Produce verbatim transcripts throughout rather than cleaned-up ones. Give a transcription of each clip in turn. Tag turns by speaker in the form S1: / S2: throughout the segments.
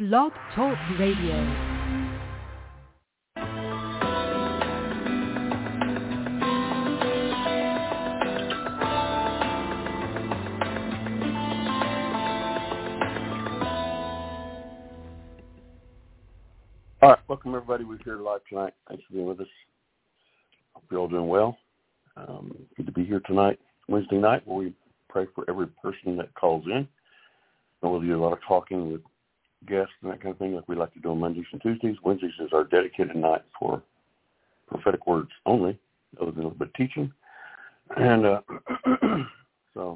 S1: Blog Talk Radio.
S2: All right, welcome everybody. We're here live tonight. Thanks for being with us. Hope you're all doing well. Um, good to be here tonight, Wednesday night, where we pray for every person that calls in. And we'll do a lot of talking with guests and that kind of thing, like we like to do on Mondays and Tuesdays. Wednesdays is our dedicated night for prophetic words only, other than a little bit of teaching. And uh, so.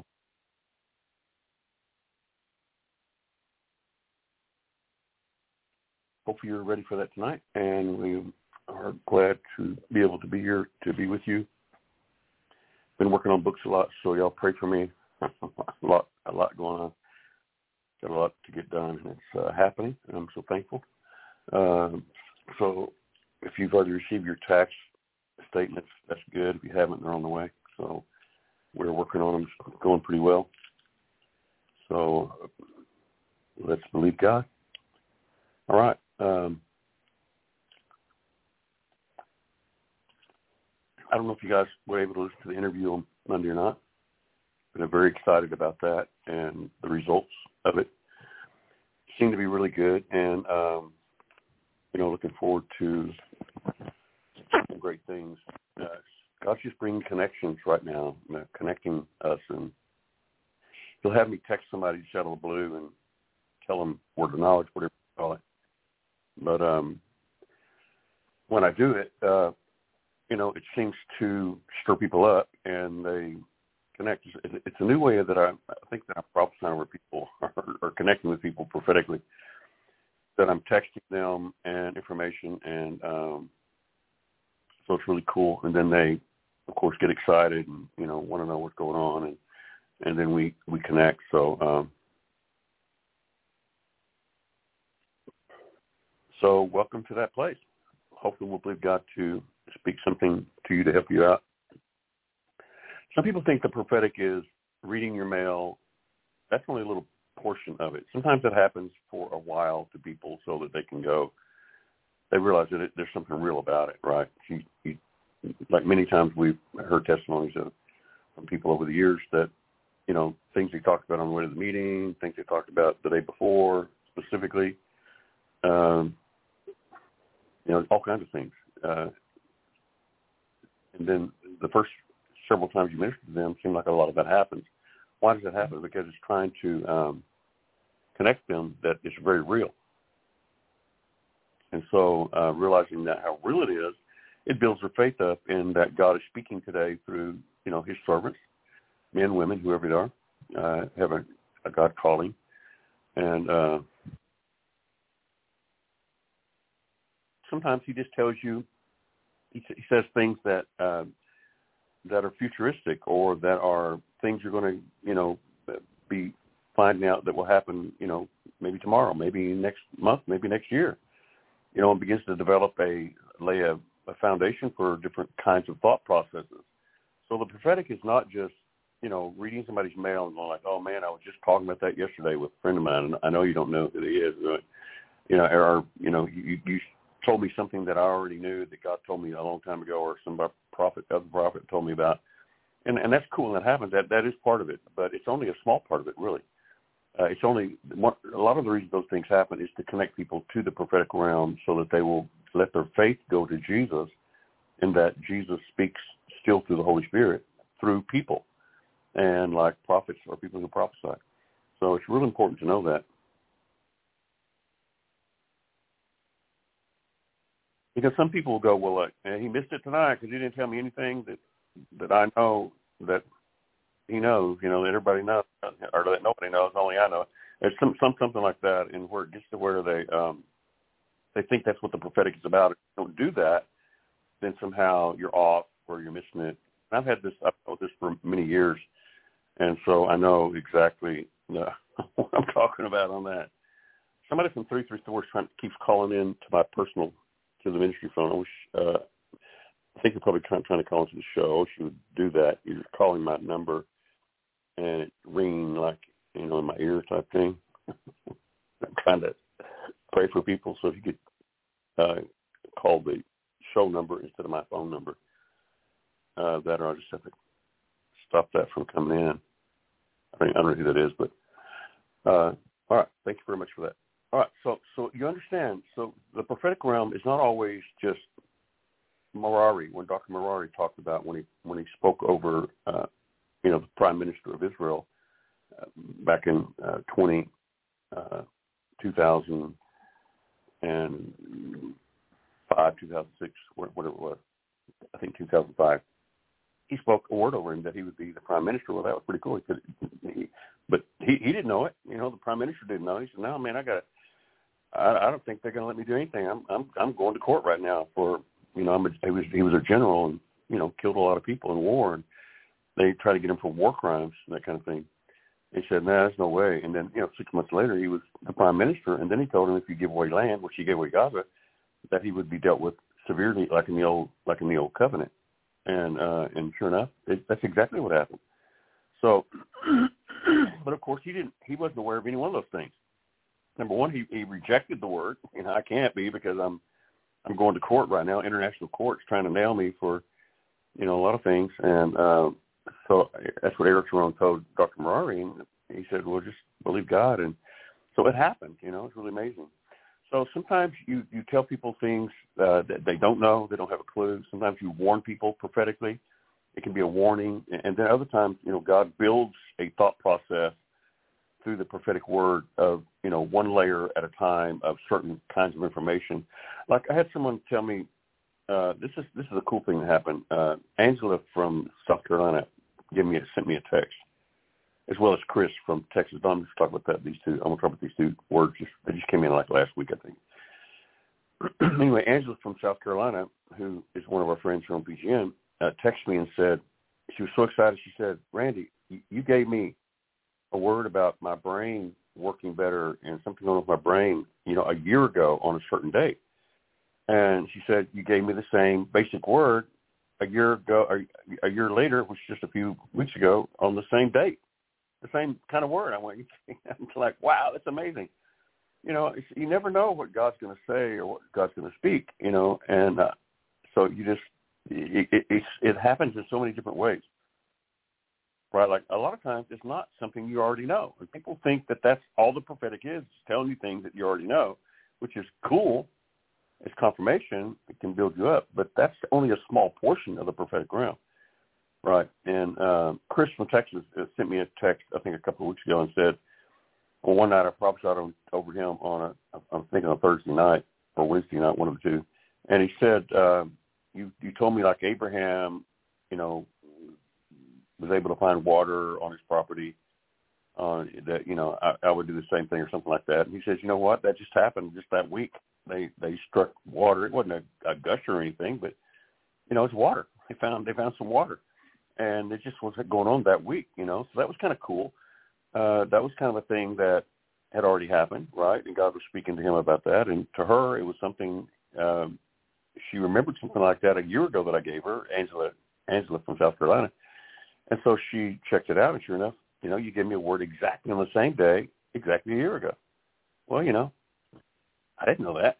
S2: Hopefully you're ready for that tonight, and we are glad to be able to be here to be with you. Been working on books a lot, so y'all pray for me. a lot, a lot going on. Got a lot to get done, and it's uh, happening, and I'm so thankful. Um, so if you've already received your tax statements, that's good. If you haven't, they're on the way. So we're working on them, it's going pretty well. So let's believe God. All right. Um, I don't know if you guys were able to listen to the interview on Monday or not, but I'm very excited about that and the results of it seem to be really good. And, um, you know, looking forward to some great things. Uh, God's just bringing connections right now, you know, connecting us. And he'll have me text somebody just out of the blue and tell them word of knowledge, whatever you call it. But um, when I do it, uh, you know, it seems to stir people up, and they connect. It's a new way that I, I think that I'm prophesying over people or, or connecting with people prophetically, that I'm texting them and information, and um, so it's really cool. And then they, of course, get excited and, you know, want to know what's going on, and, and then we, we connect. So, um, So welcome to that place. Hopefully we'll believe God to speak something to you to help you out. Some people think the prophetic is reading your mail. That's only a little portion of it. Sometimes it happens for a while to people so that they can go. They realize that it, there's something real about it, right? You, you, like many times we've heard testimonies of, from people over the years that, you know, things they talked about on the way to the meeting, things they talked about the day before specifically. Um, You know, all kinds of things. Uh, and then the first several times you minister to them, seem like a lot of that happens. Why does that happen? Because it's trying to um, connect them that it's very real. And so uh, realizing that how real it is, it builds their faith up in that God is speaking today through, you know, his servants, men, women, whoever they are, uh, have a, a God calling. And uh sometimes he just tells you, he, he says things that uh, that are futuristic, or that are things you're going to, you know, be finding out that will happen, you know, maybe tomorrow, maybe next month, maybe next year. You know, and begins to develop a, lay a, a foundation for different kinds of thought processes. So the prophetic is not just, you know, reading somebody's mail and going like, oh, man, I was just talking about that yesterday with a friend of mine, and I know you don't know who he is, but, you know, or, you know, you, you told me something that I already knew that God told me a long time ago, or some prophet, other prophet told me about. And and that's cool, and that happens. That that is part of it, but it's only a small part of it, really. Uh, it's only, a lot of the reason those things happen is to connect people to the prophetic realm so that they will let their faith go to Jesus, and that Jesus speaks still through the Holy Spirit, through people, and like prophets or people who prophesy. So it's really important to know that. Because some people will go, well, like, eh, he missed it tonight because he didn't tell me anything that that I know that he knows, you know, that everybody knows, or that nobody knows, only I know. There's some, some something like that, and where it gets to where they um, they think that's what the prophetic is about. If you don't do that, then somehow you're off or you're missing it. And I've had this, I've known this for many years, and so I know exactly uh, what I'm talking about on that. Somebody from three three four keeps calling in to my personal to the ministry phone. I wish, uh, I think you're probably trying, trying to call into the show. I wish you would do that. You're calling my number, and it ringing like, you know, in my ear type thing. I'm trying to pray for people. So if you could uh, call the show number instead of my phone number, uh, that or I'll just have to stop that from coming in. I mean, I don't know who that is, but uh, all right. Thank you very much for that. All right. So, so you understand. So the prophetic realm is not always just Merari. When Doctor Merari talked about when he when he spoke over, uh, you know, the Prime Minister of Israel uh, back in uh, twenty, uh, two thousand five, two thousand six, whatever it was. I think two thousand five. He spoke a word over him that he would be the prime minister. Well, that was pretty cool. He could, he, but he, he didn't know it. You know, the prime minister didn't know. He said, "No, man, I got. I, I don't think they're going to let me do anything. I'm I'm I'm going to court right now for you know. I'm a, he was he was a general and you know killed a lot of people in war, and they tried to get him for war crimes and that kind of thing." He said, "No, nah, there's no way." And then you know, six months later, he was the prime minister, and then he told him if you give away land, which he gave away Gaza, that he would be dealt with severely, like in the old like in the old covenant. And uh, and sure enough, it, that's exactly what happened. So, but of course, he didn't. He wasn't aware of any one of those things. Number one, he, he rejected the word. You know, I can't be because I'm I'm going to court right now, international courts, trying to nail me for you know a lot of things. And uh, so that's what Eric Sharon told Doctor Merari, and he said, "Well, just believe God." And so it happened. You know, it's really amazing. So sometimes you, you tell people things uh, that they don't know, they don't have a clue. Sometimes you warn people prophetically. It can be a warning. And then other times, you know, God builds a thought process through the prophetic word of, you know, one layer at a time of certain kinds of information. Like I had someone tell me, uh, this is this is a cool thing that happened. Uh, Angela from South Carolina gave me a, sent me a text, as well as Chris from Texas. I'm just talking about that, these two. I'm going to talk about these two words. Just, they just came in like last week, I think. Anyway, Angela from South Carolina, who is one of our friends from P G M, uh, texted me and said, she was so excited. She said, "Randy, you, you gave me a word about my brain working better and something going on with my brain, you know, a year ago on a certain date." And she said, "You gave me the same basic word a year ago, a, a year later, which is just a few weeks ago, on the same date. The same kind of word." I went, I'm like, wow, that's amazing. You know, it's, you never know what God's going to say or what God's going to speak, you know, and uh, so you just, it, it, it's, it happens in so many different ways, right? Like a lot of times it's not something you already know. And people think that that's all the prophetic is, telling you things that you already know, which is cool. It's confirmation. It can build you up, but that's only a small portion of the prophetic realm. Right. And uh, Chris from Texas sent me a text, I think, a couple of weeks ago and said, well, one night I prophesied over him on a, I'm thinking on Thursday night or Wednesday night, one of the two. And he said, uh, you, you told me like Abraham, you know, was able to find water on his property, uh, that, you know, I, I would do the same thing or something like that. And he says, you know what, that just happened just that week. They they struck water. It wasn't a, a gusher or anything, but, you know, it's water. They found they found some water. And it just was going on that week, you know. So that was kind of cool. Uh, that was kind of a thing that had already happened, right? And God was speaking to him about that. And to her, it was something, um, she remembered something like that a year ago that I gave her, Angela, Angela from South Carolina. And so she checked it out, and sure enough, you know, you gave me a word exactly on the same day, exactly a year ago. Well, you know, I didn't know that.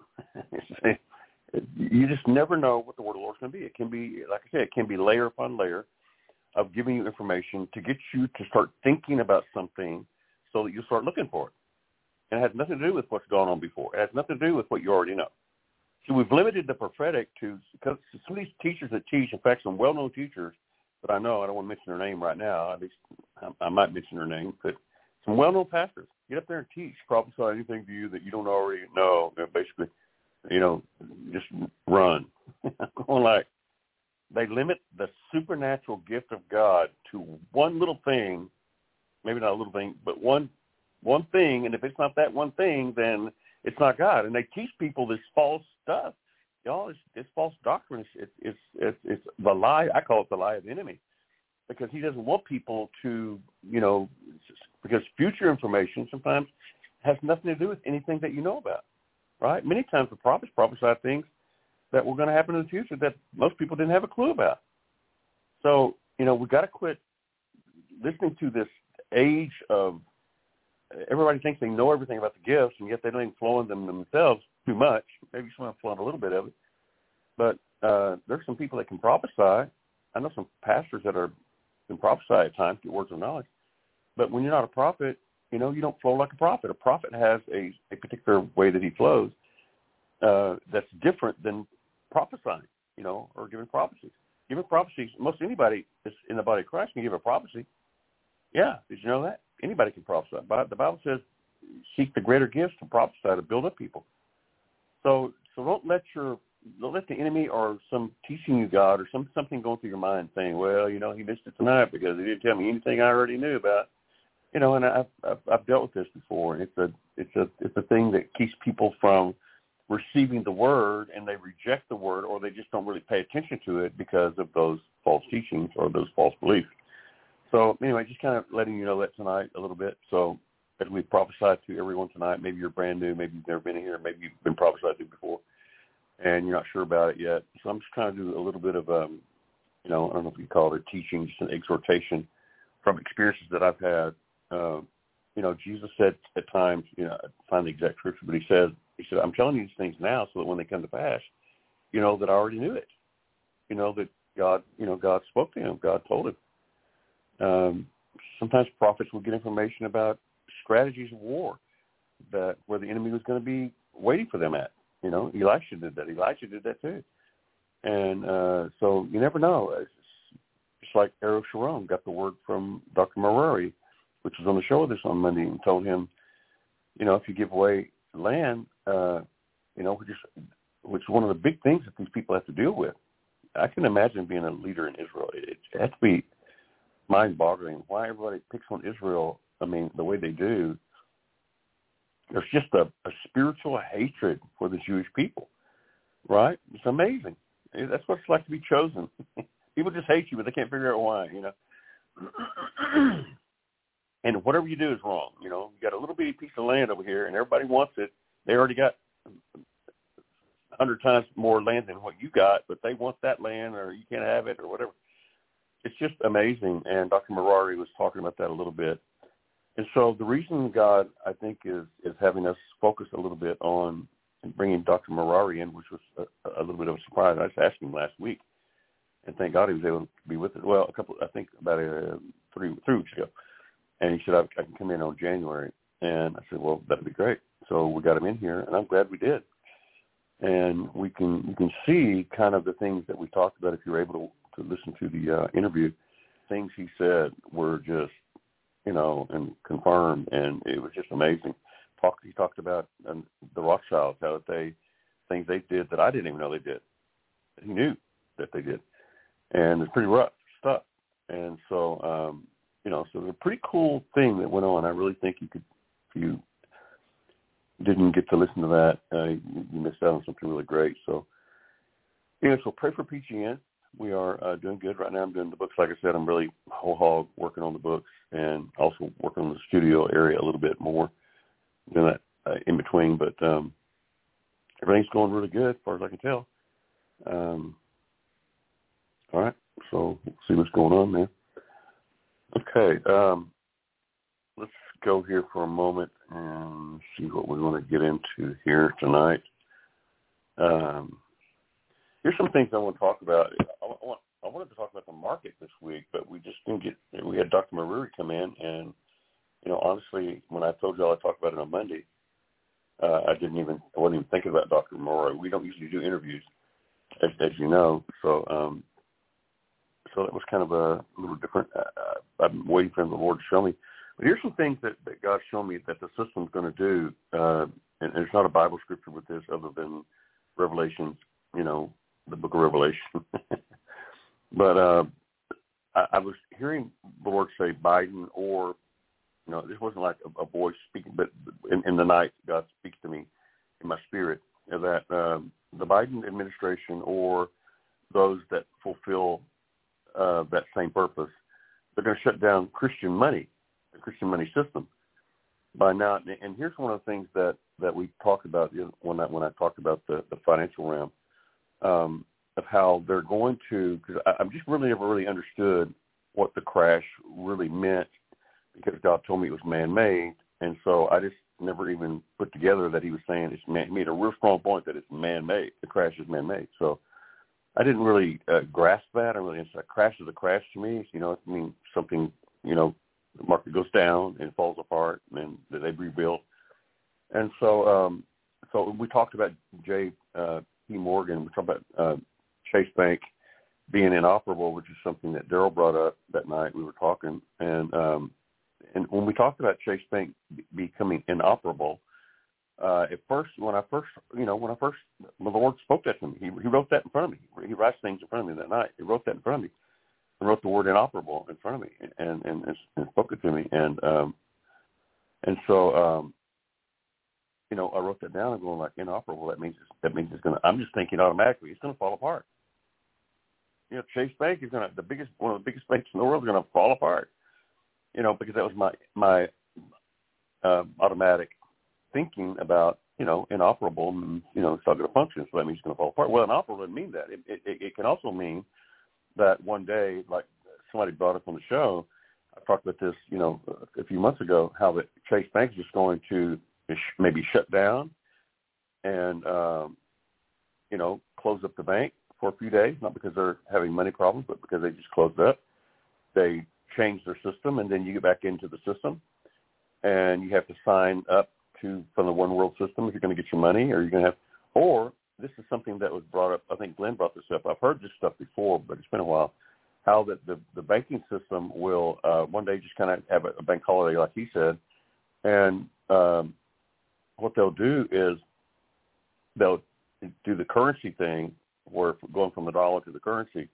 S2: You just never know what the word of the Lord is going to be. It can be, like I said, it can be layer upon layer of giving you information to get you to start thinking about something so that you start looking for it. And it has nothing to do with what's gone on before. It has nothing to do with what you already know. So we've limited the prophetic to, because some of these teachers that teach, in fact, some well-known teachers that I know, I don't want to mention their name right now, at least I, I might mention their name, but some well-known pastors get up there and teach, prophesy anything to you that you don't already know, basically, you know, just run. I'm going like, they limit the supernatural gift of God to one little thing, maybe not a little thing, but one one thing, and if it's not that one thing, then it's not God. And they teach people this false stuff. Y'all, it's, it's false doctrine. It's, it's, it's, it's the lie. I call it the lie of the enemy, because he doesn't want people to, you know, because future information sometimes has nothing to do with anything that you know about, right? Many times the prophets prophesy things that were going to happen in the future that most people didn't have a clue about. So, you know, we got to quit listening to this age of everybody thinks they know everything about the gifts, and yet they don't even flow in them themselves too much. Maybe some flow in a little bit of it. But uh, there's some people that can prophesy. I know some pastors that are can prophesy at times, get words of knowledge. But when you're not a prophet, you know, you don't flow like a prophet. A prophet has a, a particular way that he flows uh, that's different than prophesying, you know, or giving prophecies. Giving prophecies, most anybody that's in the body of Christ can give a prophecy. Yeah, did you know that? Anybody can prophesy. But the Bible says, seek the greater gifts to prophesy, to build up people. So so don't let your don't let the enemy or some teaching you God or some something going through your mind saying, well, you know, he missed it tonight because he didn't tell me anything I already knew about. You know, and I've, I've, I've dealt with this before, and it's a it's a it's a thing that keeps people from receiving the word, and they reject the word, or they just don't really pay attention to it because of those false teachings or those false beliefs. So anyway, just kind of letting you know that tonight a little bit. So as we prophesied to everyone tonight, maybe you're brand new, maybe you've never been here, maybe you've been prophesied to before, and you're not sure about it yet. So I'm just trying to do a little bit of, um, you know, I don't know if you call it a teaching, just an exhortation from experiences that I've had. Uh, you know, Jesus said at times, you know, I find the exact scripture, but he said, he said, I'm telling you these things now so that when they come to pass, you know, that I already knew it. You know, that God, you know, God spoke to him. God told him. Um, sometimes prophets will get information about strategies of war that where the enemy was going to be waiting for them at. You know, Elisha did that. Elijah did that too. And uh, so you never know. It's just like Ariel Sharon got the word from Doctor Marari, which was on the show with us on Monday, and told him, you know, if you give away land, uh, you know, which is, which is one of the big things that these people have to deal with. I can imagine being a leader in Israel. It, it has to be mind-boggling why everybody picks on Israel, I mean, the way they do. There's just a, a spiritual hatred for the Jewish people, right? It's amazing. That's what it's like to be chosen. People just hate you, but they can't figure out why, you know. And whatever you do is wrong. You know, you got a little bitty piece of land over here, and everybody wants it. They already got a hundred times more land than what you got, but they want that land, or you can't have it, or whatever. It's just amazing. And Doctor Marari was talking about that a little bit. And so the reason God, I think, is is having us focus a little bit on bringing Doctor Marari in, which was a, a little bit of a surprise. I just asked him last week, and thank God he was able to be with us. Well, a couple, I think about uh, three three weeks ago. And he said, I, I can come in on January. And I said, well, that'd be great. So we got him in here, and I'm glad we did. And we can you can see kind of the things that we talked about if you're able to, to listen to the uh, interview. Things he said were just, you know, and confirmed, and it was just amazing. Talk, he talked about um, the Rothschilds, how they, things they did that I didn't even know they did. He knew that they did. And it's pretty rough stuff. And so, um, you know, so it was a pretty cool thing that went on. I really think you could, if you didn't get to listen to that, uh, you, you missed out on something really great. So, anyway, so pray for P G N. We are uh, doing good right now. I'm doing the books. Like I said, I'm really whole hog working on the books and also working on the studio area a little bit more, doing that uh, in between. But um, everything's going really good as far as I can tell. Um, all right, so we'll see what's going on there. Okay, um, let's go here for a moment and see what we want to get into here tonight. Um, here's some things I want to talk about. I, want, I wanted to talk about the market this week, but we just didn't get. We had Doctor Maruri come in, and you know, honestly, when I told y'all I talked about it on Monday, uh, I didn't even. I wasn't even thinking about Doctor Maruri. We don't usually do interviews, as, as you know, so. Um, So that was kind of a little different. Uh, I'm waiting for the Lord to show me. But here's some things that, that God's shown me that the system's going to do. Uh, and there's not a Bible scripture with this other than Revelations, you know, the book of Revelation. But uh, I, I was hearing the Lord say Biden or, you know, this wasn't like a, a voice speaking, but in, in the night, God speaks to me in my spirit that um, the Biden administration or those that fulfill Uh, that same purpose, they're going to shut down Christian money, the Christian money system by now. And here's one of the things that, that we talked about when I, when I talked about the, the financial realm, um, of how they're going to, because I've just really never really understood what the crash really meant, because God told me it was man-made, And so I just never even put together that he was saying it's man, made a real strong point that it's man-made. The crash is man-made. So I didn't really uh, grasp that. I really, a crash is a crash to me. You know, I mean, something, you know, the market goes down and falls apart, and then they rebuild. And so, um, so we talked about J uh, P. Morgan. We talked about uh, Chase Bank being inoperable, which is something that Daryl brought up that night. We were talking, and um, and when we talked about Chase Bank becoming inoperable, uh, at first, when I first, you know, when I first, when the Lord spoke that to me, he, he wrote that in front of me. He writes things in front of me that night. He wrote that in front of me, and wrote the word inoperable in front of me, and and, and, and spoke it to me, and um, and so. Um, You know, I wrote that down and going like inoperable. That means it's, that means it's gonna. I'm just thinking automatically it's gonna fall apart. You know, Chase Bank is gonna the biggest one of the biggest banks in the world is gonna fall apart. You know, because that was my my uh, automatic thinking about you know inoperable. And, you know, it's not gonna function, so that means it's gonna fall apart. Well, inoperable doesn't mean that. It, it it can also mean that one day, like somebody brought up on the show, I talked about this, you know, a few months ago, how that Chase Bank is just going to maybe shut down and, um, you know, close up the bank for a few days, not because they're having money problems, but because they just closed up. They change their system, and then you get back into the system, and you have to sign up to from the One World system if you're going to get your money, or you're going to have, or this is something that was brought up, I think Glenn brought this up. I've heard this stuff before, but it's been a while, how that the, the banking system will uh, one day just kind of have a, a bank holiday, like he said, and um, what they'll do is they'll do the currency thing where going from the dollar to the currency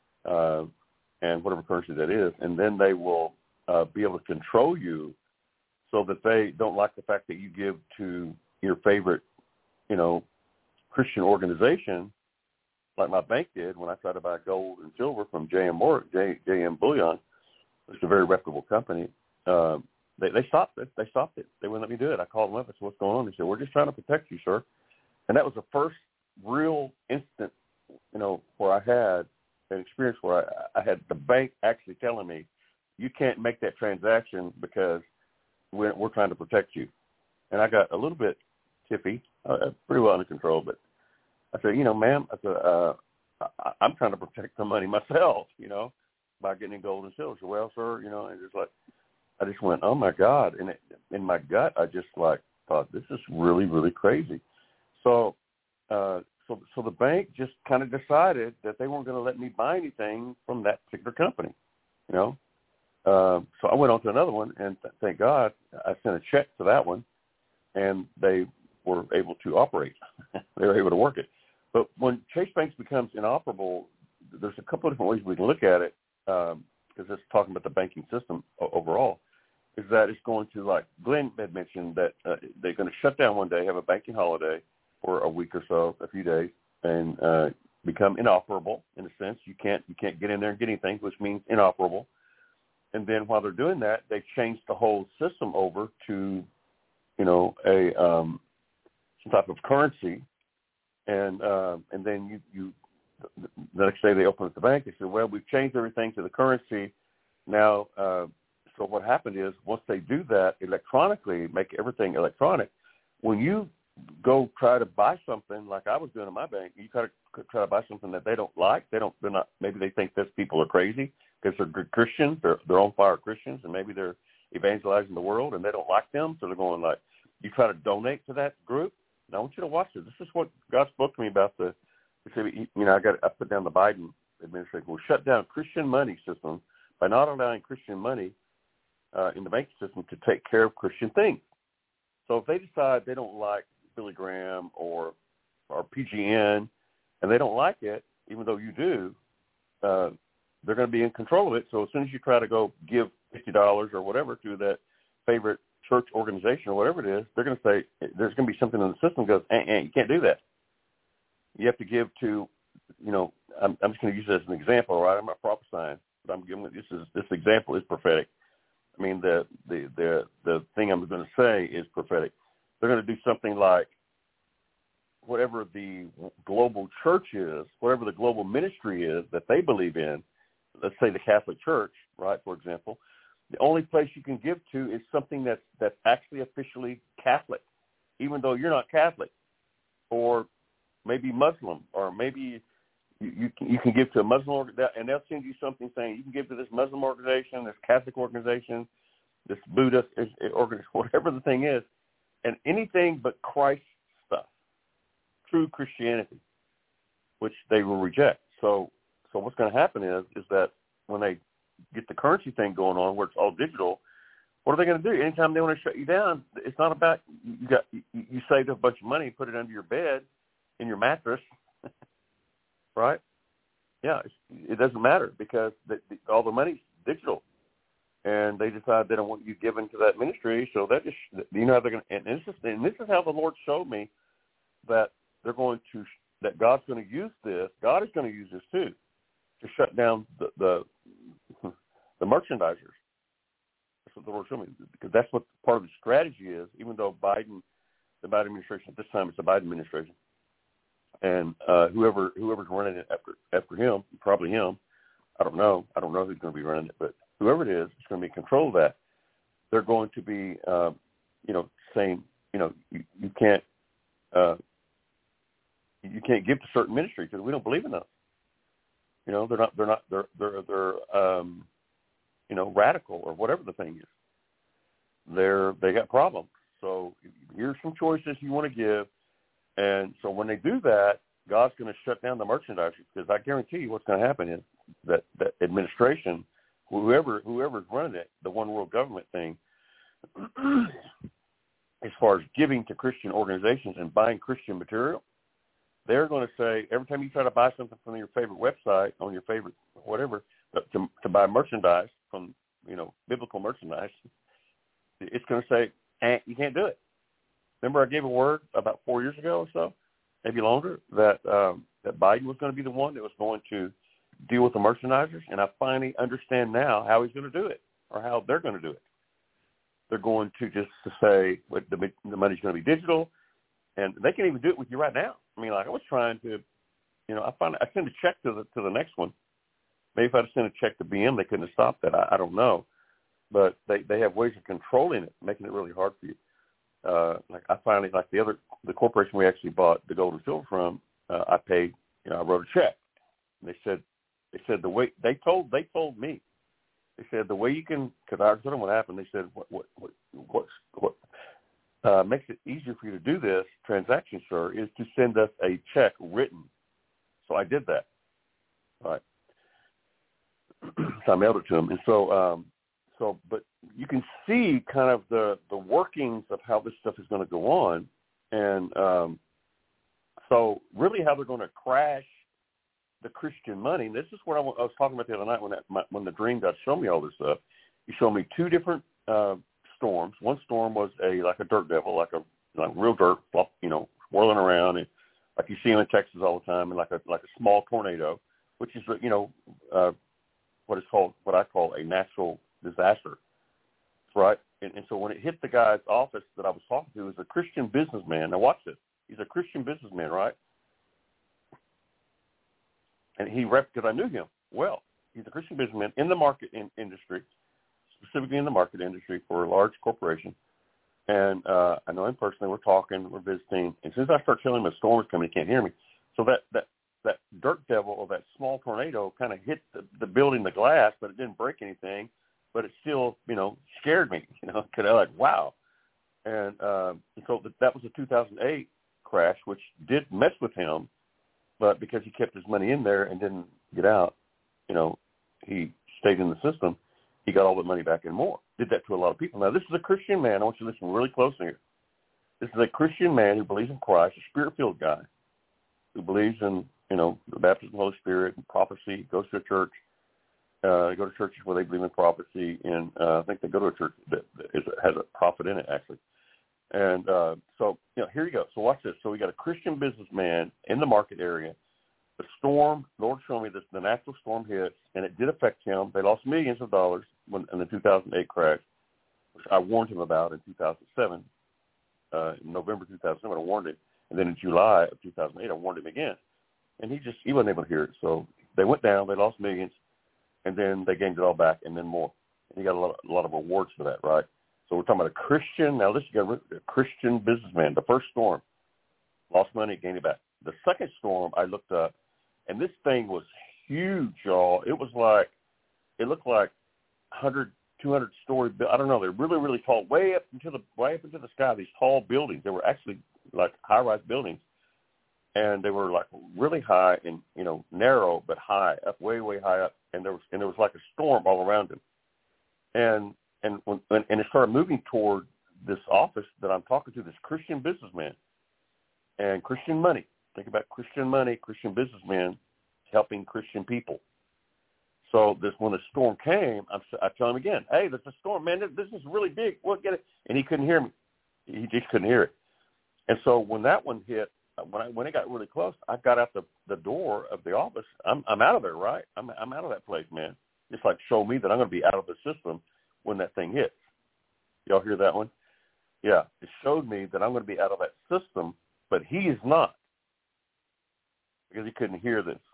S2: uh, and whatever currency that is, and then they will uh, be able to control you so that they don't like the fact that you give to your favorite, you know, Christian organization like my bank did when I tried to buy gold and silver from J M Morgan, J, J.M. Bullion. It's a very reputable company. Uh, They, they stopped it. They stopped it. They wouldn't let me do it. I called them up. I said, what's going on? They said, we're just trying to protect you, sir. And that was the first real instant, you know, where I had an experience where I, I had the bank actually telling me, you can't make that transaction because we're, we're trying to protect you. And I got a little bit tippy, uh, pretty well under control. But I said, you know, ma'am, I said, uh, I, I'm trying to protect the money myself, you know, by getting in gold and silver. So, well, sir, you know, and it's like, I just went, oh, my God. And it, in my gut, I just, like, thought, this is really, really crazy. So uh, so, so the bank just kind of decided that they weren't going to let me buy anything from that particular company, you know. Uh, so I went on to another one, and th- thank God I sent a check to that one, and they were able to operate. They were able to work it. But when Chase Bank becomes inoperable, there's a couple of different ways we can look at it, um, because it's talking about the banking system overall, is that it's going to, like Glenn had mentioned, that uh, they're going to shut down one day, have a banking holiday for a week or so, a few days, and uh, become inoperable in a sense. You can't you can't get in there and get anything, which means inoperable. And then while they're doing that, they changed the whole system over to, you know, a um, some type of currency, and uh, and then you you the next day they open up the bank. They said, well, we've changed everything to the currency now. Uh, so what happened is once they do that electronically, make everything electronic, when you go try to buy something like I was doing in my bank, you try to try to buy something that they don't like. They don't. They're not. Maybe they think those people are crazy because they're good Christians. They're they're on fire Christians, and maybe they're evangelizing the world, and they don't like them. So they're going like, you try to donate to that group. Now I want you to watch this. This is what God spoke to me about the. You know, I got I put down the Biden administration will shut down Christian money system by not allowing Christian money uh, in the banking system to take care of Christian things. So if they decide they don't like Billy Graham or or P G N, and they don't like it, even though you do, uh, they're going to be in control of it. So as soon as you try to go give fifty dollars or whatever to that favorite church organization or whatever it is, they're going to say there's going to be something in the system that goes, eh, eh, you can't do that. You have to give to, you know, I'm, I'm just going to use it as an example, right? I'm not prophesying, but I'm giving this is this example is prophetic. I mean, the the the the thing I'm going to say is prophetic. They're going to do something like whatever the global church is, whatever the global ministry is that they believe in. Let's say the Catholic Church, right? For example, the only place you can give to is something that's that's actually officially Catholic, even though you're not Catholic, or maybe Muslim, or maybe you you can, you can give to a Muslim org- and they'll send you something saying you can give to this Muslim organization, this Catholic organization, this Buddhist organization, whatever the thing is, and anything but Christ stuff, true Christianity, which they will reject. So, so what's going to happen is is that when they get the currency thing going on, where it's all digital, what are they going to do? Anytime they want to shut you down, it's not about you got you, you saved a bunch of money, put it under your bed, in your mattress, right? Yeah, it's, it doesn't matter because the, the, all the money's digital, and they decide they don't want you given to that ministry. So that just you know how they're going to. And this is and this is how the Lord showed me that they're going to that God's going to use this. God is going to use this too to shut down the the, the merchandisers. That's what the Lord showed me, because that's what part of the strategy is. Even though Biden, the Biden administration at this time, it's the Biden administration, and uh, whoever whoever's running it after after him, probably him. I don't know. I don't know who's going to be running it, but whoever it is, is going to be in control of that. They're going to be, uh, you know, saying, you know, you, you can't uh, you can't give to certain ministries because we don't believe in them. You know, they're not, they're not, they're, they're, they're, um, you know, radical or whatever the thing is. They're, they got problems. So here's some choices you want to give. And so when they do that, God's going to shut down the merchandisers, because I guarantee you what's going to happen is that, that administration, whoever, whoever's running it, the one world government thing, as far as giving to Christian organizations and buying Christian material, they're going to say, every time you try to buy something from your favorite website, on your favorite whatever, to, to buy merchandise from, you know, biblical merchandise, it's going to say, eh, you can't do it. Remember I gave a word about four years ago or so, maybe longer, that um, that Biden was going to be the one that was going to deal with the merchandisers, and I finally understand now how he's going to do it, or how they're going to do it. They're going to just to say what the, the money's going to be digital, and they can even do it with you right now. I mean, like I was trying to, you know, I find I sent a check to the to the next one. Maybe if I'd sent a check to B M, they couldn't have stopped that. I, I don't know, but they, they have ways of controlling it, making it really hard for you. Uh, like I finally, like the other the corporation we actually bought the gold and silver from, uh, I paid. You know, I wrote a check. And they said they said the way they told they told me. They said the way you can, because I told them what happened. They said what what what what, what Uh, makes it easier for you to do this transaction, sir, is to send us a check written. So I did that. All right. So I mailed it to him. And so, um, so, but you can see kind of the, the workings of how this stuff is going to go on. And um, so really how they're going to crash the Christian money. And this is what I, w- I was talking about the other night when that, my, when the dream God showed me all this stuff. He showed me two different uh, storms. One storm was a like a dirt devil, like a like real dirt, you know, whirling around, and like you see them in Texas all the time, and like a like a small tornado, which is you know uh, what is called what I call a natural disaster, right? And, and so when it hit the guy's office that I was talking to, is a Christian businessman. Now watch this. He's a Christian businessman, right? And he rep because I knew him well. He's a Christian businessman in the market in, industry. Specifically in the market industry for a large corporation. And uh, I know him personally. We're talking, we're visiting. And since I start telling him a storm is coming, he can't hear me. So that, that, that dirt devil or that small tornado kind of hit the, the building, the glass, but it didn't break anything. But it still, you know, scared me, you know, because I was like, wow. And, uh, and so that was a two thousand eight crash, which did mess with him. But because he kept his money in there and didn't get out, you know, he stayed in the system. He got all the money back and more. Did that to a lot of people. Now, this is a Christian man. I want you to listen really close here. This is a Christian man who believes in Christ, a spirit-filled guy, who believes in, you know, the baptism of the Holy Spirit and prophecy, goes to a church. Uh, they go to churches where they believe in prophecy, and uh, I think they go to a church that is, has a prophet in it, actually. And uh, so, you know, here you go. So watch this. So we got a Christian businessman in the market area. The storm, Lord showed me this, the natural storm hit, and it did affect him. They lost millions of dollars when, in the two thousand eight crash, which I warned him about in two thousand seven. Uh, in November two thousand seven, I warned him. And then in July of two thousand eight, I warned him again. And he just, he wasn't able to hear it. So they went down, they lost millions, and then they gained it all back and then more. and he got a lot, a lot of awards for that, right? So we're talking about a Christian. Now, this is a Christian businessman. The first storm, lost money, gained it back. The second storm, I looked up, and this thing was huge, y'all. It was like, it looked like one hundred, two hundred story. I don't know. They're really, really tall, way up into the way up into the sky. These tall buildings. They were actually like high-rise buildings, and they were like really high and you know narrow but high, up way, way high up. And there was and there was like a storm all around them. And and when and it started moving toward this office that I'm talking to, this Christian businessman and Christian money. Think about Christian money, Christian businessmen helping Christian people. So this when the storm came, I'm, I tell him again, hey, there's a storm, man. This is really big. We'll get it. And he couldn't hear me. He just couldn't hear it. And so when that one hit, when I when it got really close, I got out the, the door of the office. I'm I'm out of there, right? I'm I'm out of that place, man. Just like show me that I'm going to be out of the system when that thing hits. Y'all hear that one? Yeah, it showed me that I'm going to be out of that system, but he is not because he couldn't hear this.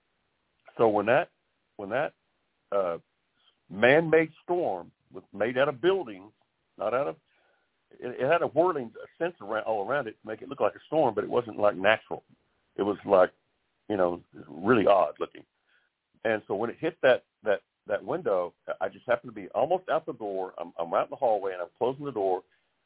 S2: So when that when that uh, man-made storm was made out of buildings, not out of it, it had a whirling sense around all around it to make it look like a storm, but it wasn't like natural. It was like, you know, really odd looking. And so when it hit that that that window, I just happened to be almost out the door. I'm, I'm out in the hallway, and I'm closing the door.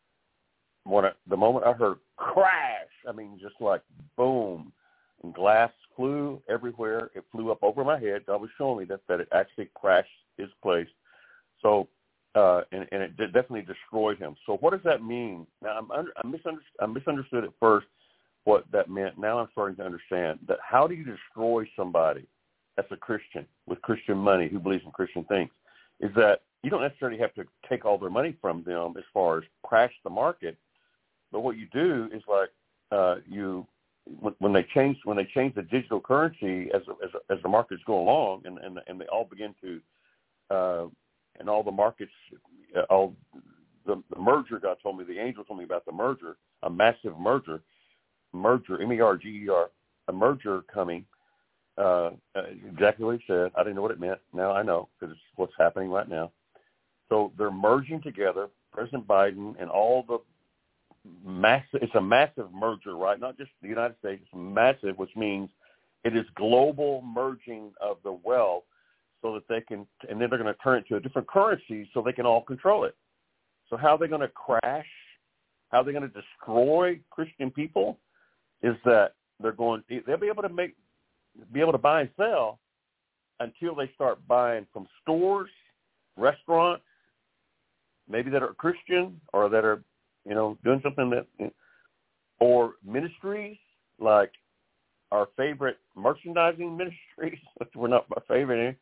S2: When I, the moment I heard crash, I mean, just like boom, and glass flew everywhere. It flew up over my head. God was showing me that, that it actually crashed his place. So, uh, and, and it did definitely destroyed him. So what does that mean? Now, I'm, under, I'm, misunderstood, I misunderstood at first what that meant. Now I'm starting to understand that how do you destroy somebody that's a Christian with Christian money who believes in Christian things is that you don't necessarily have to take all their money from them as far as crash the market. But what you do is like uh, you when, when they change when they change the digital currency as as, as the markets go along and, and and they all begin to uh, and all the markets uh, all the, the merger. God told me the angel told me about the merger, a massive merger, merger M E R G E R, a merger coming. Uh, exactly what he said. I didn't know what it meant. Now I know because it's what's happening right now. So they're merging together, President Biden and all the massive. It's a massive merger, right? Not just the United States. It's massive, which means it is global merging of the wealth, so that they can, and then they're going to turn it to a different currency so they can all control it. So how are they going to crash? How are they going to destroy Christian people? Is that they're going? They'll be able to make. be able to buy and sell until they start buying from stores, restaurants, maybe that are Christian or that are, you know, doing something that, or ministries like our favorite merchandising ministries, which were not my favorite here.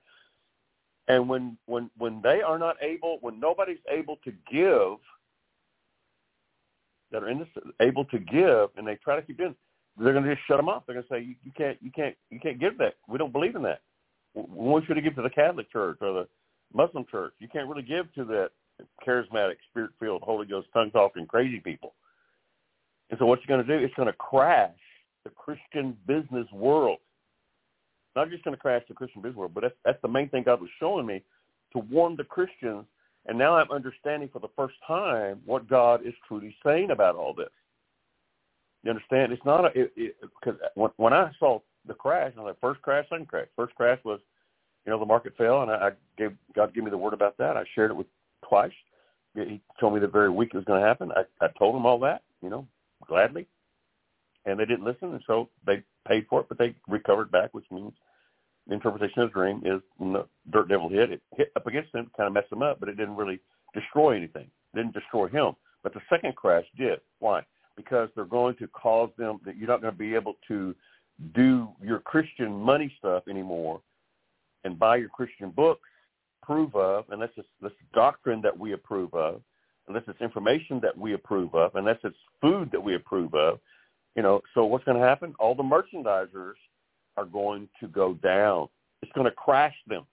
S2: And when, when, when they are not able, when nobody's able to give, that are in this, able to give, and they try to keep doing, they're going to just shut them off. They're going to say, you, you can't, you can't, you can't give that. We don't believe in that. We should have given to the Catholic Church or the Muslim Church. You can't really give to that charismatic, spirit-filled, Holy Ghost, tongue-talking, crazy people. And so what you're going to do, it's going to crash the Christian business world. Not just going to crash the Christian business world, but that's, that's the main thing God was showing me, to warn the Christians. And now I'm understanding for the first time what God is truly saying about all this. You understand? It's not a, because when, when I saw the crash, I was like, first crash, second crash. First crash was, you know, the market fell, and I, I gave, God gave me the word about that. I shared it with twice. He told me the very week it was going to happen. I, I told them all that, you know, gladly. And they didn't listen, and so they paid for it, but they recovered back, which means the interpretation of the dream is when the dirt devil hit, it hit up against him, kind of messed him up, but it didn't really destroy anything. It didn't destroy him. But the second crash did. Why? Because they're going to cause them that you're not going to be able to do your Christian money stuff anymore and buy your Christian books, approve of, unless it's this doctrine that we approve of, unless it's information that we approve of, unless it's food that we approve of. You know, so what's going to happen? All the merchandisers are going to go down. It's going to crash them.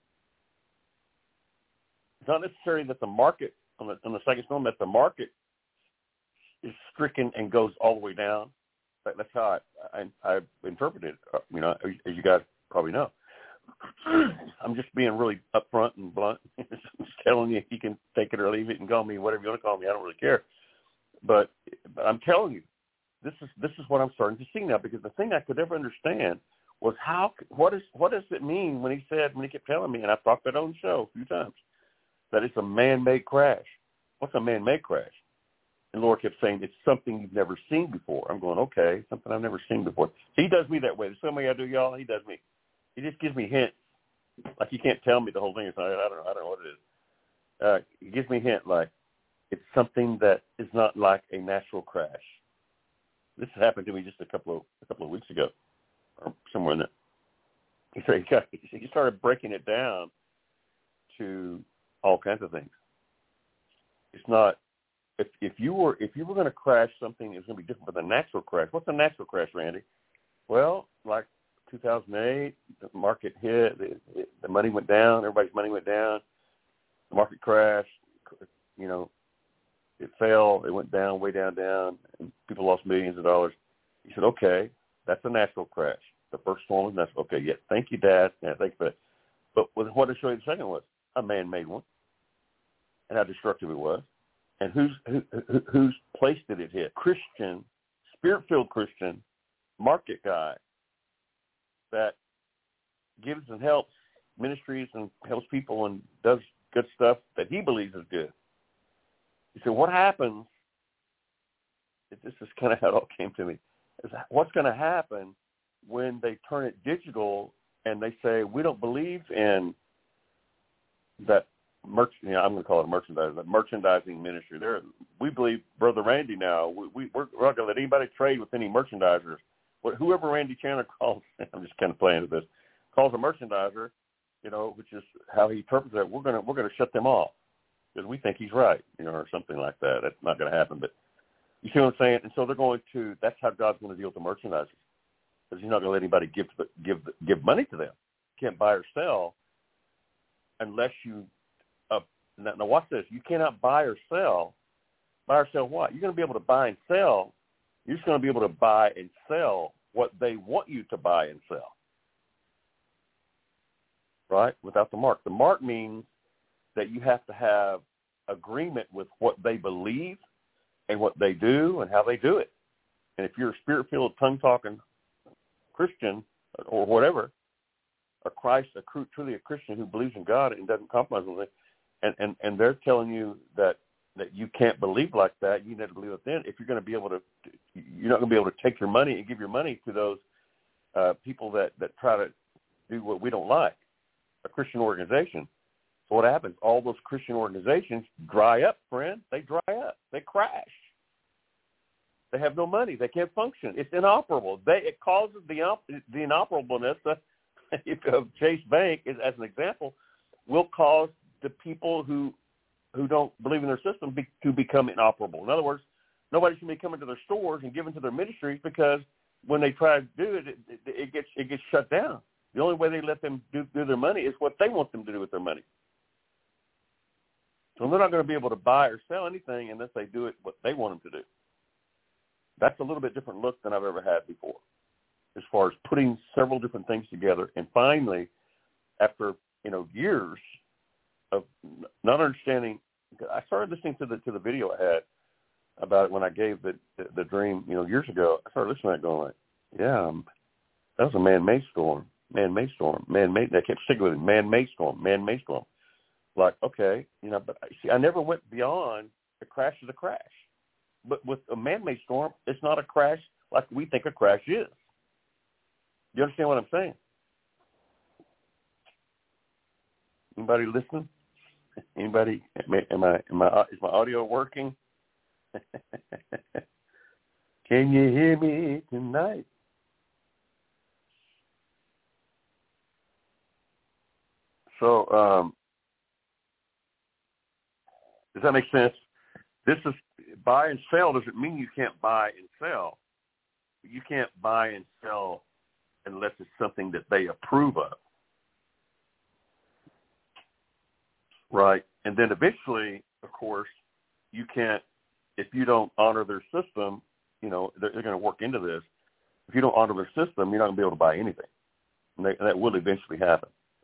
S2: It's not necessarily that the market, on the, on the second storm, that the market is stricken and goes all the way down. That's how I, I, I interpreted it, you know, as you guys probably know. I'm just being really upfront and blunt. Just telling you, you can take it or leave it and call me whatever you want to call me. I don't really care. But, but I'm telling you, this is this is what I'm starting to see now, because the thing I could never understand was how what is what does it mean when he said when he kept telling me, and I've talked about it on the show a few times, that it's a man-made crash. What's a man-made crash? And Laura kept saying, it's something you've never seen before. I'm going, okay, something I've never seen before. He does me that way. There's somebody I do, y'all. He does me. He just gives me hints. Like, he can't tell me the whole thing. It's not, I don't know. I don't know what it is. Uh, he gives me a hint, like, it's something that is not like a natural crash. This happened to me just a couple of a couple of weeks ago, or somewhere in there. He started, he started breaking it down to all kinds of things. It's not if if you were if you were going to crash something, it's going to be different from the natural crash. What's a natural crash, Randy? Well, like two thousand eight, the market hit, the, the money went down, everybody's money went down, the market crashed, you know, it fell, it went down, way down, down, and people lost millions of dollars. He said, okay, that's a natural crash. The first one was natural. Okay, yeah, thank you, Dad. Yeah, thank you for that. But what to show you the second was a man-made one, and how destructive it was, and whose who, who, whose place did it hit? Christian, spirit-filled Christian, market guy that gives and helps ministries and helps people and does good stuff that he believes is good. He said, what happens, this is kind of how it all came to me, is what's going to happen when they turn it digital and they say, we don't believe in that, merch, you know, I'm going to call it a merchandising, a merchandising ministry. There, we believe Brother Randy now, we, we, we're not going to let anybody trade with any merchandisers. Whoever Randy Chandler calls, I'm just kind of playing with this, calls a merchandiser, you know, which is how he interprets it, we're going to we're going to shut them off because we think he's right, you know, or something like that. That's not going to happen. But you see what I'm saying? And so they're going to, that's how God's going to deal with the merchandisers, because he's not going to let anybody give give give money to them. You can't buy or sell unless you, uh, now, now watch this, you cannot buy or sell. Buy or sell what? You're going to be able to buy and sell. You're just going to be able to buy and sell what they want you to buy and sell, right, without the mark. The mark means that you have to have agreement with what they believe and what they do and how they do it. And if you're a spirit-filled, tongue-talking Christian or whatever, a Christ, a truly a Christian who believes in God and doesn't compromise with it, and, and, and they're telling you that that you can't believe like that, you need to believe it then. If you're going to be able to, you're not going to be able to take your money and give your money to those uh, people that, that try to do what we don't like, a Christian organization. So what happens? All those Christian organizations dry up, friend. They dry up. They crash. They have no money. They can't function. It's inoperable. They, it causes the, the inoperableness of Chase Bank, is, as an example, will cause the people who who don't believe in their system be, to become inoperable. In other words, nobody should be coming to their stores and giving to their ministries, because when they try to do it, it, it, it gets it gets shut down. The only way they let them do, do their money is what they want them to do with their money. So they're not going to be able to buy or sell anything unless they do it what they want them to do. That's a little bit different look than I've ever had before, as far as putting several different things together. And finally, after you know years of not understanding, I started listening to the to the video I had about it when I gave the the, the dream, you know, years ago. I started listening to that, going like, yeah, um, that was a man-made storm, man-made storm, man-made. They kept sticking with it, man-made storm, man-made storm. Like, okay, you know, but see, I never went beyond the crash of the crash. But with a man-made storm, it's not a crash like we think a crash is. Do you understand what I'm saying? Anybody listening? Anybody? Am I? Am I? Is my audio working? Can you hear me tonight? So, um, does that make sense? This is buy and sell. Doesn't mean you can't buy and sell. You can't buy and sell unless it's something that they approve of. Right. And then eventually, of course, you can't, if you don't honor their system, you know, they're, they're going to work into this. If you don't honor their system, you're not going to be able to buy anything. And, they, and that will eventually happen.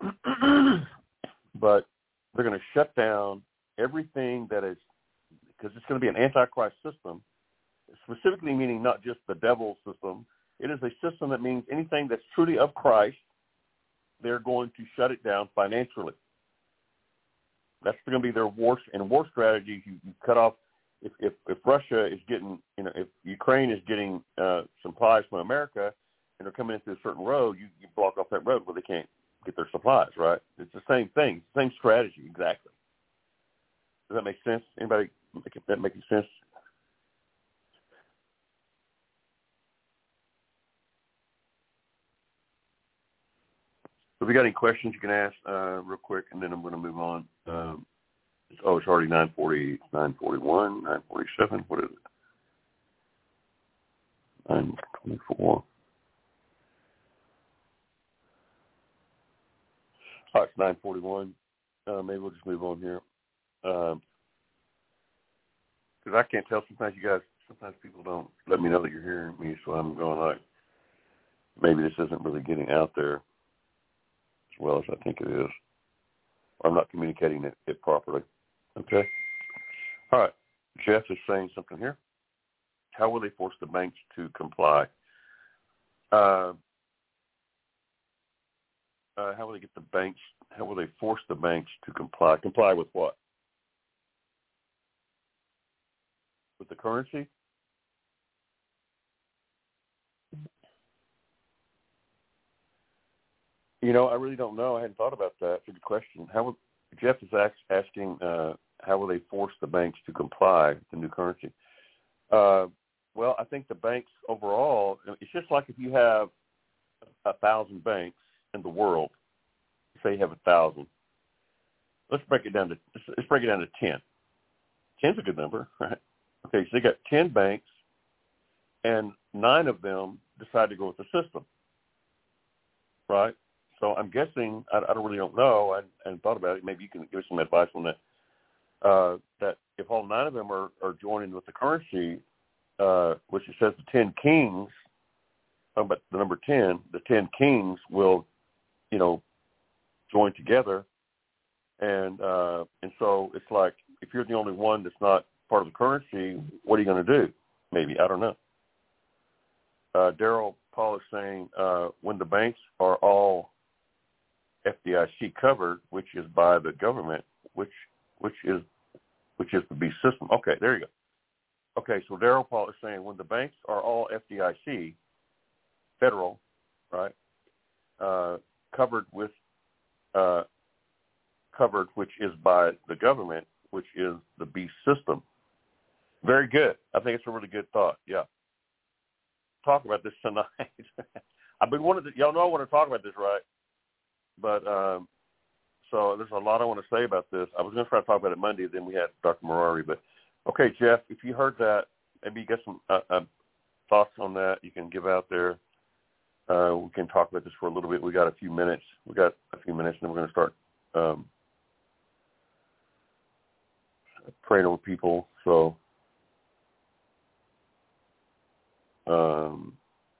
S2: but they're going to shut down everything that is, because it's going to be an antichrist system, specifically meaning not just the devil's system. It is a system that means anything that's truly of Christ, they're going to shut it down financially. That's going to be their war and war strategy. You, you cut off if, if if Russia is getting, you know, if Ukraine is getting uh, supplies from America and they're coming into a certain road, you, you block off that road where they can't get their supplies. Right? It's the same thing, same strategy exactly. Does that make sense? Anybody make that making sense? If you got any questions, you can ask uh, real quick, and then I'm going to move on. Um, it's, oh, it's already nine forty, nine forty-one, nine forty-seven. What is it? nine twenty-four. Oh, it's nine forty-one. Uh, maybe we'll just move on here. Because um, I can't tell. Sometimes you guys, sometimes people don't let me know that you're hearing me, so I'm going like, maybe this isn't really getting out there as well as I think it is. Or I'm not communicating it, it properly. Okay. All right. Jeff is saying something here. How will they force the banks to comply? Uh, uh, how will they get the banks, how will they force the banks to comply? Comply with what? With the currency? You know, I really don't know. I hadn't thought about that. It's a good question. How will, Jeff is ask, asking, uh, how will they force the banks to comply with the new currency? Uh, well, I think the banks overall, it's just like if you have a thousand banks in the world, say you have a thousand. Let's break it down to let's break it down to ten. Ten's a good number, right? Okay, so they got ten banks, and nine of them decide to go with the system, right? So I'm guessing, I, I don't really don't know. I, I hadn't thought about it. Maybe you can give us some advice on that. Uh, that if all nine of them are, are joining with the currency, uh, which it says the ten kings, talking about the number ten, the ten kings will, you know, join together. And uh, and so it's like, if you're the only one that's not part of the currency, what are you going to do? Maybe, I don't know. Uh, Daryl Paul is saying uh, when the banks are all F D I C covered, which is by the government, which which is which is the B system. Okay, there you go. Okay, so Daryl Paul is saying when the banks are all F D I C, federal, right, uh, covered with uh, covered, which is by the government, which is the B system. Very good. I think it's a really good thought. Yeah. Talk about this tonight. I've been wanting to, y'all know I want to talk about this, right? But um, so there's a lot I want to say about this. I was going to try to talk about it Monday, then we had Doctor Marari. But okay, Jeff, if you heard that, maybe you got some uh, uh, thoughts on that you can give out there. Uh, we can talk about this for a little bit. We got a few minutes. We got a few minutes, and then we're going to start um, praying over people. So. Um,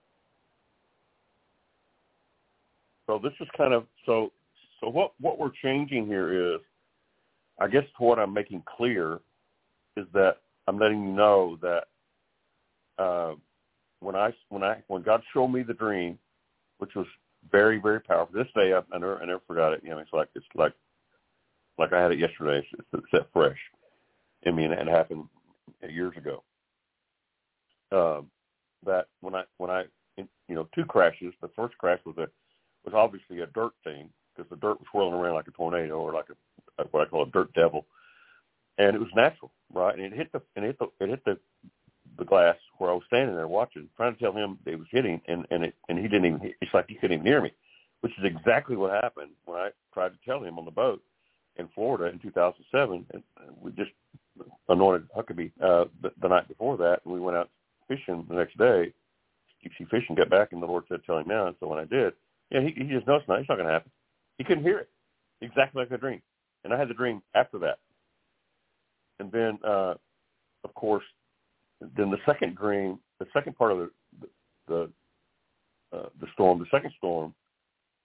S2: so this is kind of so. So what what we're changing here is, I guess what I'm making clear is that I'm letting you know that uh, when I when I when God showed me the dream, which was very very powerful. This day I, I never I never forgot it. You know, it's like it's like like I had it yesterday. It's, it's that fresh. I mean, it happened years ago. Um, that when I when I you know two crashes. The first crash was a was obviously a dirt thing because the dirt was whirling around like a tornado or like a what I call a dirt devil, and it was natural, right? And it hit the and it hit the it hit the the glass where I was standing there watching, trying to tell him it was hitting, and and it and he didn't even. It's like he couldn't even hear me, which is exactly what happened when I tried to tell him on the boat in Florida in two thousand seven. And we just anointed Huckabee uh, the, the night before that, and we went out fishing the next day. Deep sea fishing, got back, and the Lord said, "Tell him now." And so when I did, yeah, he, he just knows now. It's not going to happen. He couldn't hear it, exactly like the dream. And I had the dream after that. And then, uh, of course, then the second dream, the second part of the the the, uh, the storm, the second storm,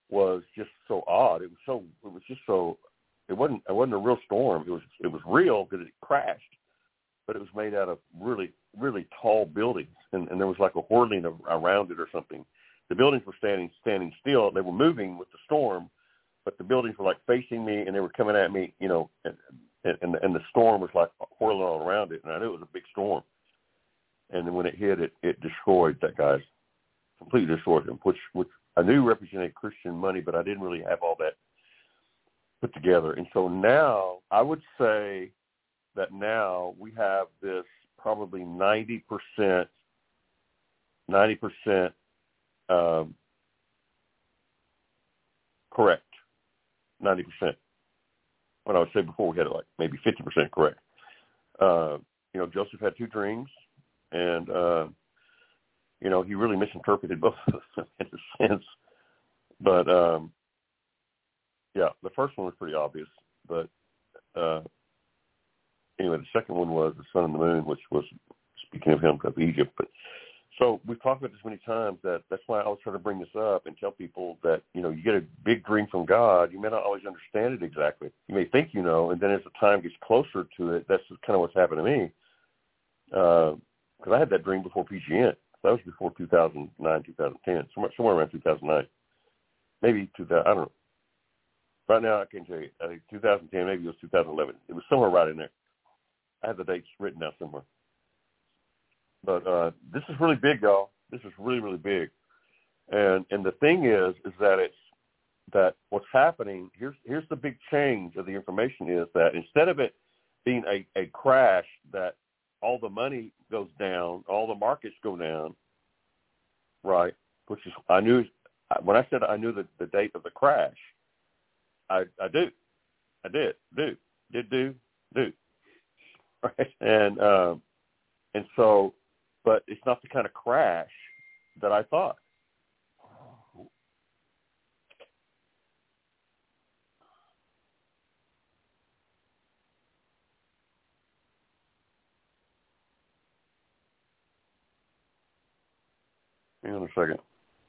S2: was just so odd. It was so, it was just so, it wasn't, it wasn't a real storm. It was, it was real because it crashed, but it was made out of really, really tall buildings. And, and there was like a whirling of, around it or something. The buildings were standing, standing still. They were moving with the storm, but the buildings were like facing me and they were coming at me, you know, and, and, and the storm was like whirling all around it. And I knew it was a big storm. And then when it hit, it, it destroyed that guy's, completely destroyed him, which, which I knew represented Christian money, but I didn't really have all that put together. And so now I would say that now we have this probably ninety percent, ninety percent um, correct, ninety percent. What I would say before, we had it like maybe fifty percent correct. Uh, you know, Joseph had two dreams, and uh, you know, he really misinterpreted both of them in a sense. But, um, yeah, the first one was pretty obvious. But, uh, anyway, the second one was the sun and the moon, which was, speaking of him, of Egypt. But so we've talked about this many times that that's why I always try to bring this up and tell people that, you know, you get a big dream from God, you may not always understand it exactly. You may think you know, and then as the time gets closer to it, that's kind of what's happened to me. Because uh, I had that dream before P G N. That was before two thousand nine, two thousand ten, somewhere, somewhere around two thousand nine. Maybe two thousand, I don't know. Right now, I can't tell you. I think two thousand ten, maybe it was two thousand eleven. It was somewhere right in there. I have the dates written down somewhere. But uh, this is really big, y'all. This is really, really big. And and the thing is, is that it's that what's happening, here's here's the big change of the information is that instead of it being a, a crash that all the money goes down, all the markets go down, right, which is, I knew, when I said I knew the, the date of the crash, I, I do. I did, do, did do, do. Right? And, um, and so, but it's not the kind of crash that I thought. Hang on a second.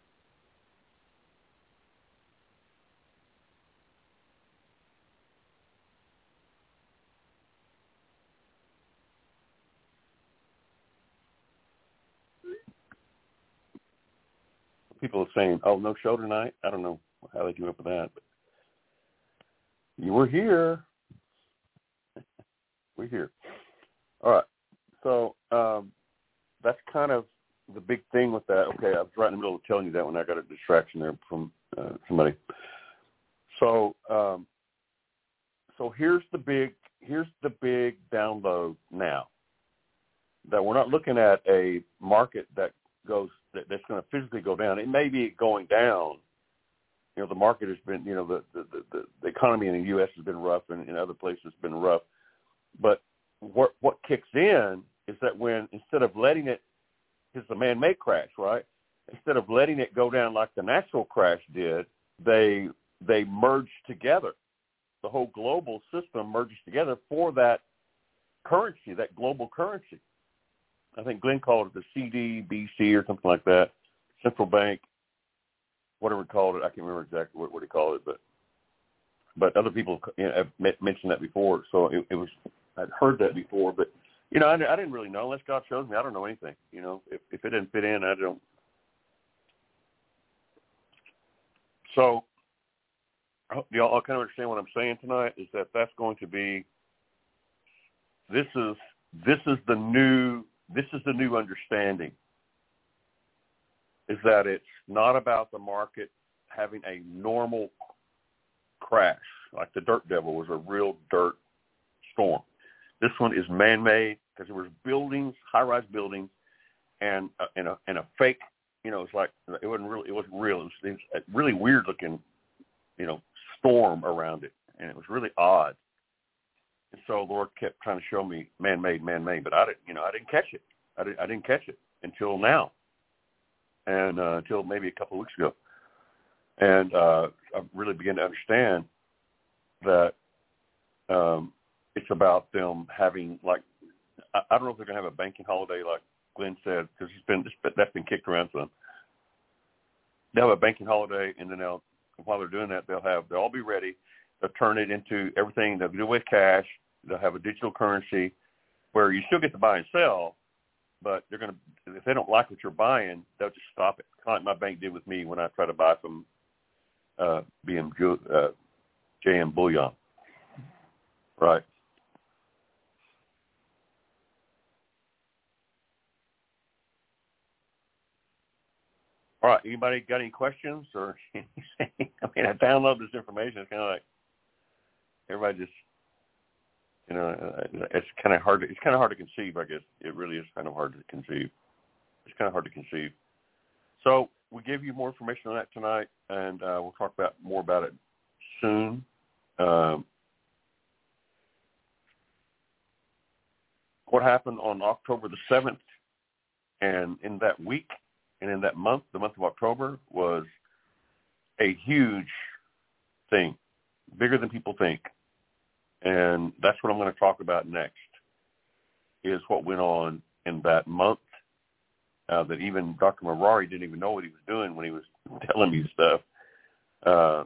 S2: People are saying, oh, no show tonight? I don't know how they came up with that, but you were here. We're here. All right. So um, that's kind of the big thing with that. Okay, I was right in the middle of telling you that when I got a distraction there from uh, somebody. So um, so here's the big here's the big download now. That we're not looking at a market that goes that, that's going to physically go down. It may be going down. You know, the market has been, you know, the the, the, the economy in the U S has been rough, and in other places has been rough. But what what kicks in is that when instead of letting it, it's a man-made crash, right? Instead of letting it go down like the natural crash did, they they merge together. The whole global system merges together for that currency, that global currency. I think Glenn called it the C D B C or something like that, central bank, whatever he called it. I can't remember exactly what, what he called it, but but other people, you know, have mentioned that before. So it, it was, I'd heard that before, but you know, I, I didn't really know unless God shows me. I don't know anything. You know, if, if it didn't fit in, I don't. So I hope y'all all kind of understand what I'm saying tonight. Is that that's going to be. This is this is the new this is the new understanding. Is that it's not about the market having a normal crash, like the Dirt Devil was a real dirt storm. This one is man-made because there was buildings, high-rise buildings, and uh, and a and a fake. You know, it's like it wasn't real. It wasn't real. It was, it was a really weird-looking, you know, storm around it, and it was really odd. And so the Lord kept trying to show me man-made, man-made, but I didn't. You know, I didn't catch it. I didn't. I didn't catch it until now, and uh, until maybe a couple of weeks ago, and uh, I really began to understand that. Um, It's about them having, like, I, I don't know if they're going to have a banking holiday, like Glenn said, because he's been that's been kicked around some. They'll have a banking holiday, and then they'll while they're doing that, they'll have they'll all be ready. They'll turn it into everything. They'll do it with cash. They'll have a digital currency where you still get to buy and sell, but they're going to, if they don't like what you're buying, they'll just stop it. Kind of like my bank did with me when I tried to buy from uh, B M uh, J M Bullion. Right. All right. Anybody got any questions or anything? I mean, I download this information. It's kind of like everybody just, you know, it's kind of hard. To, it's kind of hard to conceive. I guess it really is kind of hard to conceive. It's kind of hard to conceive. So we give you more information on that tonight, and uh, we'll talk about more about it soon. Um, what happened on October the seventh, and in that week, and in that month, the month of October, was a huge thing, bigger than people think. And that's what I'm going to talk about next, is what went on in that month uh, that even Doctor Marari didn't even know what he was doing when he was telling me stuff. Uh,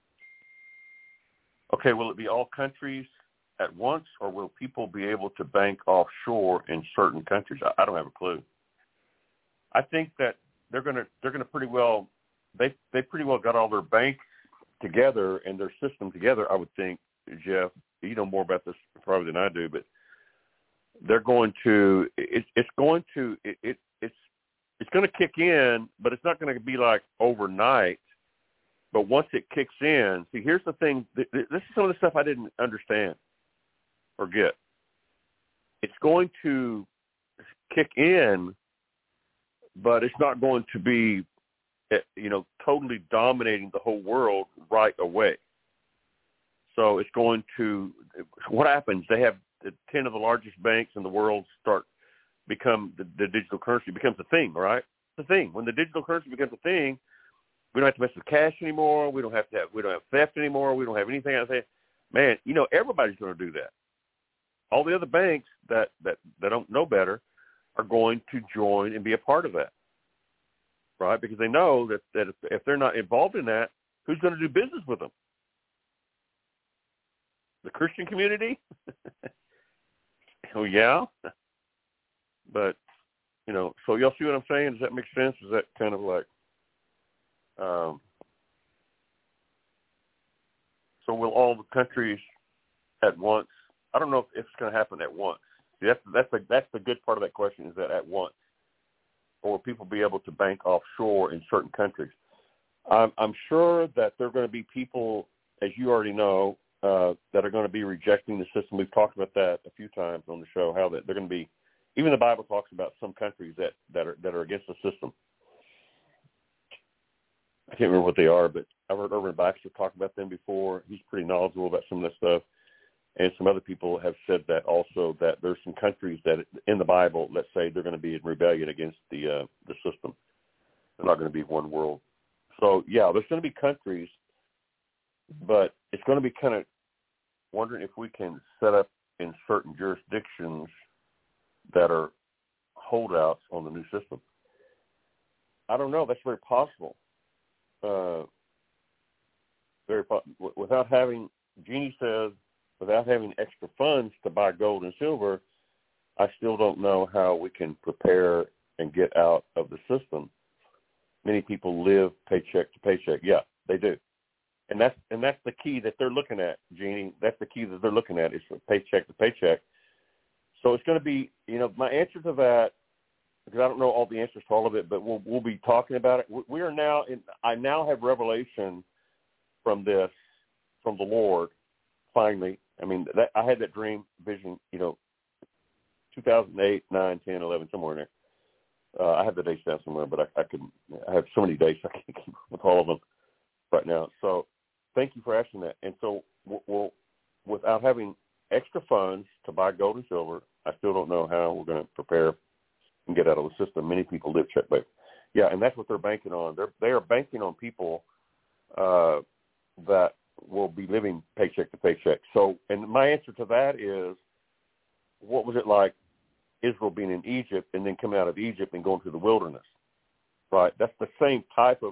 S2: okay, will it be all countries at once, or will people be able to bank offshore in certain countries? I, I don't have a clue. I think that they're going to they're going to pretty well they they pretty well got all their banks together and their system together. I would think, Jeff, you know more about this probably than I do, but they're going to it, it's going to it, it it's it's going to kick in, but it's not going to be like overnight. But once it kicks in, see, here's the thing. This is some of the stuff I didn't understand or get. It's going to kick in, but it's not going to be, you know, totally dominating the whole world right away. So it's going to, what happens? They have ten of the largest banks in the world start become, the, the digital currency becomes a thing, right? It's a thing. When the digital currency becomes a thing, we don't have to mess with cash anymore. We don't have to have, we don't have theft anymore. We don't have anything out there. Man, you know, everybody's going to do that. All the other banks that, that, that don't know better are going to join and be a part of that, right? Because they know that, that if, if they're not involved in that, who's going to do business with them? The Christian community? Oh, yeah. But, you know, so y'all see what I'm saying? Does that make sense? Is that kind of like, um, so will all the countries at once? I don't know if it's going to happen at once. That's that's the that's the good part of that question, is that at once, or will people be able to bank offshore in certain countries? I'm, I'm sure that there are going to be people, as you already know, uh, that are going to be rejecting the system. We've talked about that a few times on the show. How that they're going to be, even the Bible talks about some countries that, that are that are against the system. I can't remember what they are, but I've heard Irvin Baxter talk about them before. He's pretty knowledgeable about some of that stuff. And some other people have said that also, that there's some countries that in the Bible, let's say, they're going to be in rebellion against the uh, the system. They're not going to be one world. So, yeah, there's going to be countries, but it's going to be kind of wondering if we can set up in certain jurisdictions that are holdouts on the new system. I don't know. That's very possible. Uh, very po- without having, Jeannie says, without having extra funds to buy gold and silver, I still don't know how we can prepare and get out of the system. Many people live paycheck to paycheck. Yeah, they do. And that's and that's the key that they're looking at, Jeannie. That's the key that they're looking at, is from paycheck to paycheck. So it's going to be, you know, my answer to that, because I don't know all the answers to all of it, but we'll we'll be talking about it. We are now in, I now have revelation from this, from the Lord, finally. I mean, that, I had that dream vision, you know, two thousand eight, nine, ten, eleven, somewhere in there. Uh, I have the dates down somewhere, but I, I couldn't. I have so many dates, I can't keep with all of them right now. So thank you for asking that. And so we'll, we'll, without having extra funds to buy gold and silver, I still don't know how we're going to prepare and get out of the system. Many people live check back. Yeah, and that's what they're banking on. They're they are banking on people uh, that will be living paycheck to paycheck. So, and my answer to that is, what was it like Israel being in Egypt and then coming out of Egypt and going to the wilderness? Right? That's the same type of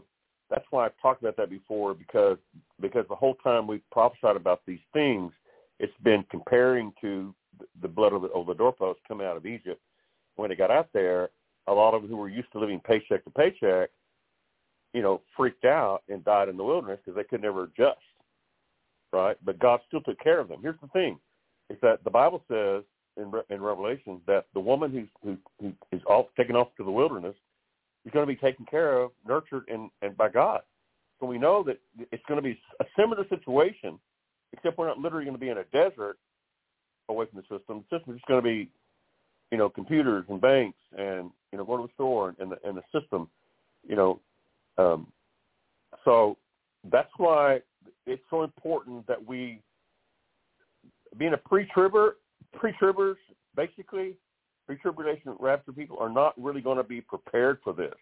S2: that's why I've talked about that before, because because the whole time we've prophesied about these things, it's been comparing to the blood of the, of the doorpost coming out of Egypt. When it got out there, a lot of them who were used to living paycheck to paycheck, you know, freaked out and died in the wilderness because they could never adjust, right? But God still took care of them. Here's the thing, is that the Bible says in, in Revelation that the woman who's, who, who is all taken off to the wilderness is going to be taken care of, nurtured, and, and by God. So we know that it's going to be a similar situation, except we're not literally going to be in a desert away from the system. The system is just going to be, you know, computers and banks and, you know, go to the store and, and, the, and the system, you know. Um, so that's why it's so important that we, being a pre-tribber, pre-tribbers, basically, pre-tribulation rapture people are not really going to be prepared for this.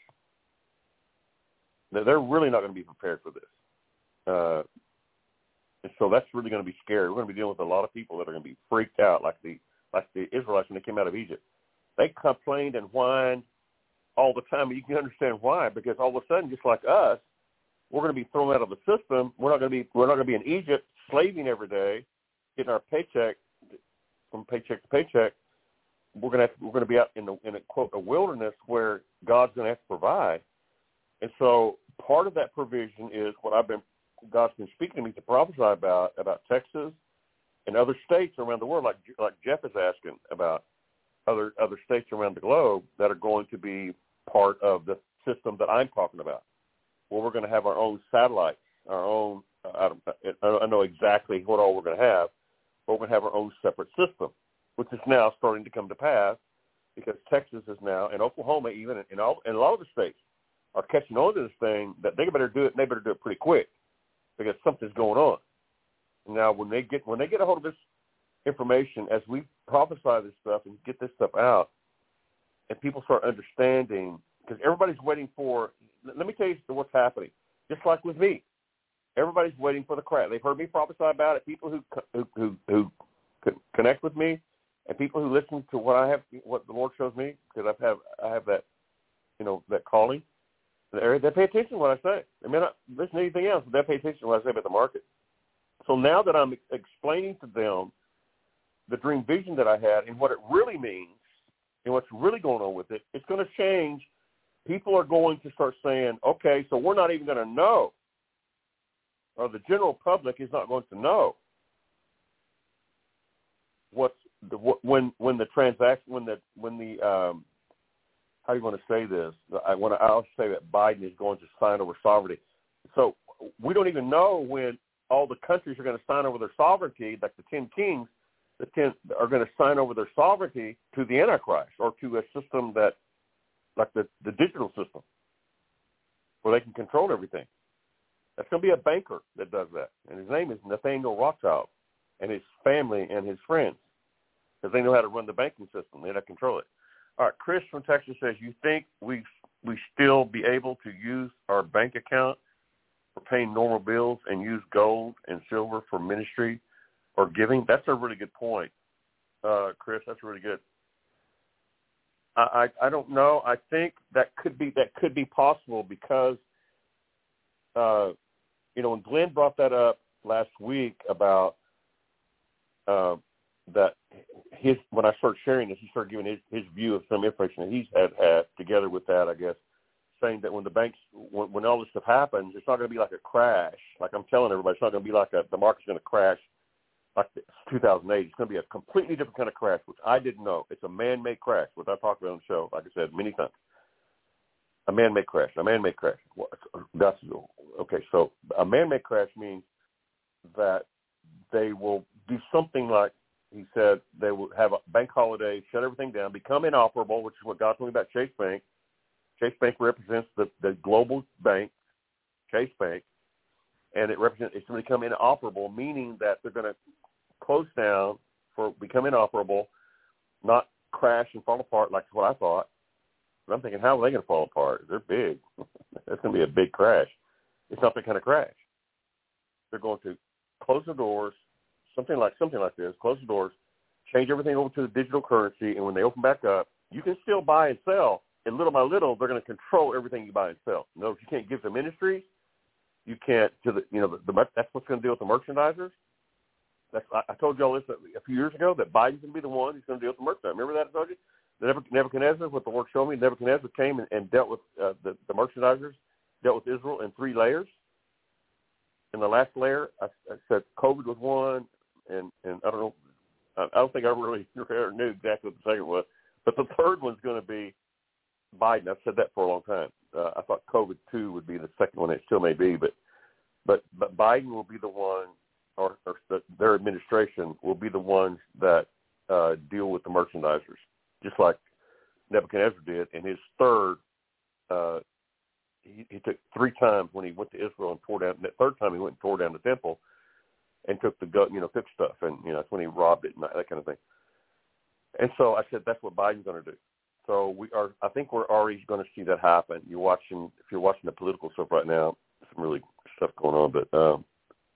S2: They're really not going to be prepared for this. Uh, and so that's really going to be scary. We're going to be dealing with a lot of people that are going to be freaked out, like the like the Israelites when they came out of Egypt. They complained and whined all the time, and you can understand why, because all of a sudden, just like us, we're going to be thrown out of the system. We're not going to be we're not going to be in Egypt slaving every day, getting our paycheck from paycheck to paycheck. We're going to have, we're going to be out in the in a quote a wilderness where God's going to have to provide. And so part of that provision is what I've been God's been speaking to me to prophesy about about Texas and other states around the world, like like Jeff is asking about other other states around the globe that are going to be part of the system that I'm talking about, where we're going to have our own satellites, our own. I, don't, I know exactly what all we're going to have, but we're going to have our own separate system, which is now starting to come to pass because Texas is now, and Oklahoma even, and, all, and a lot of the states are catching on to this thing that they better do it, and they better do it pretty quick because something's going on. Now, when they get when they get a hold of this information, as we prophesy this stuff and get this stuff out, and people start understanding, because everybody's waiting for, let me tell you what's happening, just like with me. Everybody's waiting for the crash. They've heard me prophesy about it. People who who who, who connect with me, and people who listen to what I have, what the Lord shows me, because I have I have that, you know, that calling. They pay attention to what I say. They may not listen to anything else, but they pay attention to what I say about the market. So now that I'm explaining to them the dream vision that I had and what it really means and what's really going on with it, it's going to change. People are going to start saying, okay, so we're not even going to know, or the general public is not going to know what's the, when when the transaction when the when the um, how do you want to say this? I want to I'll say that Biden is going to sign over sovereignty. So we don't even know when all the countries are going to sign over their sovereignty, like the ten kings, the ten are going to sign over their sovereignty to the Antichrist or to a system that, like the, the digital system, where they can control everything. That's going to be a banker that does that, and his name is Nathaniel Rothschild, and his family and his friends, because they know how to run the banking system. They know how to control it. All right, Chris from Texas says, you think we we still be able to use our bank account for paying normal bills and use gold and silver for ministry or giving? That's a really good point, uh, Chris. That's really good. I, I I don't know. I think that could be that could be possible because, uh, you know, when Glenn brought that up last week about uh, that. His when I started sharing this, he started giving his, his view of some information that he's had, had together with that, I guess, saying that when the banks, when, when all this stuff happens, it's not going to be like a crash. Like I'm telling everybody, it's not going to be like a, the market's going to crash like two thousand eight. It's going to be a completely different kind of crash, which I didn't know. It's a man-made crash, which I talked about on the show, like I said, many times. A man-made crash, a man-made crash. That's, okay, so a man-made crash means that they will do something like, he said they would have a bank holiday, shut everything down, become inoperable, which is what God told me about Chase Bank. Chase Bank represents the, the global bank, Chase Bank, and it represents it's going to become inoperable, meaning that they're going to close down for become inoperable, not crash and fall apart like what I thought. But I'm thinking, how are they going to fall apart? They're big. That's going to be a big crash. It's not that kind of crash. They're going to close the doors. Something like something like this, close the doors, change everything over to the digital currency, and when they open back up, you can still buy and sell, and little by little, they're going to control everything you buy and sell. No, if you can't give to ministries, you can't to the, you know, the, the, that's what's going to deal with the merchandisers. That's, I, I told y'all this a, a few years ago that Biden's going to be the one who's going to deal with the merchandise. Remember that I told you? The Nebuchadnezzar, what the Lord showed me, Nebuchadnezzar came and, and dealt with uh, the, the merchandisers, dealt with Israel in three layers. In the last layer, I, I said COVID was one, and, and I don't know, I, I don't think I really knew exactly what the second was, but the third one's going to be Biden. I've said that for a long time. Uh, I thought COVID two would be the second one. It still may be, but but but Biden will be the one, or, or the, their administration will be the ones that uh, deal with the merchandisers, just like Nebuchadnezzar did. And his third, uh, he, he took three times when he went to Israel and tore down. That third time he went and tore down the temple and took the you know took stuff, and you know that's when he robbed it and that kind of thing. And so I said that's what Biden's going to do. So we are. I think we're already going to see that happen. You're watching. If you're watching the political stuff right now, some really stuff going on. But um,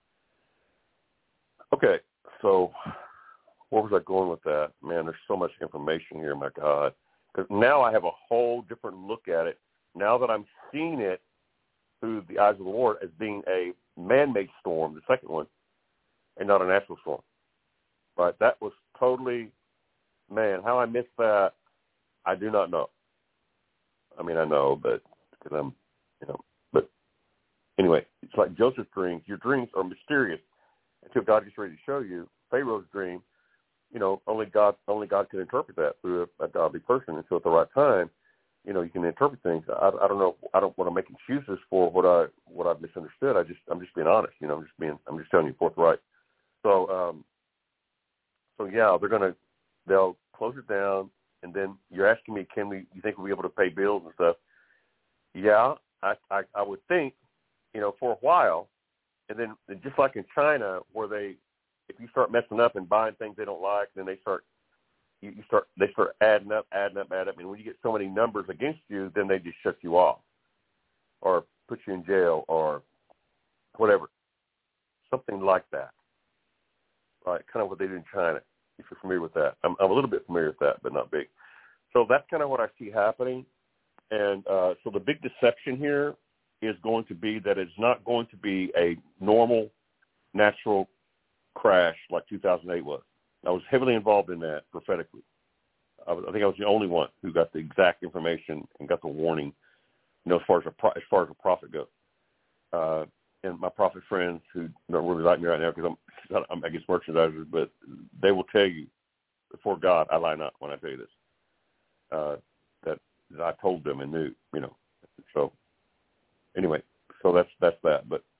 S2: okay, so where was I going with that? Man, there's so much information here. My God, because now I have a whole different look at it. Now that I'm seeing it through the eyes of the Lord as being a man-made storm, the second one, and not a natural storm. Right? That was totally, man. How I missed that. I do not know. I mean, I know, but because I'm, you know, but anyway, it's like Joseph's dreams. Your dreams are mysterious until God gets ready to show you. Pharaoh's dream, you know, only God, only God can interpret that through a, a godly person. And so at the right time, you know, you can interpret things. I, I don't know. I don't want to make excuses for what I, what I've misunderstood. I just, I'm just being honest. You know, I'm just being, I'm just telling you forthright. So, um, so yeah, they're gonna, they'll close it down. And then you're asking me, can we, you think we'll be able to pay bills and stuff? Yeah, I, I, I would think, you know, for a while. And then just like in China, where they, if you start messing up and buying things they don't like, then they start, you, you start, they start adding up, adding up, adding up. And when you get so many numbers against you, then they just shut you off or put you in jail or whatever. Something like that. Right, kind of what they do in China. If you're familiar with that. I'm, I'm a little bit familiar with that, but not big. So that's kind of what I see happening. And uh, so the big deception here is going to be that it's not going to be a normal, natural crash like two thousand eight was. I was heavily involved in that prophetically. I, was, I think I was the only one who got the exact information and got the warning, you know, as far as a pro- as far as a prophet goes. Uh, and my prophet friends who don't really like me right now because I'm, I'm against merchandisers, but they will tell you before God, I lie not when I tell you this, uh, that, that I told them and knew, you know. So anyway, so that's that's that. But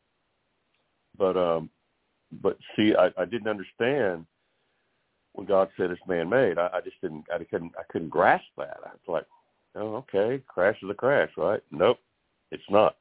S2: but um, but see, I, I didn't understand when God said it's man-made. I, I just didn't. I couldn't. I couldn't grasp that. I was like, oh, okay, crash is a crash, right? Nope, it's not.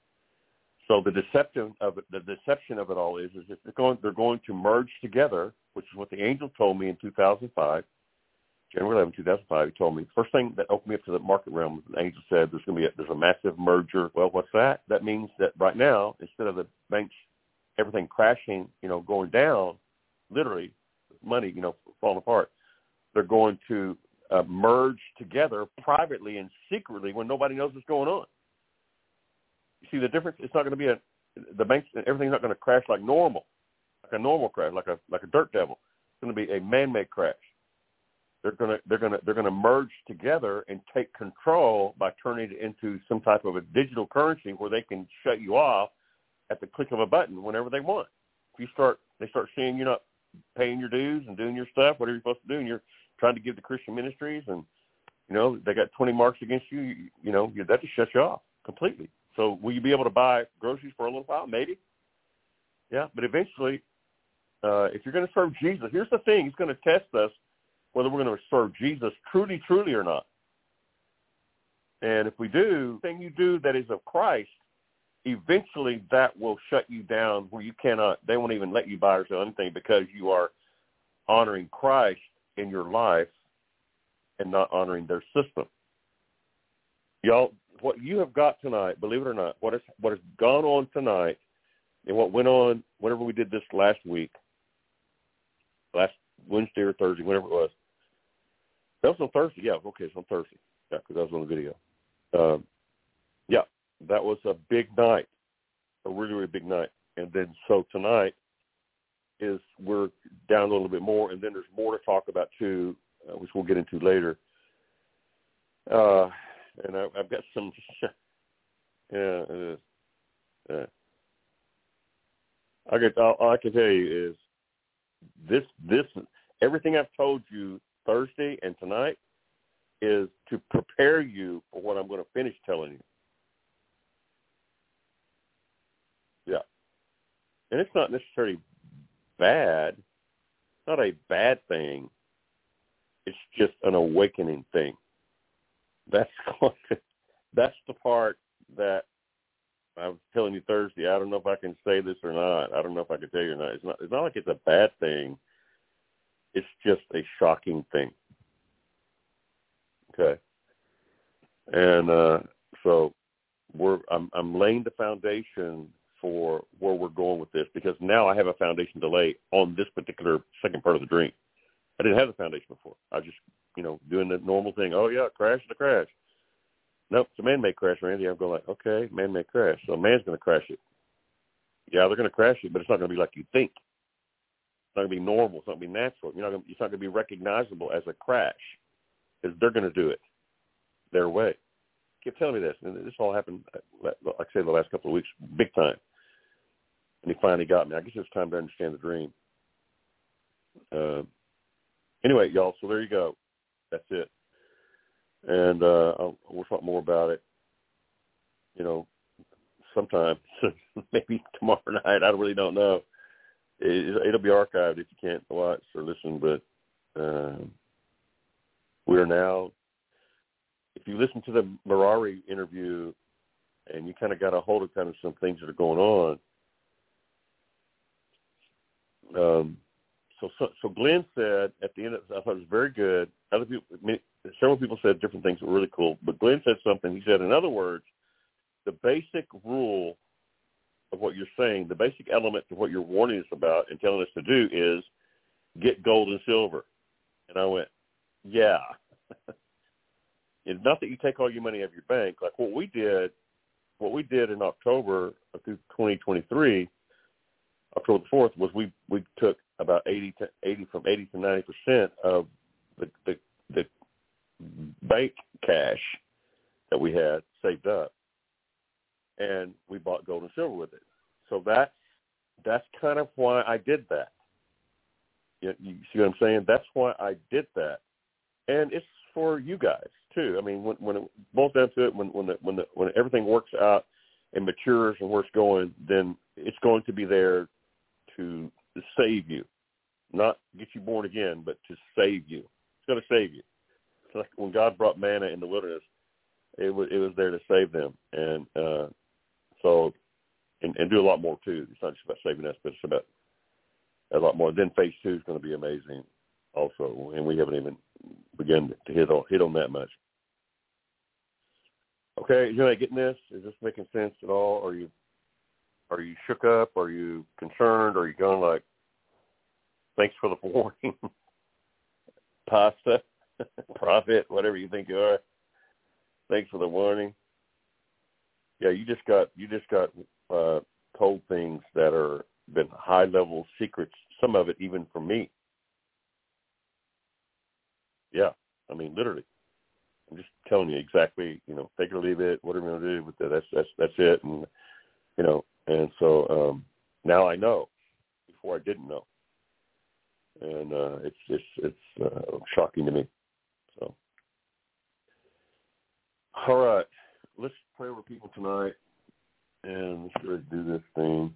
S2: So the deception of it, the deception of it all is, is that they're going, they're going to merge together, which is what the angel told me in two thousand five, January eleventh, two thousand five. He told me first thing that opened me up to the market realm. The angel said there's going to be a, there's a massive merger. Well, what's that? That means that right now, instead of the banks, everything crashing, you know, going down, literally, money, you know, falling apart, they're going to uh, merge together privately and secretly when nobody knows what's going on. You see the difference? It's not going to be a the banks. Everything's not going to crash like normal, like a normal crash, like a like a dirt devil. It's going to be a man-made crash. They're going to they're going to they're going to merge together and take control by turning it into some type of a digital currency where they can shut you off at the click of a button whenever they want. If you start they start seeing you're not paying your dues and doing your stuff, whatever you're supposed to do, and you're trying to give to Christian ministries, and you know they got twenty marks against you, you, you know that just shuts you off completely. So will you be able to buy groceries for a little while? Maybe. Yeah, but eventually, uh, if you're going to serve Jesus, here's the thing. He's going to test us whether we're going to serve Jesus truly, truly or not. And if we do, the thing you do that is of Christ, eventually that will shut you down where you cannot, they won't even let you buy or sell anything because you are honoring Christ in your life and not honoring their system. Y'all, what you have got tonight, believe it or not, what has what has gone on tonight and what went on whenever we did this last week, last Wednesday or Thursday, whatever it was. That was on Thursday. Yeah, okay, it's on Thursday. Yeah, because I was on the video. Um, yeah, that was a big night, a really, really big night. And then so tonight is we're down a little bit more, and then there's more to talk about too, uh, which we'll get into later. Uh, and I, I've got some, yeah, uh, uh, I get, all, all I can tell you is this, this, everything I've told you Thursday and tonight is to prepare you for what I'm going to finish telling you. Yeah. And it's not necessarily bad. It's not a bad thing. It's just an awakening thing. That's that's the part that I was telling you Thursday. I don't know if I can say this or not. I don't know if I can tell you or not. It's not. It's not like it's a bad thing. It's just a shocking thing. Okay. And uh, so we're. I'm, I'm laying the foundation for where we're going with this, because now I have a foundation to lay on this particular second part of the dream. I didn't have the foundation before. I just, you know, doing the normal thing. Oh, yeah, crash is a crash. Nope, it's a man-made crash, Randy. I'm going like, okay, man-made crash. So a man's going to crash it. Yeah, they're going to crash it, but it's not going to be like you think. It's not going to be normal. It's not going to be natural. You're not going to, it's not going to be recognizable as a crash, because they're going to do it their way. Keep telling me this. And this all happened, like I said, the last couple of weeks, big time. And he finally got me. I guess it was time to understand the dream. Uh, anyway, y'all, so there you go. That's it. And uh, I'll, we'll talk more about it, you know, sometime, maybe tomorrow night. I really don't know. It, it'll be archived if you can't watch or listen, but uh, we are now, if you listen to the Merari interview and you kind of got a hold of kind of some things that are going on, um, so, so so Glenn said at the end, of, I thought it was very good. Other people, several people said different things that were really cool, but Glenn said something. He said, in other words, the basic rule of what you're saying, the basic element of what you're warning us about and telling us to do is get gold and silver. And I went, yeah. It's not that you take all your money out of your bank. Like what we did, what we did in October of twenty twenty-three, October the fourth, was we, we took about eighty to eighty from eighty to ninety percent of the, the the bank cash that we had saved up, and we bought gold and silver with it. So that's that's kind of why I did that. You, you see what I'm saying? That's why I did that, and it's for you guys too. I mean, when when it boils down to it, when when the, when the, when everything works out and matures and where it's going, then it's going to be there to save you, not get you born again, but to save you. It's going to save you. It's like when God brought manna in the wilderness, it was it was there to save them, and uh, so and, and do a lot more too. It's not just about saving us, but it's about a lot more. Then phase two is going to be amazing, also, and we haven't even begun to hit on hit on that much. Okay, you know, getting this? Is this making sense at all? Are you are you shook up? Are you concerned? Are you going like, thanks for the warning, pasta, prophet, whatever you think you are. Thanks for the warning. Yeah, you just got you just got uh, told things that are been high level secrets. Some of it even from me. Yeah, I mean literally. I'm just telling you exactly. You know, take it or leave it. Whatever you're gonna do with that, that's that's that's it. And you know, and so um, now I know. Before I didn't know, and uh, it's it's it's uh, shocking to me. So, all right, let's pray over people tonight, and let's try to do this thing.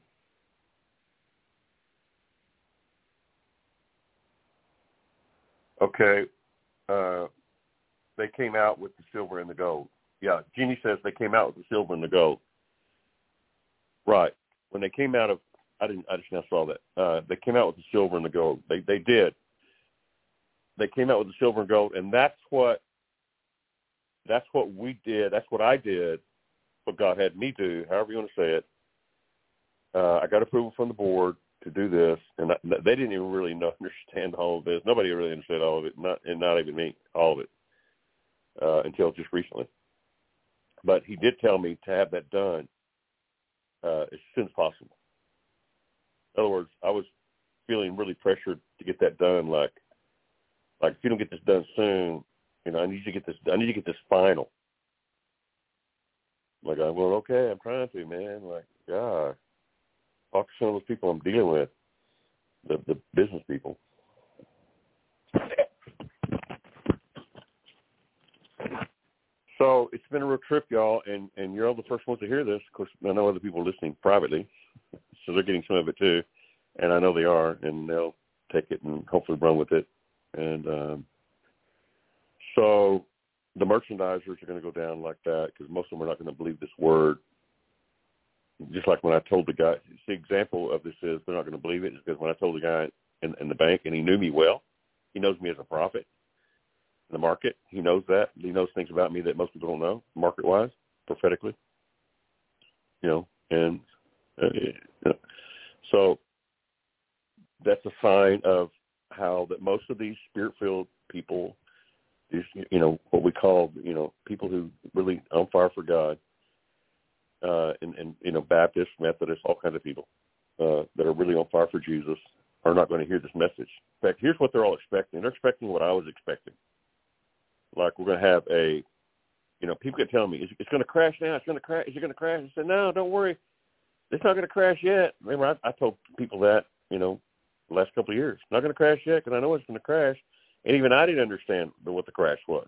S2: Okay, uh, they came out with the silver and the gold. Yeah, Jeannie says they came out with the silver and the gold. Right. When they came out of, I didn't, I just now saw that. Uh, they came out with the silver and the gold. They they did. They came out with the silver and gold, and that's what, that's what we did. That's what I did, what God had me do, however you want to say it. Uh, I got approval from the board to do this, and I, they didn't even really know, understand all of this. Nobody really understood all of it, not and not even me, all of it. uh, until just recently. But he did tell me to have that done uh, as soon as possible. In other words, I was feeling really pressured to get that done. Like, like if you don't get this done soon, you know, I need you to get this. I need you to get this final. Like, I'm going, okay, I'm trying to, man. Like, God, talk to some of those people I'm dealing with, the the business people. So it's been a real trip, y'all, and, and you're all the first ones to hear this. Of course, I know other people are listening privately, so they're getting some of it too, and I know they are, and they'll take it and hopefully run with it. And um, so the merchandisers are going to go down like that because most of them are not going to believe this word. Just like when I told the guy, the example of this is they're not going to believe it is because when I told the guy in, in the bank, and he knew me well, he knows me as a prophet. The market, he knows that. He knows things about me that most people don't know, market-wise, prophetically. You know, and uh, you know, so that's a sign of how that most of these spirit-filled people, these, you know, what we call, you know, people who really on fire for God, uh, and, and you know, Baptists, Methodists, all kinds of people uh, that are really on fire for Jesus are not going to hear this message. In fact, here's what they're all expecting. They're expecting what I was expecting. Like we're going to have a, you know, people kept telling me, it's, it's going to crash now. It's going to crash. Is it going to crash? I said, no, don't worry. It's not going to crash yet. Remember, I, I told people that, you know, the last couple of years. It's not going to crash yet because I know it's going to crash. And even I didn't understand what the crash was.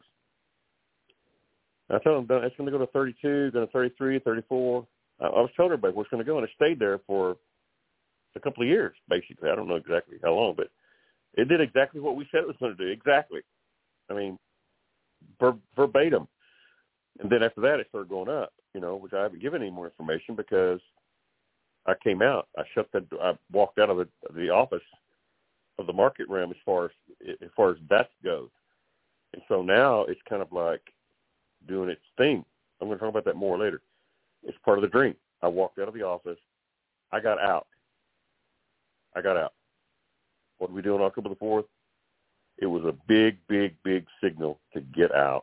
S2: I told them it's going to go to thirty-two, going to thirty-three, thirty-four. I, I was telling everybody where it's going to go, and it stayed there for a couple of years, basically. I don't know exactly how long, but it did exactly what we said it was going to do, exactly. I mean, Ver, verbatim. And then after that, it started going up, you know, which I haven't given any more information because I came out. I shut the, I walked out of the, the office of the market realm as far as, as far as that goes. And so now it's kind of like doing its thing. I'm going to talk about that more later. It's part of the dream. I walked out of the office. I got out. I got out. What did we do on October the fourth? It was a big, big, big signal to get out.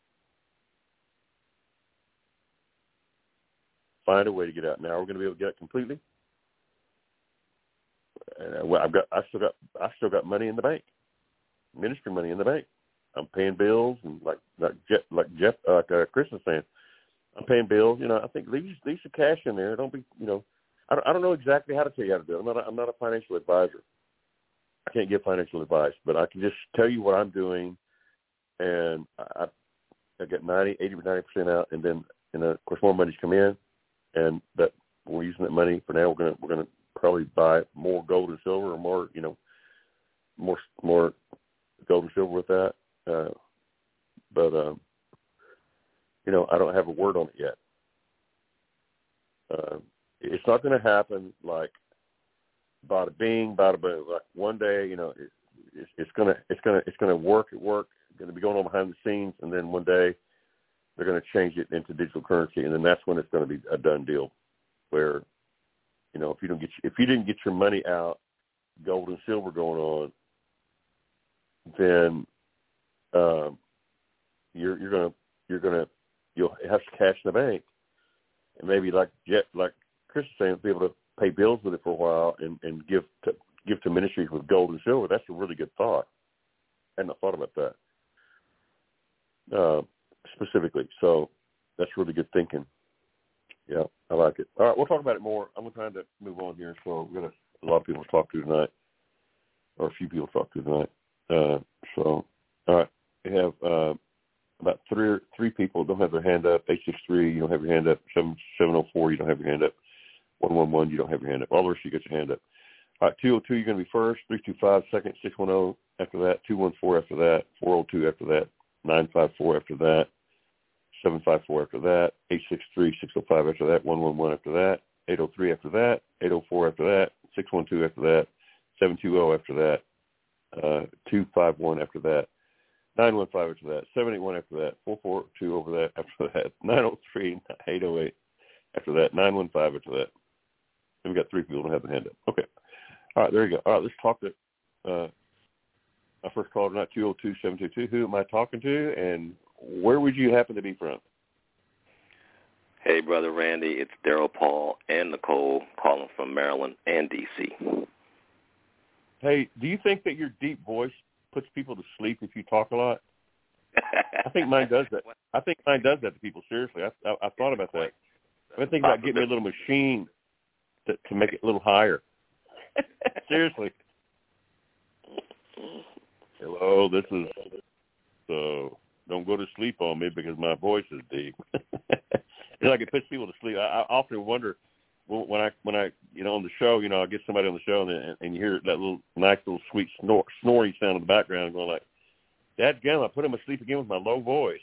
S2: Find a way to get out. Now we're going to be able to get out completely. Uh, well, I've got, I still got, I still got money in the bank, ministry money in the bank. I'm paying bills, and like, like Jeff, like Jeff, like uh, Chris was saying, I'm paying bills. You know, I think leave, leave some cash in there. Don't be, you know, I don't, I don't know exactly how to tell you how to do it. I'm not, a, I'm not a financial advisor. I can't give financial advice, but I can just tell you what I'm doing, and I, I get ninety, eighty, ninety percent out, and then, and of course, more money's come in, and that we're using that money for now. We're gonna we're gonna probably buy more gold and silver, or more, you know, more more gold and silver with that. Uh, but um, you know, I don't have a word on it yet. Uh, it's not going to happen like bada bing, bada boom. Like one day, you know, it, it's, it's gonna, it's gonna, it's gonna work at work. It's gonna be going on behind the scenes, and then one day they're gonna change it into digital currency, and then that's when it's gonna be a done deal. Where, you know, if you don't get, if you didn't get your money out, gold and silver going on, then um, you're you're gonna you're gonna you'll have cash in the bank, and maybe like Jet, like Chris is saying, be able to pay bills with it for a while and, and give to give to ministries with gold and silver. That's a really good thought. I hadn't thought about that uh, specifically. So that's really good thinking. Yeah, I like it. All right, we'll talk about it more. I'm trying to move on here. So we've got a, a lot of people to talk to tonight, or a few people to talk to tonight. Uh, so, all right, we have uh, about three three people don't have their hand up. eight six three, you don't have your hand up. seven seven zero four, you don't have your hand up. one one one, you don't have your hand up. All the rest, you get your hand up. All right, two oh two, you're going to be first. three two five, second. six one zero after that. two one four after that. four oh two after that. nine five four after that. seven five four after that. eight six three, six oh five after that. one one one after that. eight oh three after that. eight oh four after that. six one two after that. seven two zero after that. Uh, two five one after that. nine one five after that. seven eight one after that. four four two over that after that. nine oh three, eight oh eight after that. nine one five after that. And we've got three people who have their hand up. Okay. All right, there you go. All right, let's talk to uh, my first caller tonight, two oh two, seven two two. Who am I talking to, and where would you happen to be from?
S1: Hey, Brother Randy, it's Daryl Paul and Nicole calling from Maryland and D C
S2: Hey, do you think that your deep voice puts people to sleep if you talk a lot? I think mine does that. I think mine does that to people. Seriously, I, I, I thought about that. I think about getting me a little machine to, to make it a little higher. Seriously. Hello, this is so. Don't go to sleep on me because my voice is deep. It's like it puts people to sleep. I, I often wonder when I when I you know on the show, you know, I get somebody on the show and, and you hear that little nice little sweet snor, snoring sound in the background, going like, "Dadgum, I put him asleep again with my low voice."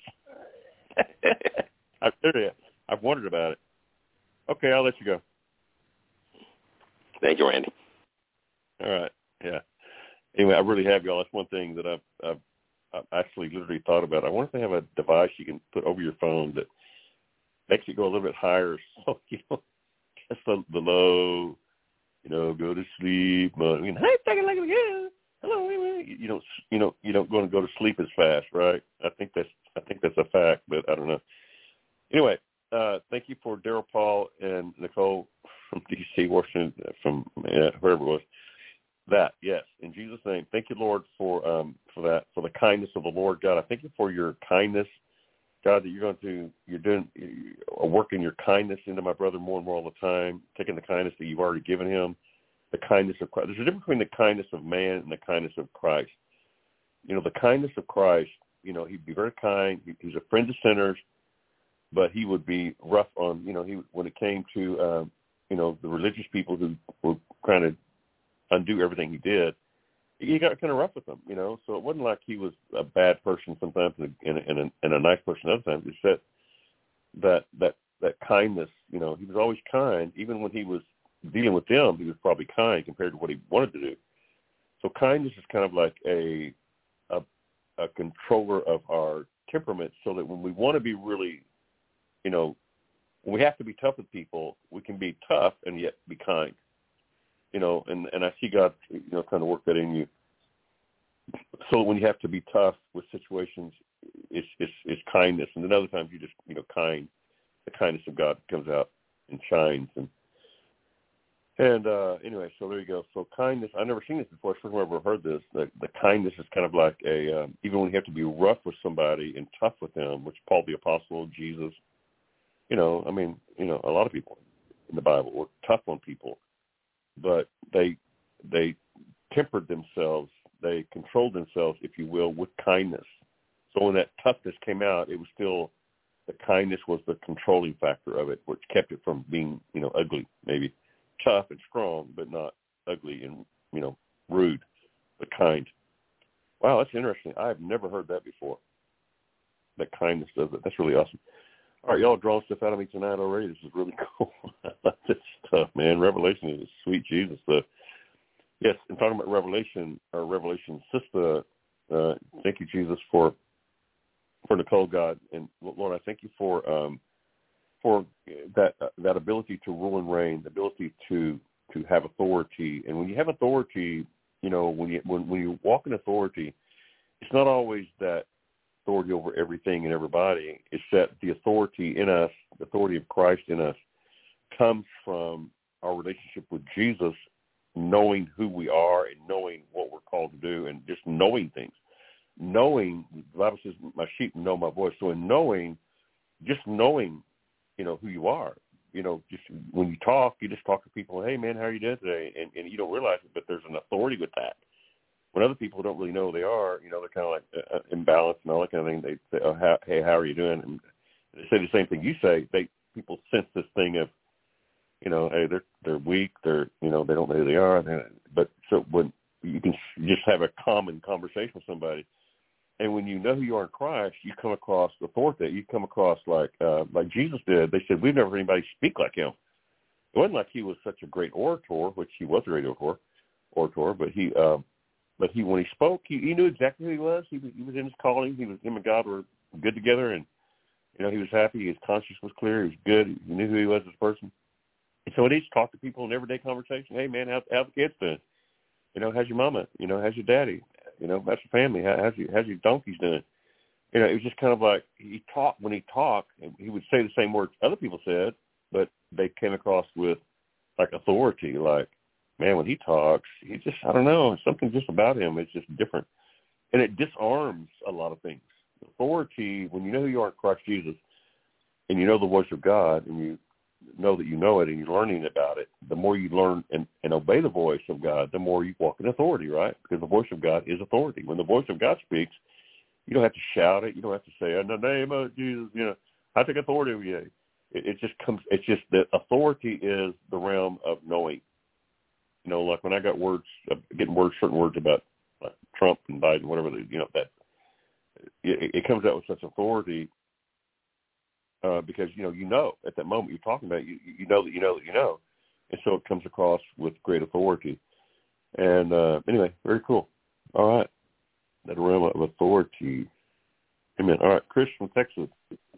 S2: I've I've wondered about it. Okay, I'll let you go.
S1: Thank you, Randy.
S2: All right. Yeah. Anyway, I really have y'all. That's one thing that I've, I've, I've actually literally thought about. I wonder if they have a device you can put over your phone that makes it go a little bit higher, so you know, just the, the low, you know, go to sleep. But, you know, hey, take it like again. Hello, you don't, you know, you don't go and go to sleep as fast, right? I think that's, I think that's a fact, but I don't know. Anyway, uh, thank you for Daryl Paul and Nicole from D C, Washington, from uh, wherever it was. That, yes, in Jesus' name. Thank you, Lord, for um, for that, for the kindness of the Lord, God. I thank you for your kindness, God, that you're going to, you're doing, you're working your kindness into my brother more and more all the time, taking the kindness that you've already given him, the kindness of Christ. There's a difference between the kindness of man and the kindness of Christ. You know, the kindness of Christ, you know, he'd be very kind. He, he's a friend to sinners, but he would be rough on, you know, he when it came to, uh, you know, the religious people who were trying to undo everything he did, he got kind of rough with them, you know. So it wasn't like he was a bad person sometimes and a, and a, and a nice person other times. It's that that that that kindness, you know. He was always kind, even when he was dealing with them. He was probably kind compared to what he wanted to do. So kindness is kind of like a a, a controller of our temperament, so that when we want to be really, you know, when we have to be tough with people, we can be tough and yet be kind. You know, and, and I see God, you know, trying to work that in you. So when you have to be tough with situations, it's, it's, it's kindness. And then other times you just, you know, kind, the kindness of God comes out and shines. And, and uh, anyway, so there you go. So kindness, I've never seen this before. It's the first time I've ever heard this. The, the kindness is kind of like a, um, even when you have to be rough with somebody and tough with them, which Paul the Apostle, Jesus, you know, I mean, you know, a lot of people in the Bible were tough on people. But they they tempered themselves, they controlled themselves, if you will, with kindness. So when that toughness came out, it was still, the kindness was the controlling factor of it, which kept it from being, you know, ugly, maybe tough and strong, but not ugly and, you know, rude, but kind. Wow, that's interesting. I've never heard that before. That kindness does it. That's really awesome. All right, y'all are drawing stuff out of me tonight already. This is really cool. I like this stuff, man. Revelation is sweet Jesus stuff. Yes, and talking about Revelation, or Revelation, Sister, uh, thank you, Jesus, for for Nicole, God. And, Lord, I thank you for um, for that uh, that ability to rule and reign, the ability to to have authority. And when you have authority, you know, when you when, when you walk in authority, it's not always that authority over everything and everybody. It's that the authority in us, the authority of Christ in us, comes from our relationship with Jesus, knowing who we are and knowing what we're called to do, and just knowing things. Knowing, the Bible says, my sheep know my voice. So in knowing, just knowing, you know, who you are, you know, just when you talk, you just talk to people, hey, man, how are you doing today? And, and you don't realize it, but there's an authority with that. When other people don't really know who they are, you know, they're kind of like uh, imbalanced and all that kind of thing. They say, oh, how, hey, how are you doing? And they say the same thing you say. They people sense this thing of, you know, hey, they're they're weak. They're, you know, they don't know who they are. But so when you can just have a common conversation with somebody, and when you know who you are in Christ, you come across authority. You come across like uh, like Jesus did. They said, we've never heard anybody speak like him. It wasn't like he was such a great orator, which he was a great orator, orator, but he. Uh, But he, when he spoke, he, he knew exactly who he was. He was, he was in his calling. He was, him and God were good together, and you know he was happy. His conscience was clear. He was good. He knew who he was as a person. And so when he talked to people in everyday conversation, hey man, how how the kids doing? You know, how's your mama? You know, how's your daddy? You know, how's your family? How, how's your how's your donkeys doing? you know, it was just kind of like he talked, when he talked, he would say the same words other people said, but they came across with like authority, like, man, when he talks, he just, I don't know, something just about him, it's just different. And it disarms a lot of things. Authority, when you know who you are in Christ Jesus, and you know the voice of God, and you know that you know it, and you're learning about it, the more you learn and, and obey the voice of God, the more you walk in authority, right? Because the voice of God is authority. When the voice of God speaks, you don't have to shout it. You don't have to say, in the name of Jesus, you know, I take authority over you. It, it just comes, it's just that authority is the realm of knowing. You know, like when I got words, uh, getting words, certain words about like Trump and Biden, whatever, they, you know, that it, it comes out with such authority uh, because, you know, you know, at that moment you're talking about, you, you know that you know that you know. And so it comes across with great authority. And uh, anyway, very cool. All right. That realm of authority. Amen. All right. Chris from Texas.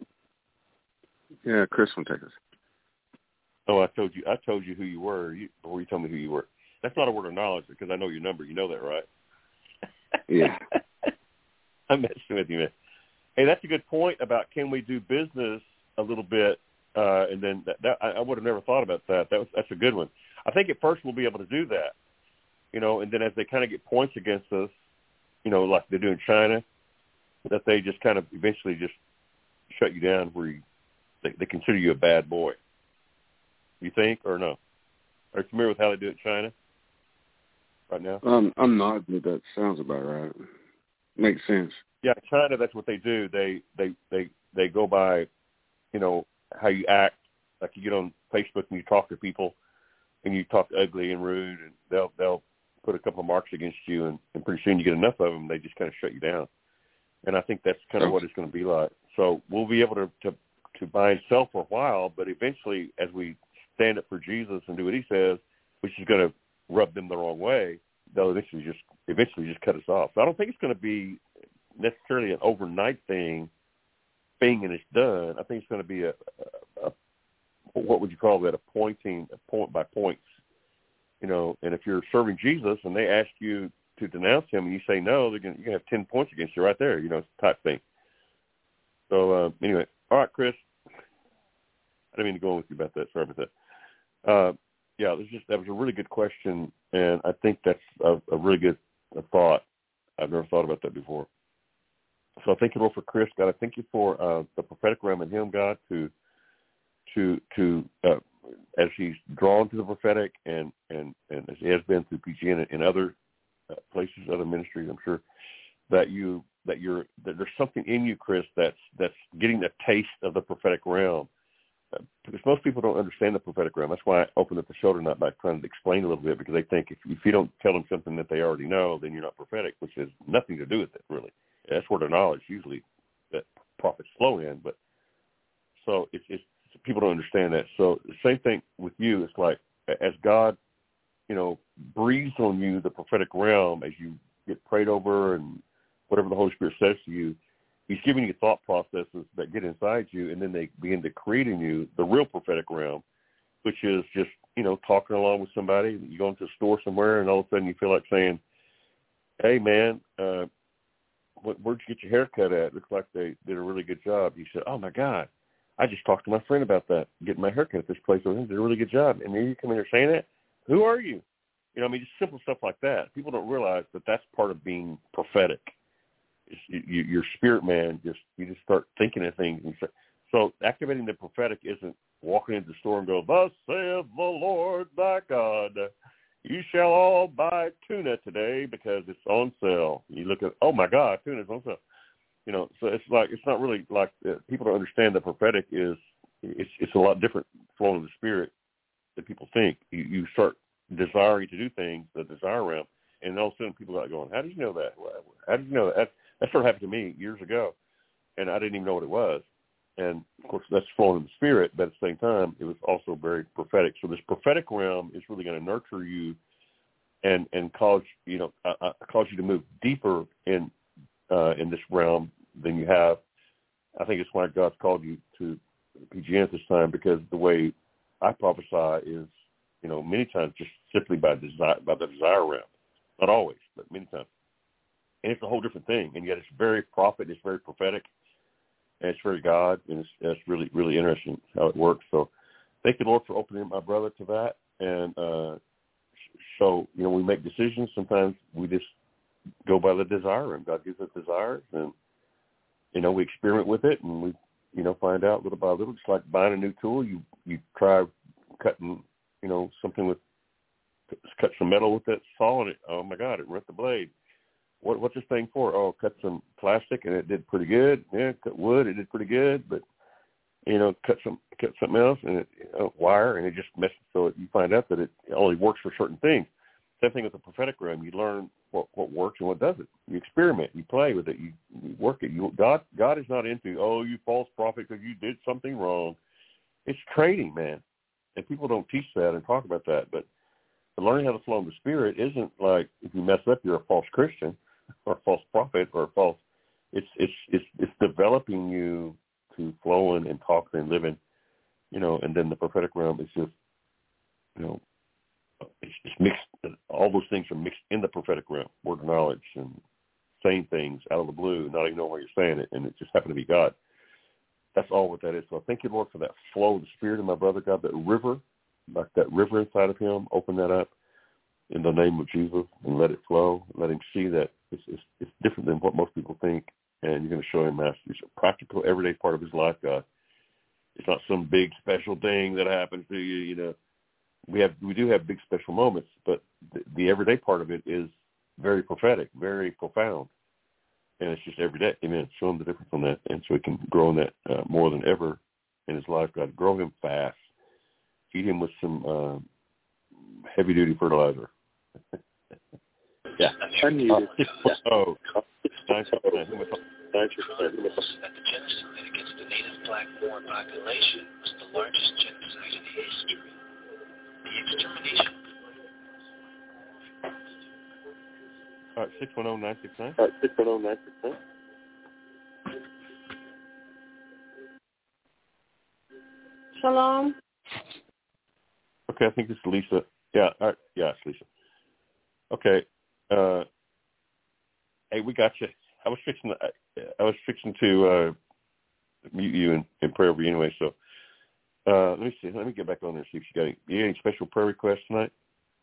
S3: Yeah, Chris from Texas.
S2: Oh, I told you. I told you who you were you, before you told me who you were. That's not a word of knowledge because I know your number. You know that, right?
S3: Yeah.
S2: I'm messing with you, man. Hey, that's a good point about can we do business a little bit, uh, and then that, that, I, I would have never thought about that. That was, that's a good one. I think at first we'll be able to do that, you know, and then as they kind of get points against us, you know, like they do in China, that they just kind of eventually just shut you down where you, they, they consider you a bad boy. You think or no? Are you familiar with how they do it in China right now?
S3: Um, I'm not, but that sounds about right. Makes sense.
S2: Yeah, in China, that's what they do. They they they they go by, you know, how you act. Like you get on Facebook and you talk to people, and you talk ugly and rude, and they'll they'll put a couple of marks against you, and, and pretty soon you get enough of them, they just kind of shut you down. And I think that's kind of what it's going to be like. So we'll be able to, to, to buy and sell for a while, but eventually as we stand up for Jesus and do what he says, which is going to rub them the wrong way, they'll eventually just eventually just cut us off. So I don't think it's going to be necessarily an overnight thing, thing and it's done. I think it's going to be a, a, a what would you call that, a pointing, a point by points. You know, and if you're serving Jesus and they ask you to denounce him and you say no, they're going to, you're going to have ten points against you right there, you know, type thing. So uh, anyway, all right, Chris. I didn't mean to go on with you about that. Sorry about that. Uh, yeah, it was just, that was a really good question, and I think that's a, a really good a thought. I've never thought about that before. So I thank you, Lord, for Chris. God, I thank you for uh, the prophetic realm in him, God, to to to uh, as he's drawn to the prophetic and, and, and as he has been through P G N and other uh, places, other ministries, I'm sure, that you that you're that there's something in you, Chris, that's that's getting a taste of the prophetic realm. Uh, because most people don't understand the prophetic realm. That's why I opened up the show tonight by trying to explain a little bit, because they think if, if you don't tell them something that they already know, then you're not prophetic, which has nothing to do with it, really. That's where the knowledge usually that prophets flow in. But so it's, it's people don't understand that. So the same thing with you. It's like as God, you know, breathes on you the prophetic realm as you get prayed over and whatever the Holy Spirit says to you, he's giving you thought processes that get inside you, and then they begin to create in you the real prophetic realm, which is just, you know, talking along with somebody. You go into a store somewhere, and all of a sudden you feel like saying, hey, man, uh, where'd you get your hair cut at? Looks like they did a really good job. You said, oh, my God, I just talked to my friend about that, getting my hair cut at this place. They did a really good job. And then you come in here saying that? Who are you? You know, I mean, just simple stuff like that. People don't realize that that's part of being prophetic. You, you, your spirit man, just you just start thinking of things. And so, so activating the prophetic isn't walking into the store and go, thus saith the Lord thy God, you shall all buy tuna today because it's on sale. You look at, oh my God, tuna's on sale. You know, so it's like it's not really like uh, people don't understand the prophetic is it's it's a lot different flowing of the spirit than people think. You, you start desiring to do things, the desire realm, and all of a sudden people are going, how did you know that? How did you know that? That started happening to me years ago, and I didn't even know what it was. And, of course, that's flowing in the spirit, but at the same time, it was also very prophetic. So this prophetic realm is really going to nurture you and, and cause, you know, uh, uh, cause you to move deeper in uh, in this realm than you have. I think it's why God's called you to P G N at this time, because the way I prophesy is, you know, many times just simply by desire, by the desire realm. Not always, but many times. and it's a whole different thing. And yet it's very prophet, it's very prophetic, and it's very God, and it's, it's really, really interesting how it works. So thank you, Lord, for opening my brother to that. And uh, so, you know, we make decisions. Sometimes we just go by the desire, and God gives us desires, and, you know, we experiment with it, and we, you know, find out little by little. Just like buying a new tool, you, you try cutting, you know, something with, cut some metal with that saw, and it, oh, my God, it rent the blade. What, what's this thing for? Oh, cut some plastic, and it did pretty good. Yeah, cut wood, it did pretty good, but, you know, cut some cut something else, and it, you know, wire, and it just messes. So you find out that it only works for certain things. Same thing with the prophetic realm. You learn what, what works and what doesn't. You experiment. You play with it. You, you work it. You, God God is not into, oh, you false prophet because you did something wrong. It's training, man. And people don't teach that and talk about that. But learning how to flow in the Spirit isn't like if you mess up, you're a false Christian or a false prophet or a false. It's it's it's it's developing you to flowing and talking and living, you know. And then the prophetic realm is just, you know, it's, it's mixed. All those things are mixed in the prophetic realm. Word of knowledge and saying things out of the blue, not even knowing why you're saying it, and it just happened to be God. That's all what that is. So I thank you, Lord, for that flow of the Spirit in my brother, God, that river, like that river inside of him. Open that up in the name of Jesus and let it flow. Let him see that it's, it's, it's different than what most people think, and you're going to show him, Master. It's a practical, everyday part of his life, God. It's not some big special thing that happens to you. You know, we have we do have big special moments, but the, the everyday part of it is very prophetic, very profound, and it's just every day. Amen. Show him the difference on that, and so he can grow in that uh, more than ever in his life. God, grow him fast. Feed him with some uh, heavy-duty fertilizer. Yeah.
S4: Unmuted.
S2: Uh, oh, nine percent.
S5: That the genocide against the native black-born population was the largest genocide in history. The extermination.
S2: All right, six one zero nine six nine.
S4: All right, six one zero nine six nine.
S6: Shalom.
S2: Okay, I think this is Lisa. Yeah, all right. Yeah, it's Lisa. Okay. Uh, hey, we got you. I was fixing. To, I was fixing to uh, mute you and, and pray over you anyway. So uh, let me see. Let me get back on there and see if you got any, you got any special prayer requests tonight.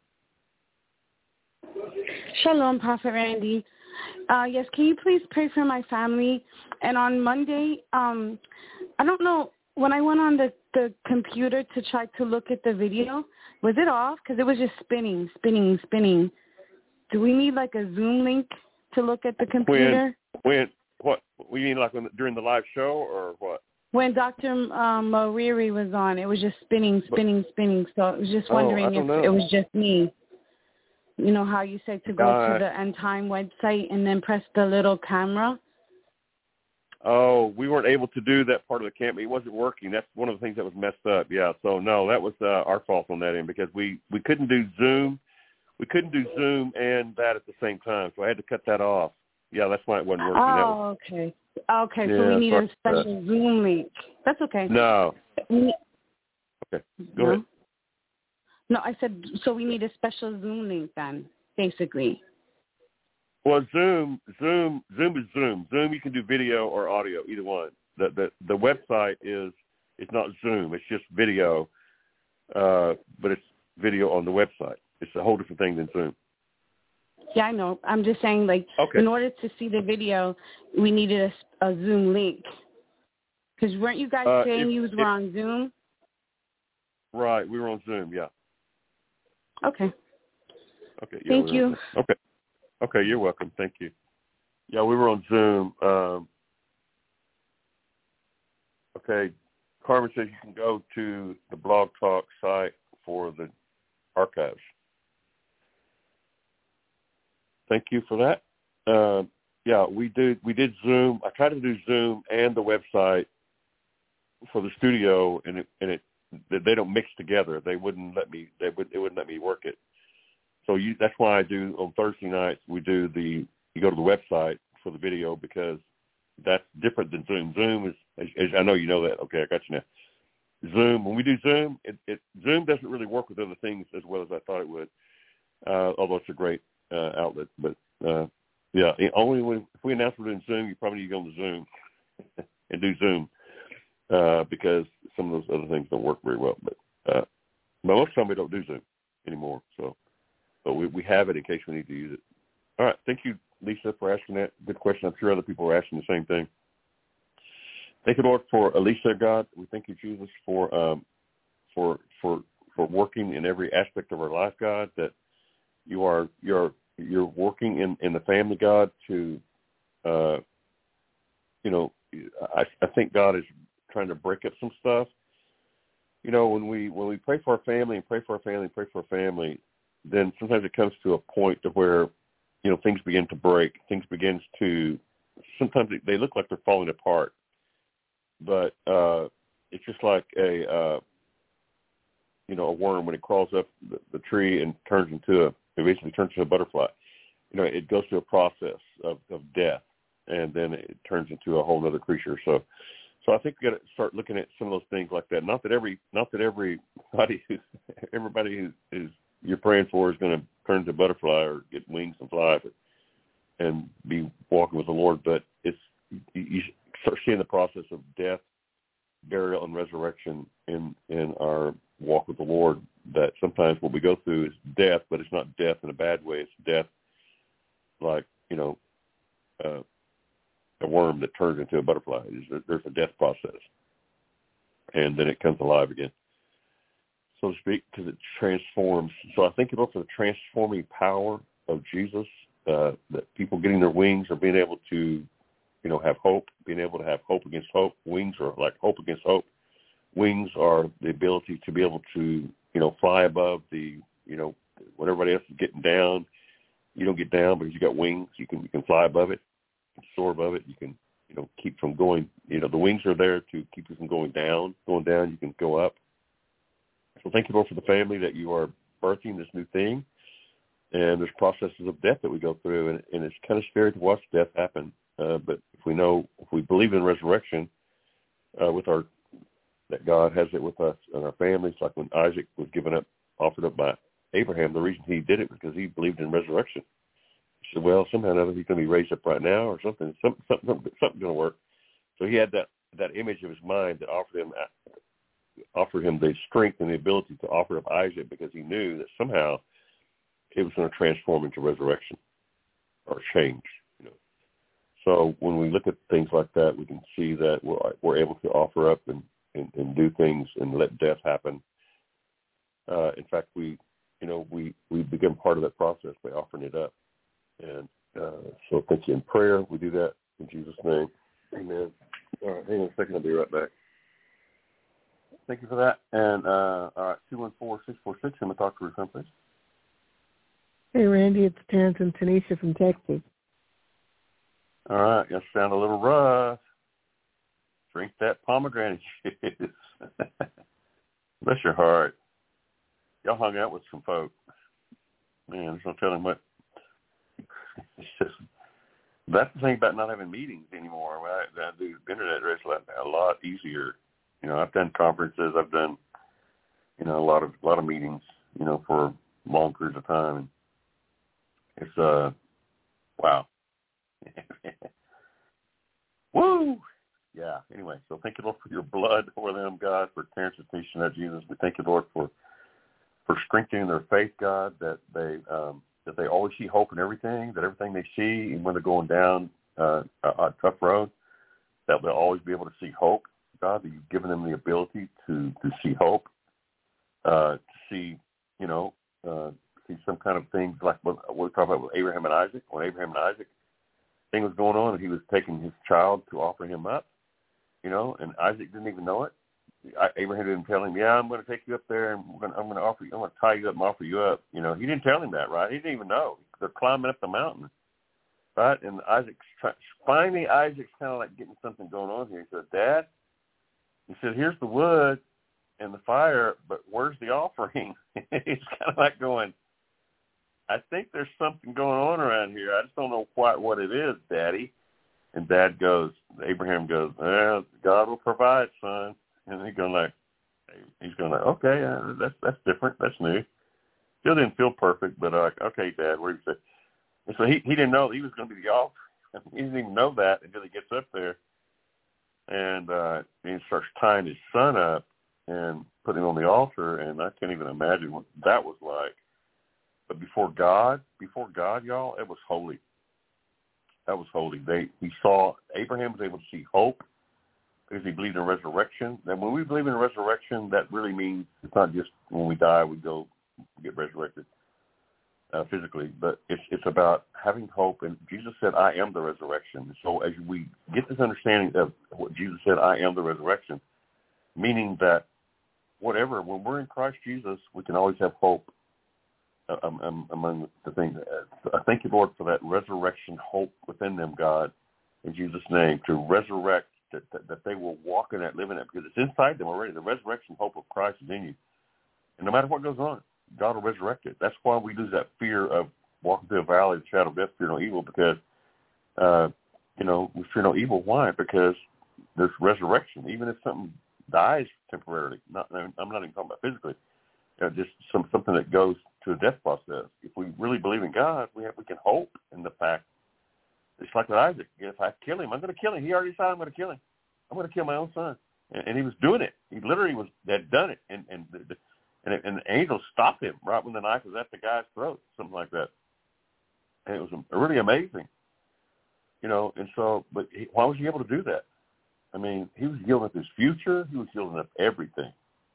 S6: Shalom, Prophet Randy. Uh, yes, can you please pray for my family? And on Monday, um, I don't know, when I went on the, the computer to try to look at the video, was it off? Because it was just spinning, spinning, spinning. Do we need like a Zoom link to look at the computer?
S2: When, when what? You mean like when, during the live show or what?
S6: When Doctor Um, Mariri was on, it was just spinning, spinning, spinning. So I was just wondering
S2: oh, I don't
S6: if
S2: know.
S6: it was just me. You know how you said to go
S2: uh,
S6: to the End Time website and then press the little camera?
S2: Oh, we weren't able to do that part of the camp. It wasn't working. That's one of the things that was messed up. Yeah. So no, that was uh, our fault on that end because we, we couldn't do Zoom. We couldn't do Zoom and that at the same time. So I had to cut that off. Yeah, that's why it wasn't working.
S6: Oh,
S2: that was,
S6: okay. Okay,
S2: yeah,
S6: so we need a
S2: sorry.
S6: special Zoom link. That's okay.
S2: No.
S6: We,
S2: okay. Go
S6: no?
S2: ahead.
S6: No, I said, so we need a special Zoom link then, basically.
S2: Well, Zoom, Zoom, Zoom is Zoom. Zoom, you can do video or audio, either one. The the, the website is it's not Zoom. It's just video, uh, but it's video on the website. It's a whole different thing than Zoom.
S6: Yeah, I know. I'm just saying, like,
S2: okay.
S6: in order to see the video, we needed a, a Zoom link. Because weren't you guys
S2: uh,
S6: saying
S2: if,
S6: you were
S2: if,
S6: on Zoom?
S2: Right, we were on Zoom, yeah.
S6: Okay.
S2: Okay. Yeah,
S6: Thank
S2: we
S6: you.
S2: Okay. Okay, you're welcome. Thank you. Yeah, we were on Zoom. Um, okay, Carmen says you can go to the Blog Talk site for the archives. Thank you for that. Uh, yeah, we did. We did Zoom. I tried to do Zoom and the website for the studio, and it and it they don't mix together. They wouldn't let me. They would. It wouldn't let me work it. So you, that's why I do on Thursday nights. We do the. You go to the website for the video because that's different than Zoom. Zoom is. As, as I know you know that. Okay, I got you now. Zoom. When we do Zoom, it, it Zoom doesn't really work with other things as well as I thought it would. Uh, although it's a great uh, outlet, but uh, yeah, only when if we announce we're doing Zoom, you probably need to go on the Zoom and do Zoom uh, because some of those other things don't work very well. But uh, most of the time we don't do Zoom anymore. So, but we, we have it in case we need to use it. All right. Thank you, Lisa, for asking that. Good question. I'm sure other people are asking the same thing. Thank you, Lord, for Elisa, God. We thank you, Jesus, for um, for for for working in every aspect of our life, God. That you are you're you're working in, in the family, God. To uh, you know, I, I think God is trying to break up some stuff. You know, when we when we pray for our family and pray for our family and pray for our family, then sometimes it comes to a point to where, you know, things begin to break. Things begins to sometimes they look like they're falling apart. But uh, it's just like a, uh, you know, a worm when it crawls up the, the tree and turns into a, it basically turns into a butterfly. You know, it goes through a process of, of death, and then it turns into a whole other creature. So, so I think we got to start looking at some of those things like that. Not that every, not that everybody, who, everybody who is you're praying for is going to turn into a butterfly or get wings and fly, but, and be walking with the Lord. But it's you, you start seeing the process of death, burial, and resurrection in, in our walk with the Lord, that sometimes what we go through is death, but it's not death in a bad way. It's death like, you know, uh, a worm that turns into a butterfly. There's a death process, and then it comes alive again, so to speak, because it transforms. So I think about the transforming power of Jesus, uh, that people getting their wings or being able to, you know, have hope, being able to have hope against hope. Wings are like hope against hope. Wings are the ability to be able to, you know, fly above the, you know, when everybody else is getting down, you don't get down because you got wings. You can you can fly above it, you can soar above it. You can, you know, keep from going. You know, the wings are there to keep you from going down. Going down, you can go up. So thank you, Lord, for the family that you are birthing this new thing. And there's processes of death that we go through, and, and it's kind of scary to watch death happen. Uh, but if we know, if we believe in resurrection, uh, with our, that God has it with us and our families, like when Isaac was given up, offered up by Abraham, the reason he did it was because he believed in resurrection. He said, well, somehow or other he's going to be raised up right now, or something, something, something, something's going to work. So he had that, that image of his mind that offered him, offered him the strength and the ability to offer up Isaac, because he knew that somehow it was going to transform into resurrection or change. So when we look at things like that, we can see that we're, we're able to offer up and, and, and do things and let death happen. Uh, in fact, we, you know, we, we become part of that process by offering it up. And uh, so thank you in prayer. We do that in Jesus' name. Amen. All right, hang on a second. I'll be right back. Thank you for that. And uh, all right, two one four, six four six. I'm going to talk to her someplace.
S4: Hey, Randy, it's Terrence and Tanisha from Texas.
S2: All right, you sound a little rough. Drink that pomegranate juice. Bless your heart. Y'all hung out with some folk. Man, there's no telling what. It's just, that's the thing about not having meetings anymore. I, I do internet race a lot easier. You know, I've done conferences. I've done, you know, a lot of a lot of meetings. You know, for long periods of time. And it's uh, wow. Woo! Yeah, anyway, so thank you, Lord, for your blood over them, God, for Terrence and Tanisha, Jesus. We thank you, Lord, for for strengthening their faith, God, that they um, that they always see hope in everything, that everything they see, even when they're going down uh, a, a tough road, that they'll always be able to see hope, God, that you've given them the ability to, to see hope, uh, to see, you know, uh, see some kind of things like what, what we talk about with Abraham and Isaac. When Abraham and Isaac thing was going on, and he was taking his child to offer him up, you know, and Isaac didn't even know it. I, Abraham didn't tell him, yeah, I'm going to take you up there, and we're going to, I'm going to offer you, I'm going to tie you up and offer you up. You know, he didn't tell him that, right? He didn't even know. They're climbing up the mountain, right? And Isaac's try, finally, Isaac's kind of like getting something going on here. He said, Dad, he said, here's the wood and the fire, but where's the offering? He's kind of like going, I think there's something going on around here. I just don't know quite what it is, Daddy. And Dad goes, Abraham goes, well, God will provide, son. And he's going like, he's going like, okay, uh, that's that's different. That's new. Still didn't feel perfect, but uh, okay, Dad, where you say? And so he he didn't know he was going to be the offering. He doesn't even know that until he gets up there, and uh, he starts tying his son up and putting him on the altar, and I can't even imagine what that was like. But before God, before God, y'all, it was holy. That was holy. They he saw Abraham was able to see hope because he believed in resurrection. And when we believe in resurrection, that really means it's not just when we die we go get resurrected uh, physically, but it's it's about having hope. And Jesus said, "I am the resurrection." So as we get this understanding of what Jesus said, "I am the resurrection," meaning that whatever, when we're in Christ Jesus, we can always have hope. Um, um, among the things, I thank you, Lord, for that resurrection hope within them, God, in Jesus' name, to resurrect, that, that, that they will walk in that, live in that, because it's inside them already. The resurrection hope of Christ is in you. And no matter what goes on, God will resurrect it. That's why we lose that fear of walking through a valley of the shadow of death, fear no evil, because, uh, you know, we fear no evil. Why? Because there's resurrection. Even if something dies temporarily, not, I'm not even talking about physically, uh, just some something that goes to a death process. If we really believe in God, we have, we can hope in the fact. It's like with Isaac. If I kill him, I'm going to kill him. He already decided I'm going to kill him. I'm going to kill my own son, and, and he was doing it. He literally was had done it, and and the, and, it, and the angel stopped him right when the knife was at the guy's throat, something like that. And it was really amazing, you know. And so, but he, why was he able to do that? I mean, he was yielding up his future. He was yielding up everything.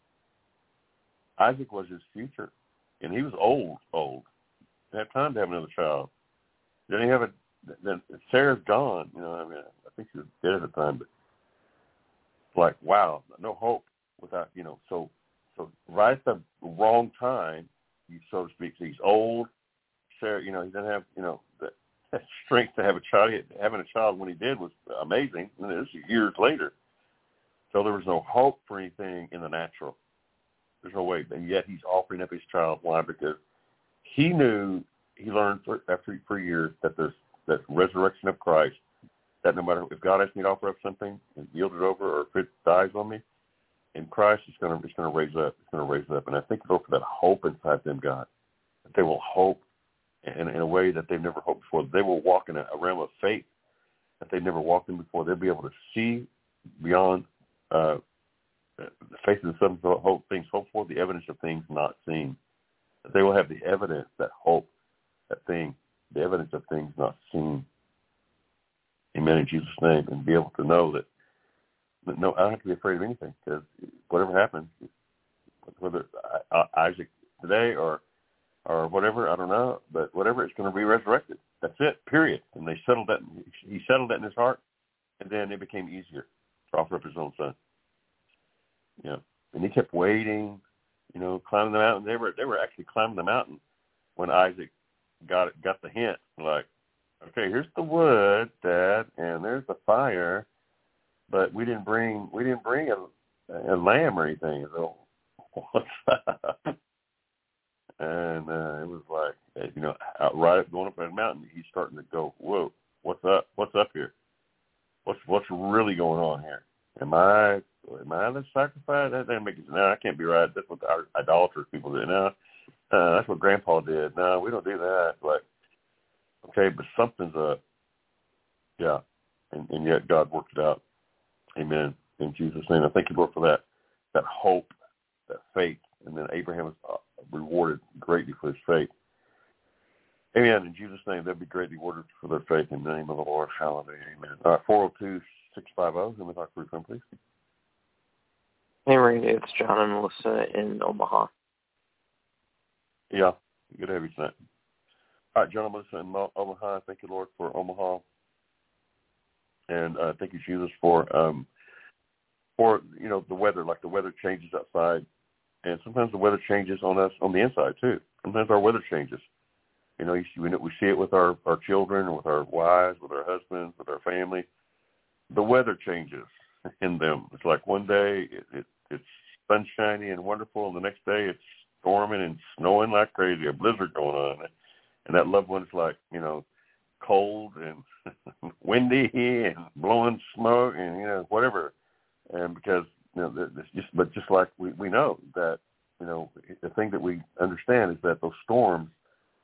S2: Isaac was his future. And he was old, old. He had time to have another child. Then he have a. Then Sarah's gone. You know, I mean, I think she was dead at the time. But like, wow, no hope without, you know. So, so right at the wrong time, so to speak. So he's old. Sarah, you know, he doesn't have, you know, the strength to have a child. Having a child when he did was amazing. And this is years later. So there was no hope for anything in the natural. There's no way. And yet he's offering up his child. Why? Because he knew, he learned for, after for years that there's that resurrection of Christ, that no matter if God asks me to offer up something and yield it over, or if it dies on me, in Christ it's going to it's going to raise up. It's going to raise up. And I think for that hope inside them, God, that they will hope in, in a way that they've never hoped before. They will walk in a, a realm of faith that they've never walked in before. They'll be able to see beyond uh, the faith of the substance of hope, things hoped for, the evidence of things not seen. That they will have the evidence, that hope, that thing, the evidence of things not seen. Amen, in Jesus' name, and be able to know that, that no, I don't have to be afraid of anything, because whatever happens, whether Isaac today or or whatever, I don't know, but whatever, it's going to be resurrected. That's it, period. And they settled that. He settled that in his heart, and then it became easier to offer up his own son. You know, and he kept waiting, you know, climbing the mountain. They were they were actually climbing the mountain when Isaac got it, got the hint. Like, okay, here's the wood, Dad, and there's the fire, but we didn't bring we didn't bring a, a lamb or anything. So what's up? And uh, it was like, you know, out, right up going up that mountain, he's starting to go, whoa, what's up? What's up here? What's what's really going on here? Am I am I the sacrifice? That doesn't make it. No, I can't be right. That's what our idolatrous people do. No, uh, that's what Grandpa did. No, we don't do that. Like, okay, but something's up. Yeah, and, and yet God worked it out. Amen. In Jesus' name, I thank you, Lord, for that that hope, that faith, and then Abraham was rewarded greatly for his faith. Amen. In Jesus' name, they'll be greatly rewarded for their faith in the name of the Lord. Hallelujah. Amen. All right, four oh two, six five oh. Let me talk for you, please.
S7: Hey, Randy, it's John and Melissa in Omaha.
S2: Yeah, good to have you tonight. All right, John and Melissa in Omaha. Thank you, Lord, for Omaha. And uh, thank you, Jesus, for, um, for, you know, the weather, like the weather changes outside. And sometimes the weather changes on us on the inside, too. Sometimes our weather changes. You know, you see, we see it with our, our children, with our wives, with our husbands, with our family. The weather changes in them. It's like one day it, it, it's sunshiny and wonderful, and the next day it's storming and snowing like crazy, a blizzard going on. And that loved one's like, you know, cold and windy and blowing smoke and, you know, whatever. And because, you know, it's just, but just like we, we know that, you know, the thing that we understand is that those storms,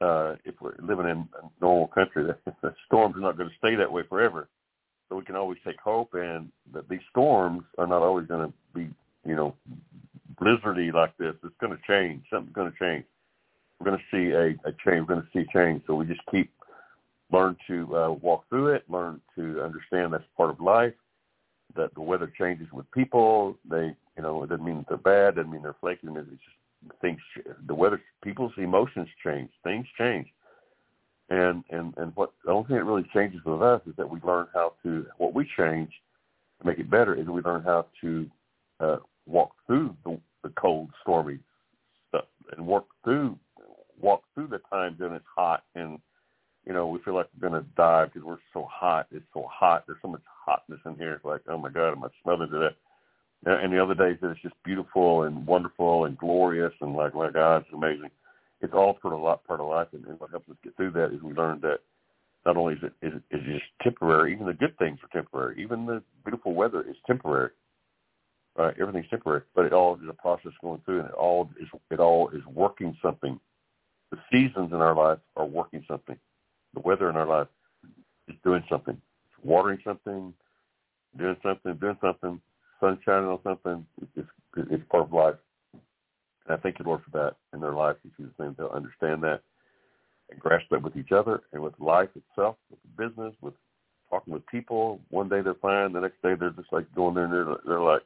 S2: uh, if we're living in a normal country, the storms are not going to stay that way forever. So we can always take hope, and that these storms are not always going to be, you know, blizzardy like this. It's going to change. Something's going to change. We're going to see a, a change. We're going to see change. So we just keep learn to uh, walk through it, learn to understand that's part of life, that the weather changes with people. They, you know, it doesn't mean that they're bad. It doesn't mean they're flaky. It's just things, the weather, people's emotions change. Things change. And, and, and what the only thing that really changes with us is that we learn how to, what we change to make it better is we learn how to uh, walk through the, the cold, stormy stuff and work through, walk through the times when it's hot and, you know, we feel like we're going to die because we're so hot. It's so hot. There's so much hotness in here. It's like, oh, my God, am I smothered to that? And the other days that it's just beautiful and wonderful and glorious and like, my God, it's amazing. It's all part of, lot, part of life, and, and what helps us get through that is we learn that not only is it, is it is it just temporary, even the good things are temporary. Even the beautiful weather is temporary. Right? Everything's temporary, but it all is a process going through, and it all is it all is working something. The seasons in our life are working something. The weather in our life is doing something. It's watering something, doing something, doing something, sun shining on something. It's, it's part of life. And I thank you, Lord, for that in their life. In Jesus' name, they'll understand that and grasp that with each other and with life itself, with the business, with talking with people. One day they're fine. The next day they're just like going there and they're, they're like,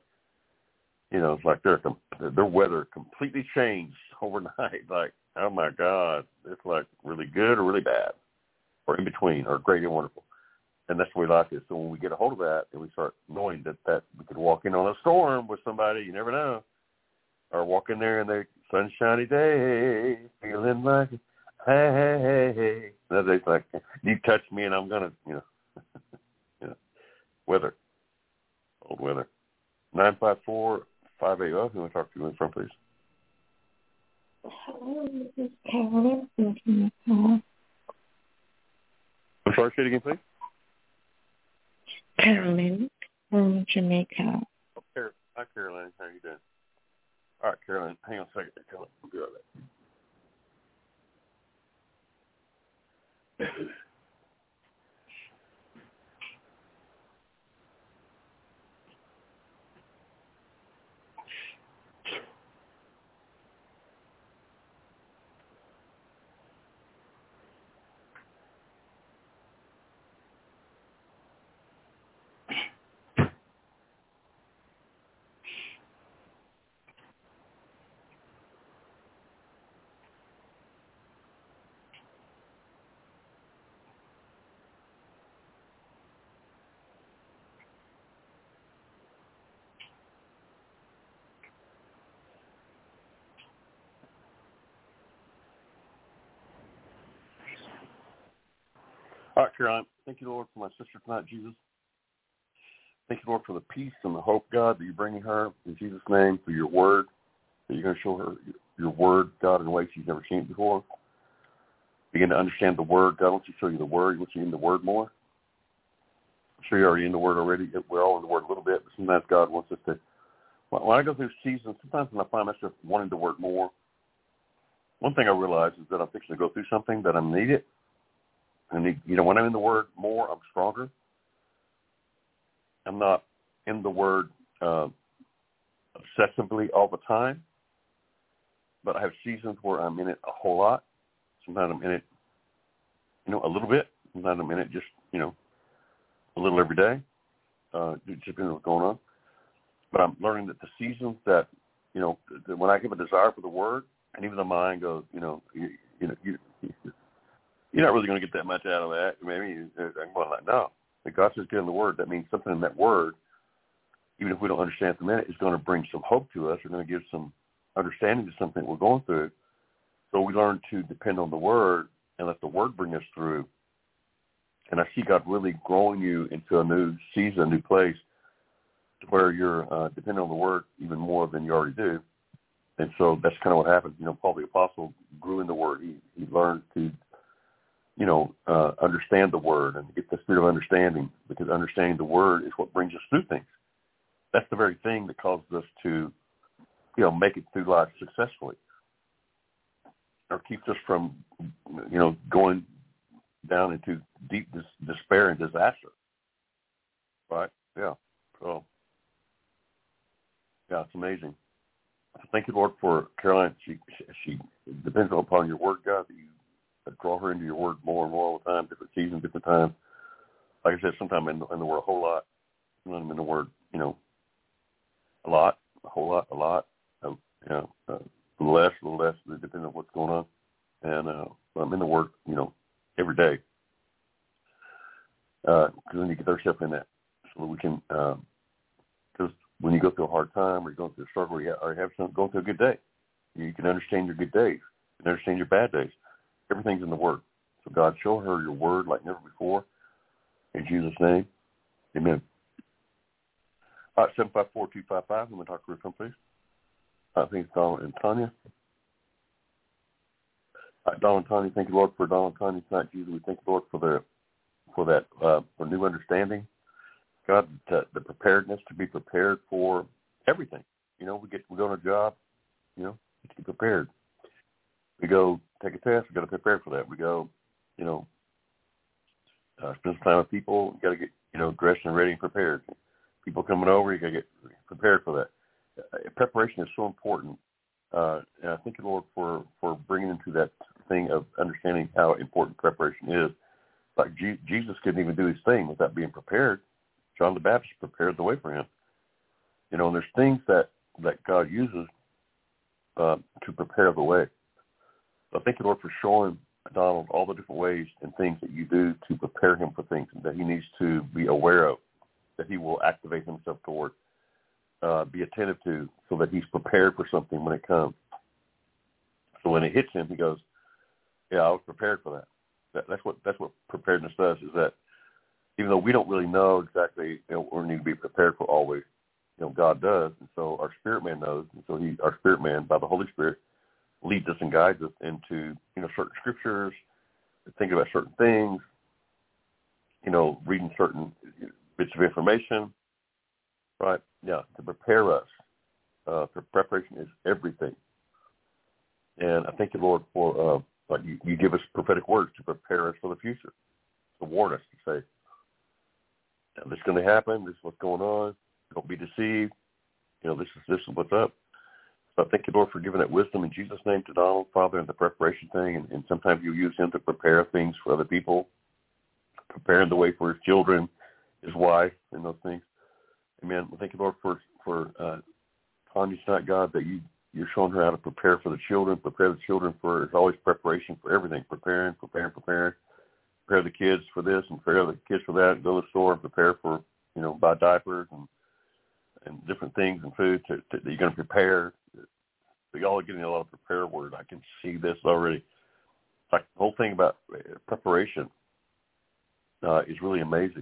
S2: you know, it's like their their weather completely changed overnight. Like, oh, my God, it's like really good or really bad or in between or great and wonderful. And that's the way life is. So when we get a hold of that and we start knowing that, that we could walk in on a storm with somebody, you never know, or walk in there in their sunshiny day, feeling like, hey, hey, hey, hey. Another day's like, you touch me and I'm going to, you know, you know, weather, old weather. nine five four, five eight zero, who want to talk to you in front, please?
S8: Hello, this is Carolyn from Jamaica.
S2: I'm sorry, say it again, please.
S8: Carolyn from Jamaica.
S2: Hi, Carolyn. How are you doing? All right, Carolyn, hang on a second. Carolyn, we'll be right back. All right, Caroline, thank you, Lord, for my sister tonight, Jesus. Thank you, Lord, for the peace and the hope, God, that you're bringing her in Jesus' name, for your word, that you're going to show her your word, God, in a way she's never seen it before. Begin to understand the word. God, wants you to show you the word. Wants you in the word more. I'm sure you're already in the word already. We're all in the word a little bit, but sometimes God wants us to. When I go through seasons, sometimes when I find myself wanting the word more, one thing I realize is that I'm fixing to go through something that I need it. I need, you know, when I'm in the Word more, I'm stronger. I'm not in the Word uh, obsessively all the time, but I have seasons where I'm in it a whole lot. Sometimes I'm in it, you know, a little bit. Sometimes I'm in it just, you know, a little every day, uh, just depending on what's going on. But I'm learning that the seasons that, you know, when I have a desire for the Word, and even the mind goes, you know, you, you know, you, you You're not really going to get that much out of that. Maybe I'm going like, no. If God says get in the Word, that means something in that Word, even if we don't understand it at the minute, is going to bring some hope to us. We're going to give some understanding to something we're going through. So we learn to depend on the Word and let the Word bring us through. And I see God really growing you into a new season, a new place, to where you're uh, depending on the Word even more than you already do. And so that's kind of what happened. You know, Paul the Apostle grew in the Word. He, he learned to you know, uh, understand the Word and get the spirit of understanding, because understanding the Word is what brings us through things. That's the very thing that causes us to, you know, make it through life successfully. or keeps us from, you know, going down into deep dis- despair and disaster. Right? Yeah. So, yeah, it's amazing. Thank you, Lord, for Caroline. She, she, she depends upon your word, God, that you draw her into your word more and more all the time, different seasons, different times. Like I said, sometimes in, in the word a whole lot. I'm in the word, you know, a lot, a whole lot, a lot, uh, you know, uh, a little less, a little less, depending on what's going on. And uh, I'm in the word, you know, every day. Because uh, then you get yourself in that. So that we can, because um, when you go through a hard time or you're going through a struggle or you have, or have some, going through a good day, you can understand your good days. You can understand your bad days. Everything's in the word. So God, show her your word like never before. In Jesus' name, amen. All right, seven five four two five five. I'm going to talk to her, please. I think it's Donald and Tanya. All right, Donald and Tanya, thank you, Lord, for Donald and Tanya tonight. Jesus, we thank you, Lord, for the for that uh, for new understanding. God, the, the preparedness to be prepared for everything. You know, we get we go on a job, you know, to be prepared. We go take a test, we got to prepare for that. We go, you know, uh, spend some time with people, you got to get, you know, dressed and ready and prepared. People coming over, you got to get prepared for that. Uh, preparation is so important. Uh, and I thank you, Lord, for, for bringing into that thing of understanding how important preparation is. Like G- Jesus couldn't even do his thing without being prepared. John the Baptist prepared the way for him. You know, and there's things that, that God uses uh, to prepare the way. So thank you, Lord, for showing Donald all the different ways and things that you do to prepare him for things that he needs to be aware of, that he will activate himself toward, uh, be attentive to, so that he's prepared for something when it comes. So when it hits him, he goes, yeah, I was prepared for that. that that's what that's what preparedness does, is that even though we don't really know exactly, you know, what we need to be prepared for always, you know, God does. And so our spirit man knows. And so he, our spirit man, by the Holy Spirit, leads us and guides us into, you know, certain scriptures, thinking about certain things, you know, reading certain bits of information, right? Yeah, to prepare us. Uh, for preparation is everything. And I thank you, Lord, for uh, like you, you give us prophetic words to prepare us for the future, to warn us, to say, this is going to happen, this is what's going on, don't be deceived, you know, this is this is what's up. So I thank you, Lord, for giving that wisdom in Jesus' name to Donald, Father, and the preparation thing. And, and sometimes you use him to prepare things for other people, preparing the way for his children, his wife, and those things. Amen. Well, thank you, Lord, for, for uh, Tanya tonight, God, that you, you're showing her how to prepare for the children, prepare the children for, it's always preparation for everything, preparing, preparing, preparing, prepare the kids for this and prepare the kids for that, and go to the store and prepare for, you know, buy diapers and and different things and food to, to, that you're going to prepare. So y'all are getting a lot of prepare word. I can see this already. Like the whole thing about preparation uh, is really amazing.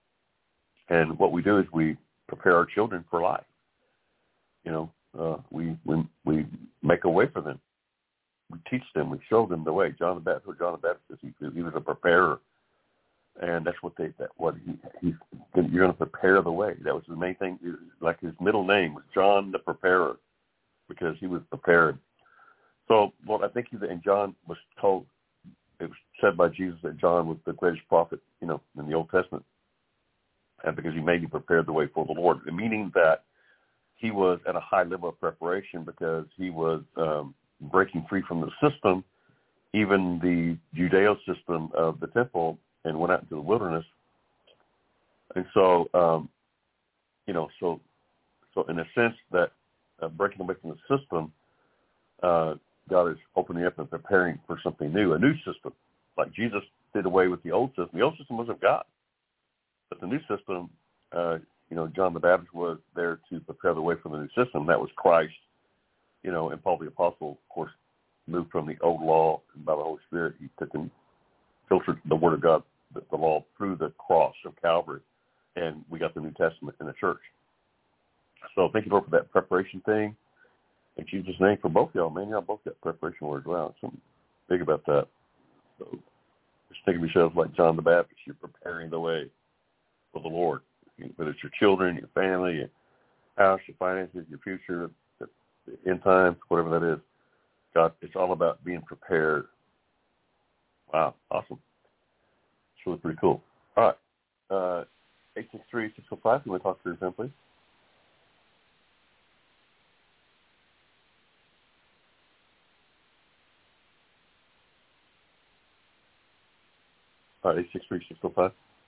S2: And what we do is we prepare our children for life. You know, uh, we, we we make a way for them. We teach them. We show them the way. John the Baptist, John the Baptist, he, he was a preparer. And that's what they, that what he, he's, you're going to prepare the way. That was the main thing. Like his middle name was John the Preparer, because he was prepared. So, well, I think he, and John was told, it was said by Jesus that John was the greatest prophet, you know, in the Old Testament, and because he made you prepare the way for the Lord, meaning that he was at a high level of preparation because he was um, breaking free from the system, even the Judeo system of the temple, and went out into the wilderness. And so, um, you know, so so in a sense that uh, breaking away from the system, uh, God is opening up and preparing for something new, a new system. Like Jesus did away with the old system. The old system wasn't God. But the new system, uh, you know, John the Baptist was there to prepare the way for the new system. That was Christ, you know, and Paul the Apostle, of course, moved from the old law, and by the Holy Spirit, he took and filtered the Word of God, the, the law, through the cross of Calvary, and we got the New Testament in the church. So thank you, Lord, for that preparation thing. In Jesus' name, for both y'all, man, y'all both got preparation words. Wow, something big about that. So just think of yourselves like John the Baptist. You're preparing the way for the Lord, whether it's your children, your family, your house, your finances, your future, the end times, whatever that is. God, it's all about being prepared. Wow, awesome. It's really pretty cool. All right. Uh, eight six three, six oh five, can we talk to your friend, please? All right, eight six three, six oh five.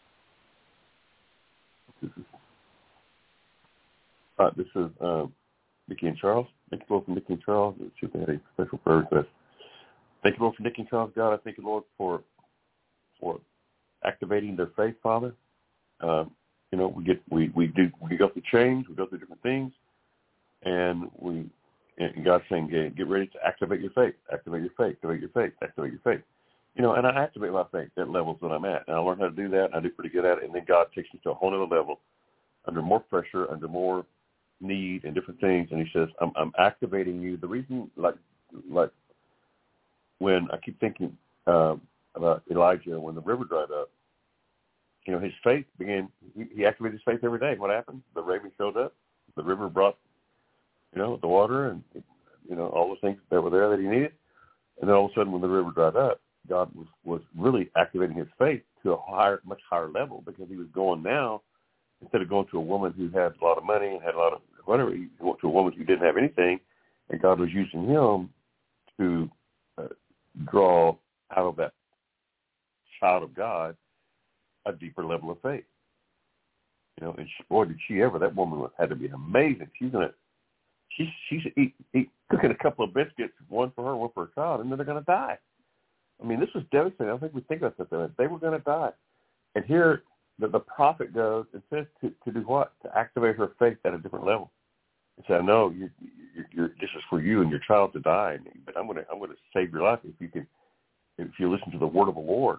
S2: All right, this is um, Nikki and Charles. Thank you, Lord, for Nikki and Charles. She had a special prayer request. Thank you, Lord, for Nikki and Charles. God, I thank you, Lord, for for activating their faith, Father. Um, you know, we get we, we do we go through change, we go through different things, and we and God's saying, get, get ready to activate your faith, activate your faith, activate your faith, activate your faith. You know, and I activate my faith at levels that I'm at, and I learn how to do that. And I do pretty good at it, and then God takes me to a whole other level, under more pressure, under more need, and different things. And He says, I'm, I'm activating you. The reason, like, like when I keep thinking um, about Elijah when the river dried up, you know, his faith began. He, he activated his faith every day. What happened? The raven showed up. The river brought, you know, the water and you know all the things that were there that he needed. And then all of a sudden, when the river dried up, God was, was really activating his faith to a higher, much higher level, because he was going now, instead of going to a woman who had a lot of money and had a lot of whatever, he went to a woman who didn't have anything, and God was using him to uh, draw out of that child of God a deeper level of faith. You know, and she, boy, did she ever! That woman had to be amazing. She's gonna, she, she's eat, eat, cooking a couple of biscuits, one for her, one for her child, and then they're gonna die. I mean, this was devastating. I don't think we think about that. They were going to die. And here the, the prophet goes and says to, to do what? To activate her faith at a different level. And say, I know you, you, you're, this is for you and your child to die, but I'm going to I'm going to save your life if you can, if you listen to the word of the Lord.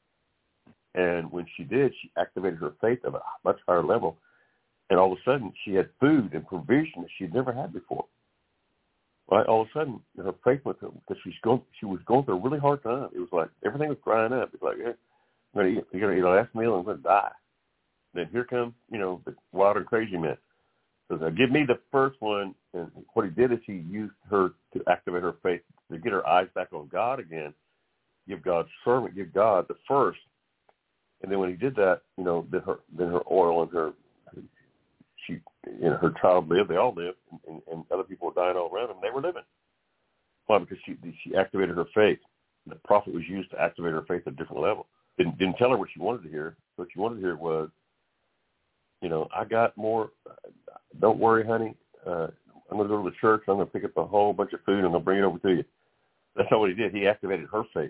S2: And when she did, she activated her faith at a much higher level. And all of a sudden, she had food and provision that she'd never had before. Right, all of a sudden, her faith with her, because she's going, she was going through a really hard time. It was like everything was drying up. It's like, yeah, I'm gonna eat, you're gonna eat the last meal, and I'm gonna die. Then here comes, you know, the wild and crazy man. So now, give me the first one. And what he did is he used her to activate her faith, to get her eyes back on God again. Give God's servant, give God the first. And then when he did that, you know, then her, then her oil and her, she, you know, her child lived. They all lived, and, and other people were dying all around them. They were living. Why? Because she she activated her faith. The prophet was used to activate her faith at a different level. Didn't didn't tell her what she wanted to hear. What she wanted to hear was, you know, I got more. Don't worry, honey. Uh, I'm going to go to the church. I'm going to pick up a whole bunch of food, and I'm going to bring it over to you. That's not what he did. He activated her faith,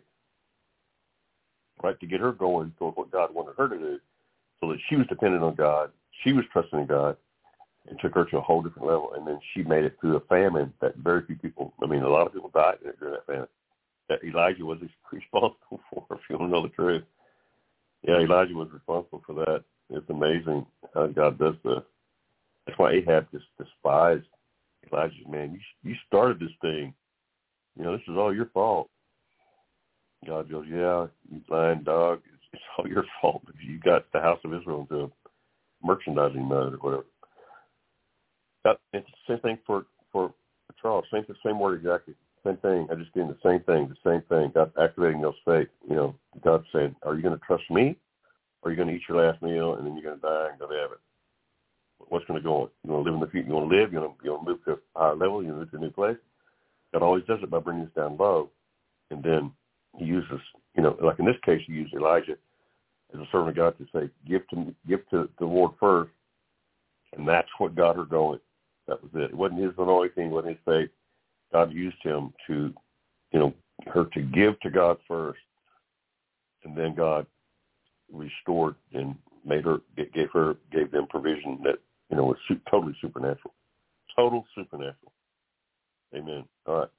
S2: right, to get her going toward what God wanted her to do, so that she was dependent on God. She was trusting in God, and took her to a whole different level. And then she made it through a famine that very few people, I mean, a lot of people died during that famine, that Elijah was responsible for, if you want to know the truth. Yeah, Elijah was responsible for that. It's amazing how God does this. That's why Ahab just despised Elijah. Man, you, you started this thing. You know, this is all your fault. God goes, yeah, you lying dog. It's, it's all your fault because you got the house of Israel into a merchandising mode or whatever. That, it's the same thing for, for Charles. Same same word exactly. Same thing. I just getting the same thing, the same thing. God activating those faith. You know, God saying, are you going to trust me? Or are you going to eat your last meal and then you're going to die and go to heaven? What's going to go on? You want to live in the future? You want to live? You want to, you want to move to a higher level? You want to move to a new place? God always does it by bringing us down low. And then he uses, you know, like in this case, he used Elijah as a servant of God to say, give to give to the Lord first, and that's what got her going. That was it. It wasn't his anointing, it wasn't his faith. God used him to, you know, her to give to God first, and then God restored and made her, gave her, gave them provision that, you know, was su- totally supernatural. Total supernatural. Amen. All right.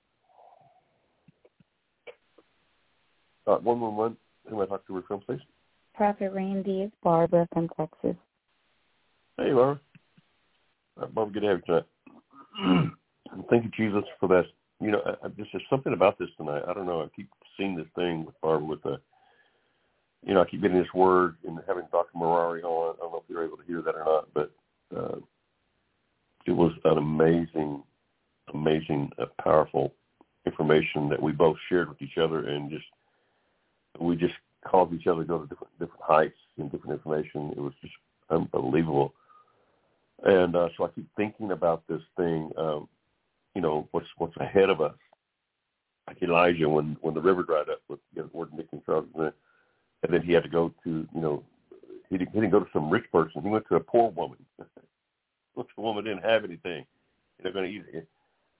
S2: All right, one more one. Who am I talking to her from, please?
S8: Prophet Randy, it's Barbara from Texas.
S2: Hey, Laura. All right, Barbara, good to have you tonight. Thank you, Jesus, for that. You know, I, I, just, there's something about this tonight. I don't know. I keep seeing this thing with Barbara with the, you know, I keep getting this word and having Doctor Marari on. I don't know if you're able to hear that or not, but uh, it was an amazing, amazing, uh, powerful information that we both shared with each other, and just we just caused each other to go to different different heights and different information. It was just unbelievable. And uh, so I keep thinking about this thing, um, you know, what's what's ahead of us. Like Elijah, when, when the river dried up with you know, word Nick and Charles, and then he had to go to, you know, he didn't, he didn't go to some rich person. He went to a poor woman. The woman didn't have anything. They're going to eat it.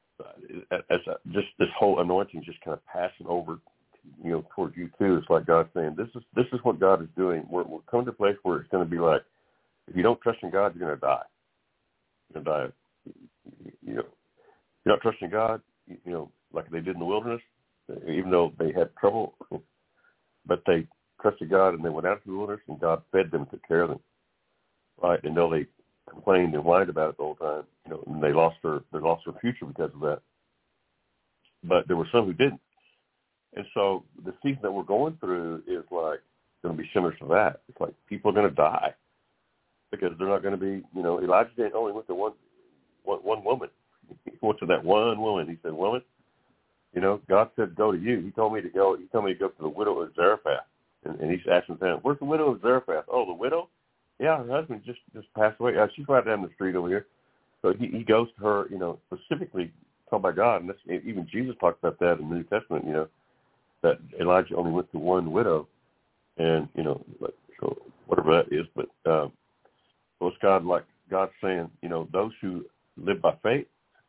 S2: As a, just this whole anointing just kind of passing over, you know, towards you too. It's like God saying, "This is this is what God is doing." We're, we're coming to a place where it's going to be like, if you don't trust in God, you're going to die. You're going to die. You know, if you're not trusting God, you know, like they did in the wilderness, even though they had trouble, but they trusted God and they went out to the wilderness and God fed them and took care of them. Right? And though they complained and whined about it the whole time, you know, and they lost their they lost their future because of that. But there were some who didn't. And so the season that we're going through is like going to be similar to that. It's like people are going to die because they're not going to be, you know, Elijah didn't only went to one, one, one woman. He went to that one woman. He said, "Woman, you know, God said go to you. He told me to go. He told me to go to the widow of Zarephath." And, and he's asking him, "Where's the widow of Zarephath?" "Oh, the widow? Yeah, her husband just, just passed away. Uh, she's right down the street over here." So he, he goes to her, you know, specifically told by God, and that's, even Jesus talked about that in the New Testament, you know, that Elijah only went to one widow, and, you know, so whatever that is. But um, well, it's God, like God saying, you know, those who live by faith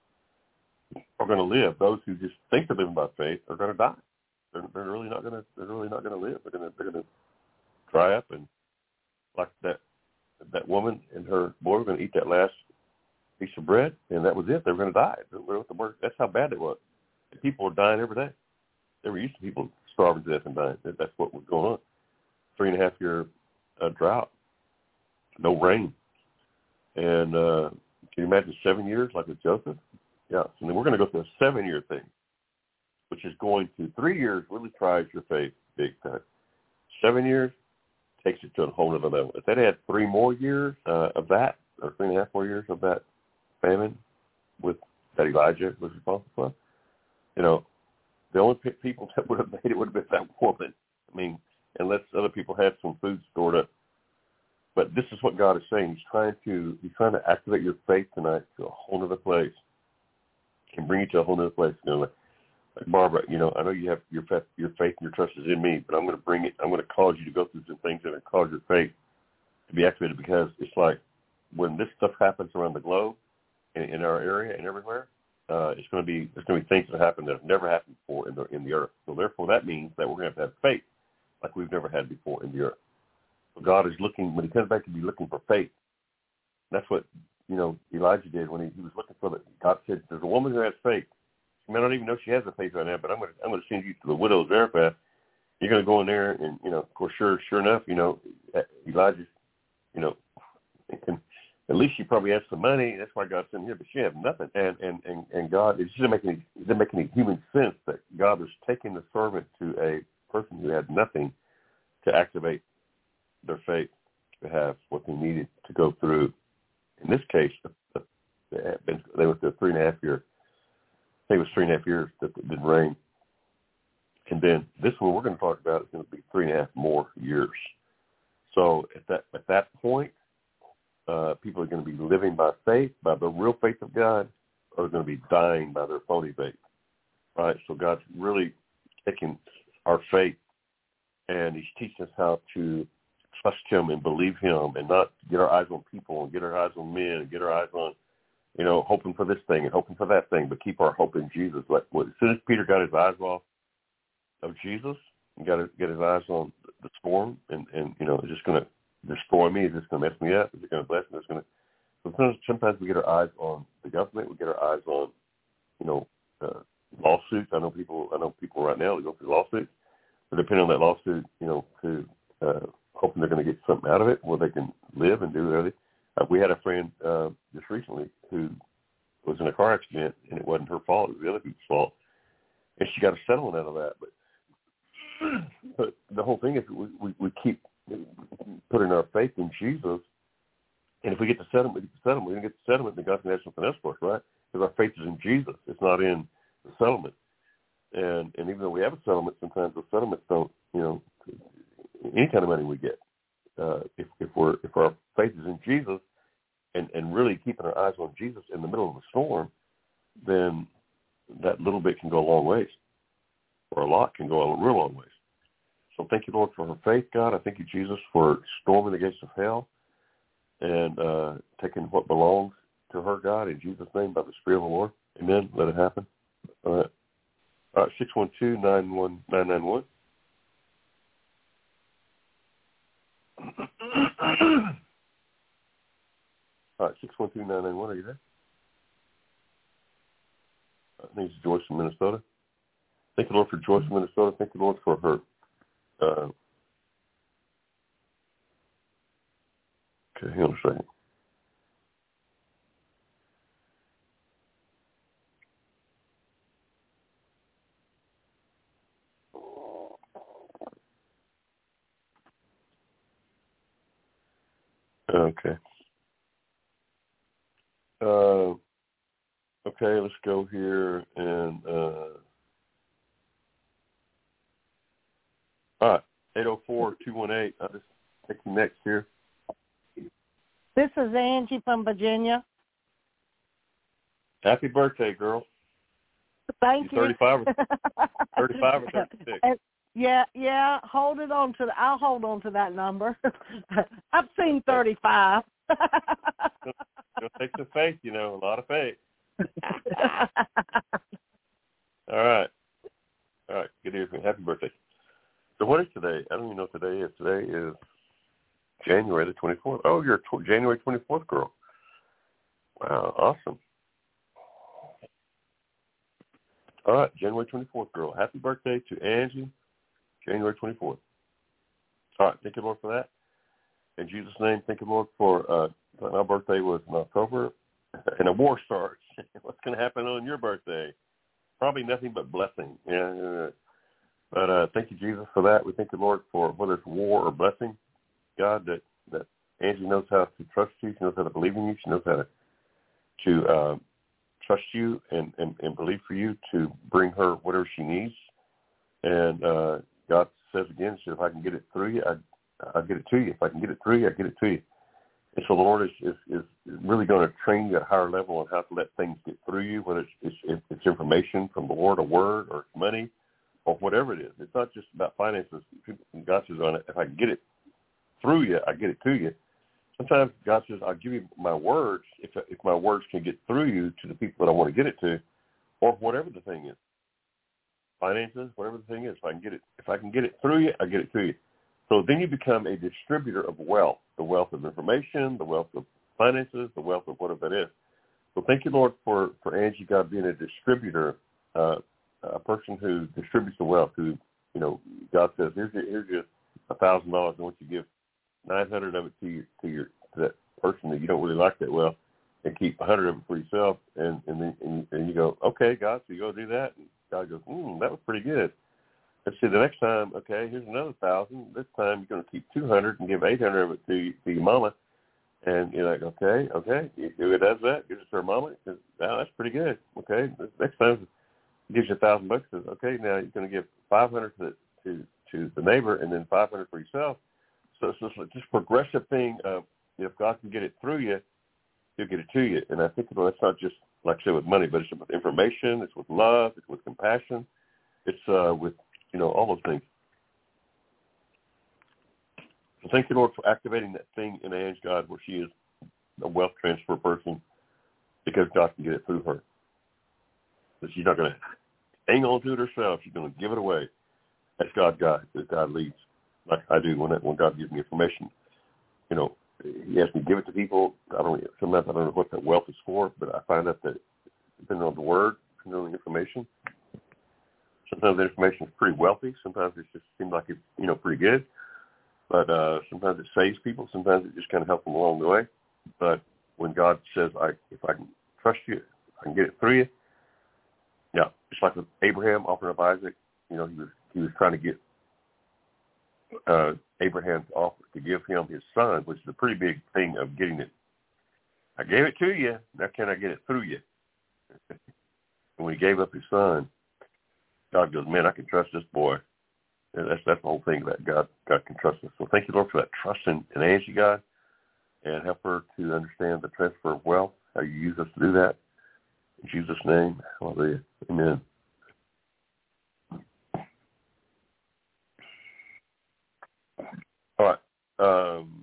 S2: are going to live. Those who just think they're living by faith are going to die. They're, they're really not going to. They're really not going to live. They're going to. They're going to dry up, and like that. That woman and her boy were going to eat that last piece of bread, and that was it. They were going to die. That's how bad it was. And people were dying every day. They were used to people starving to death and dying. That's what was going on. Three and a half year uh, drought, no rain, and uh, can you imagine seven years like with Joseph? Yeah. So then we're going to go through a seven year thing, which is going to three years really tries your faith big time. Seven years takes it to a whole other level. If they had three more years uh, of that, or three and a half more years of that famine with that Elijah was responsible for, you know, the only people that would have made it would have been that woman. I mean, unless other people had some food stored up. But this is what God is saying. He's trying to he's trying to activate your faith tonight to a whole other place. He can bring you to a whole other place. You know, like, like Barbara, you know, I know you have your faith, your faith and your trust is in me, but I'm going to bring it. I'm going to cause you to go through some things that are cause your faith to be activated, because it's like when this stuff happens around the globe, in, in our area and everywhere, uh, it's going to be there's going to be things that happen that have never happened before in the in the earth. So therefore, that means that we're going to have to have faith like we've never had before in the earth. So God is looking, when he comes back, to be looking for faith. That's what, you know, Elijah did when he, he was looking for the. God said, "There's a woman who has faith. She may not even know she has a faith right now, but I'm going to I'm going to send you to the widow of Zarephath. You're going to go in there, and you know, of course, sure, sure enough, you know, Elijah, you know, can, at least she probably has some money. That's why God sent her here, but she had nothing. And and and, and God, it just didn't make any it didn't make any human sense that God was taking the servant to a person who had nothing to activate their faith to have what they needed to go through. In this case, they went through three and a half years. I think it was three and a half years that it didn't rain. And then this one we're going to talk about is going to be three and a half more years. So at that at that point, uh, people are going to be living by faith, by the real faith of God, or they're going to be dying by their phony faith. Right? So God's really taking our faith, and he's teaching us how to trust him and believe him, and not get our eyes on people and get our eyes on men and get our eyes on, you know, hoping for this thing and hoping for that thing, but keep our hope in Jesus. Like, as soon as Peter got his eyes off of Jesus and got to get his eyes on the storm, and, and you know, it's just going to destroy me. Is this going to mess me up? Is it going to bless me? It's going to. Sometimes, sometimes we get our eyes on the government. We get our eyes on, you know, uh, lawsuits. I know people. I know people right now that go through lawsuits, but depending on that lawsuit, you know, to uh, hoping they're going to get something out of it where they can live and do whatever. Uh, we had a friend uh, just recently who was in a car accident, and it wasn't her fault; it was the other people's fault, and she got a settlement out of that. But but the whole thing is we, we, we keep putting our faith in Jesus, and if we get the settlement, we get the settlement. We don't get the settlement, then God can have something else for us, right? Because our faith is in Jesus; it's not in the settlement. And and even though we have a settlement, sometimes the settlements don't, you know, any kind of money we get. Uh, if if we're if our faith is in Jesus, and, and really keeping our eyes on Jesus in the middle of a storm, then that little bit can go a long ways, or a lot can go a real long ways. So thank you, Lord, for her faith, God. I thank you, Jesus, for storming the gates of hell and uh, taking what belongs to her, God, in Jesus' name, by the Spirit of the Lord. Amen. Let it happen. All right. All right, six one two, nine one nine nine one. All right, six one two, nine nine one. Are you there? I think it's Joyce from Minnesota. Thank you, Lord, for Joyce from Minnesota. Thank you, Lord, for her. Uh, okay, hang on a second. Okay. Uh, okay, let's go here and uh, all right, eight oh four, two one eight. I'll just take you next here.
S9: This is Angie from Virginia.
S2: Happy birthday, girl.
S9: Thank
S2: you. thirty-five or, thirty-five or thirty-six?
S9: And, yeah, yeah, hold it on to, the, I'll hold on to that number. I've seen thirty-five.
S2: It'll take some faith, you know, a lot of faith. All right. All right, good evening. Happy birthday. So what is today? I don't even know what today is. Today is January the twenty-fourth. Oh, you're a tw- January twenty-fourth girl. Wow, awesome. All right, January twenty-fourth girl. Happy birthday to Angie, January twenty-fourth. All right, thank you, Lord, for that. In Jesus' name, thank you, Lord, for uh, my birthday was in October, and a war starts. What's going to happen on your birthday? Probably nothing but blessing. Yeah, but uh, thank you, Jesus, for that. We thank you, Lord, for whether it's war or blessing, God, that, that Angie knows how to trust you. She knows how to believe in you. She knows how to, to uh, trust you and, and, and believe for you to bring her whatever she needs. And uh, God says again, she says, if I can get it through you, I, I'll get it to you. If I can get it through you, I'll get it to you. And so the Lord is, is, is really going to train you at a higher level on how to let things get through you, whether it's, it's, it's information from the Lord, a word, or money, or whatever it is. It's not just about finances. God says, on it, if I can get it through you, I get it to you. Sometimes God says, I'll give you my words if, if my words can get through you to the people that I want to get it to, or whatever the thing is. Finances, whatever the thing is, if I can get it, if I can get it through you, I get it to you. So then you become a distributor of wealth, the wealth of information, the wealth of finances, the wealth of whatever that is. So thank you, Lord, for, for Angie, God, being a distributor, uh, a person who distributes the wealth, who, you know, God says, here's your, here's your one thousand dollars, I want you to give nine hundred of it to your, to your, to that person that you don't really like that well, and keep one hundred of it for yourself. And, and then, and, and you go, okay, God, so you go do that. And God goes, hmm, that was pretty good. Let's see, the next time, okay, here's another thousand. This time you're going to keep two hundred and give eight hundred of it to, to your mama. And you're like, okay, okay. Who does that? Gives it to her mama. Says, wow, that's pretty good. Okay, next time gives you a thousand bucks. Says, okay, now you're going to give five hundred to to to the neighbor, and then five hundred for yourself. So it's just, just progressive thing. Of, you know, if God can get it through you, He'll get it to you. And I think, well, it's not just like I said with money, but it's with information. It's with love. It's with compassion. It's uh, with you know all those things. So thank you, Lord, for activating that thing in Ange, God, where she is a wealth transfer person, because God can get it through her. So she's not going to hang on to it herself. She's going to give it away. That's God, God, that God leads, like I do when when God gives me information. You know, He has me give it to people. I don't. Sometimes I don't know what that wealth is for, but I find out that depending on the word, depending on the information, sometimes the information is pretty wealthy. Sometimes it just seems like it's you know pretty good. But uh, sometimes it saves people. Sometimes it just kind of helps them along the way. But when God says, I, if I can trust you, I can get it through you. Yeah, just like with Abraham offering up Isaac, you know, he was he was trying to get uh, Abraham's offer to give him his son, which is a pretty big thing of getting it. I gave it to you. Now can I get it through you? And when he gave up his son, God goes, man, I can trust this boy. And that's that's the whole thing that God God can trust us. So thank you, Lord, for that trust in, in Angie, God, and help her to understand the transfer of wealth, how you use us to do that. In Jesus' name, hallelujah. Amen. All right. Um,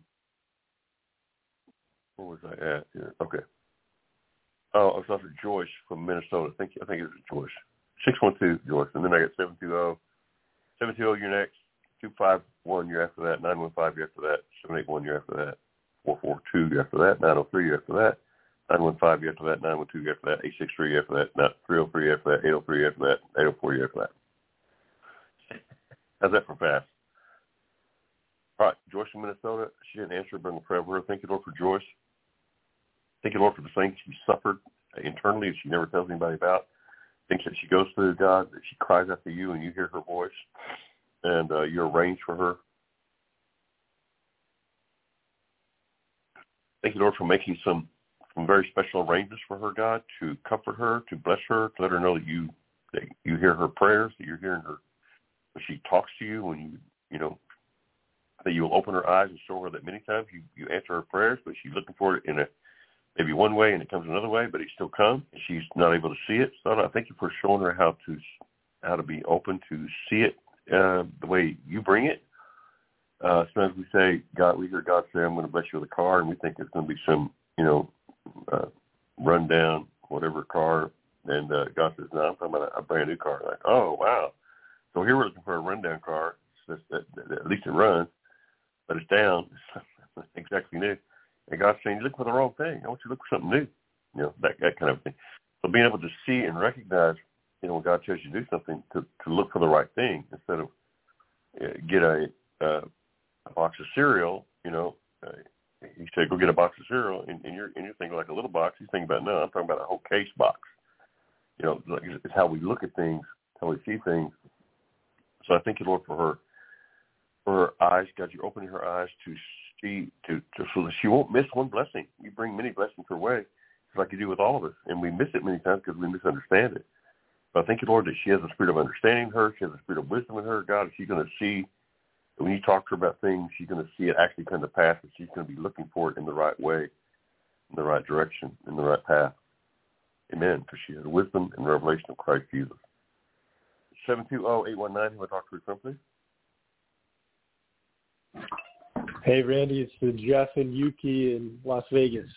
S2: where was I at here? Okay. Oh, I was after Joyce from Minnesota. I think I think it was Joyce. six one two, Joyce. And then I got seven two zero. seven two zero, you're next. two five one, you're after that. nine one five, you're after that. seven eight one, you're after that. four four two, you're after that. nine oh three, you're after that. nine one five, you're after that. nine one two, you're after that. eight six three, you're after that. three oh three, you're after that. eight oh three, you're after that. eight oh four, you're after that. How's that for fast? All right, Joyce from Minnesota. She didn't answer. Bring a prayer for her. Thank you, Lord, for Joyce. Thank you, Lord, for the things she suffered internally that she never tells anybody about. Things that she goes through, God, that she cries after you and you hear her voice, and uh, you arrange for her. Thank you, Lord, for making some, some very special arrangements for her, God, to comfort her, to bless her, to let her know that you that you hear her prayers, that you're hearing her when she talks to you, when you, you know, that you will open her eyes and show her that many times you, you answer her prayers, but she's looking for it in a maybe one way and it comes another way, but it still comes and she's not able to see it. So I thank you for showing her how to how to be open to see it uh, the way you bring it. Uh, sometimes we say, God, we hear God say, I'm going to bless you with a car, and we think it's going to be some, you know, uh, rundown, whatever car. And uh, God says, no, I'm talking about a, a brand new car. Like, oh, wow. So here we're looking for a rundown car. It's just that, that, that at least it runs, but it's down. It's exactly new. And God's saying, you look for the wrong thing. I want you to look for something new. You know, that, that kind of thing. So being able to see and recognize, you know, when God tells you to do something, to, to look for the right thing instead of uh, get a, uh, a box of cereal, you know, uh, he said, go get a box of cereal, and, and, you're, and you're thinking like a little box. He's thinking about, no, I'm talking about a whole case box. You know, like it's how we look at things, how we see things. So I thank you, Lord, for her, for her eyes. God, you're opening her eyes to see, to, to so that she won't miss one blessing. You bring many blessings her way, just like you do with all of us, and we miss it many times because we misunderstand it. But I thank you, Lord, that she has a spirit of understanding in her. She has a spirit of wisdom in her. God, she's going to see, when you talk to her about things, she's going to see it actually come to pass, and she's going to be looking for it in the right way, in the right direction, in the right path. Amen, because she has wisdom and revelation of Christ Jesus. seven two zero, eight one nine, you want to talk to her from, please?
S10: Hey, Randy, it's Jeff and Yuki in Las Vegas.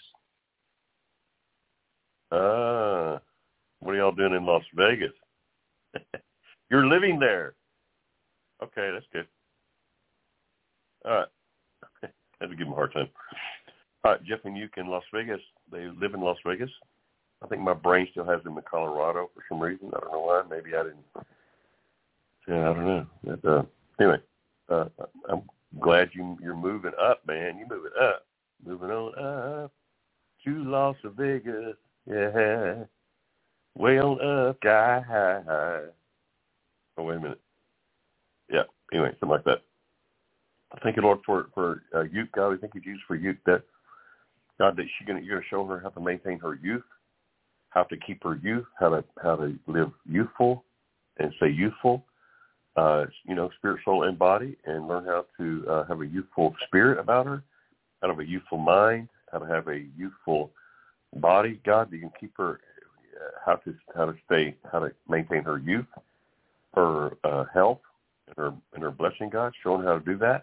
S2: Ah, what are y'all doing in Las Vegas? You're living there. Okay, that's good. All right. I had to give him a hard time. All right, Jeff and Yuki in Las Vegas. They live in Las Vegas. I think my brain still has them in Colorado for some reason. I don't know why. Maybe I didn't. Yeah, I don't know. But, uh, anyway, uh, I'm glad you, you're moving up, man. You're moving up. Moving on up to Las Vegas. Yeah. Way on up, guy high. Oh, wait a minute. Yeah, anyway, something like that. Thank you, Lord, for, for uh, youth, God. I thank you, Jesus, for youth. That, God, that she gonna, you're going to show her how to maintain her youth, how to keep her youth, how to how to live youthful and stay youthful, uh, you know, spirit, soul, and body, and learn how to uh, have a youthful spirit about her, how to have a youthful mind, how to have a youthful body. God, you can keep her, uh, how to how to stay, how to maintain her youth, her uh, health, and her and her blessing. God, showing her how to do that.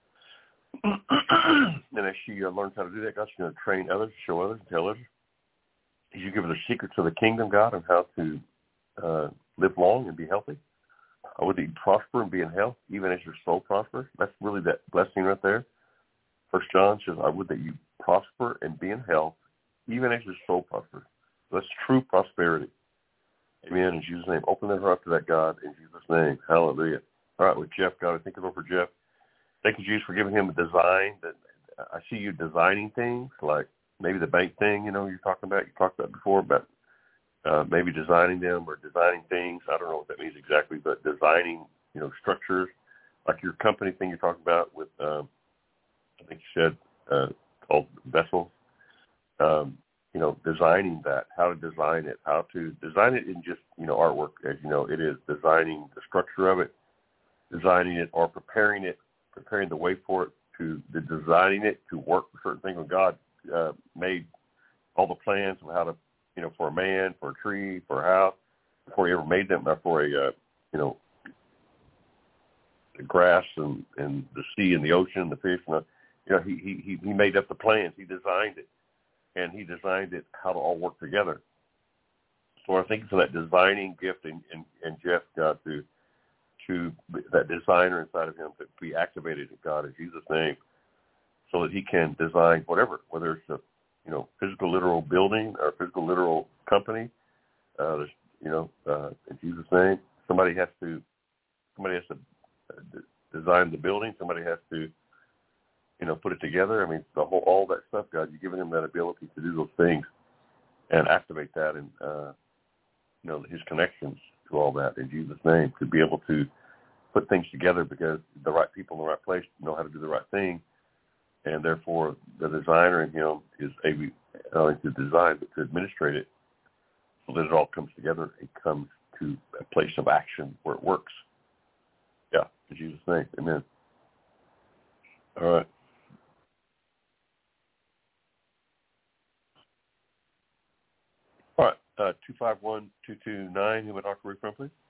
S2: And as she uh, learns how to do that, God, she's going to train others, show others, tell others. You give her the secrets of the kingdom, God, and how to uh, live long and be healthy. I would that you prosper and be in health, even as your soul prospers. That's really that blessing right there. First John says, I would that you prosper and be in health, even as your soul prospers. That's true prosperity. Amen. In Jesus' name. Open her up to that, God, in Jesus' name. Hallelujah. All right, with Jeff, God, I thank you, Lord, for Jeff. Thank you, Jesus, for giving him a design. That I see you designing things, like maybe the bank thing, you know, you're talking about. You talked about before, about uh, maybe designing them or designing things. I don't know what that means exactly, but designing, you know, structures, like your company thing you're talking about with, um, I think you said, uh, called Vessels. Um, you know, designing that, how to design it, how to design it in just, you know, artwork. As you know, it is designing the structure of it, designing it or preparing it, preparing the way for it, to the designing it to work for certain things. When God uh, made all the plans of how to, you know, for a man, for a tree, for a house, before he ever made them, or for a, uh, you know, the grass and, and the sea and the ocean, the fish, and the, you know, he, he, he made up the plans. He designed it. And he designed it how to all work together. So I think for that designing gift in, in, in Jeff, God, to to that designer inside of him to be activated in God in Jesus' name, so that he can design whatever, whether it's a you know physical literal building or a physical literal company. Uh, you know, uh, in Jesus' name, somebody has to somebody has to design the building. Somebody has to you know, put it together. I mean, the whole, all that stuff, God, you've given him that ability to do those things and activate that and, uh, you know, his connections to all that in Jesus' name, to be able to put things together because the right people in the right place know how to do the right thing. And therefore, the designer in him is able not only to design, but to administrate it so that it all comes together. It comes to a place of action where it works. Yeah, in Jesus' name, amen. All right. All right, uh, two five one, two two nine, who would like to read from, please?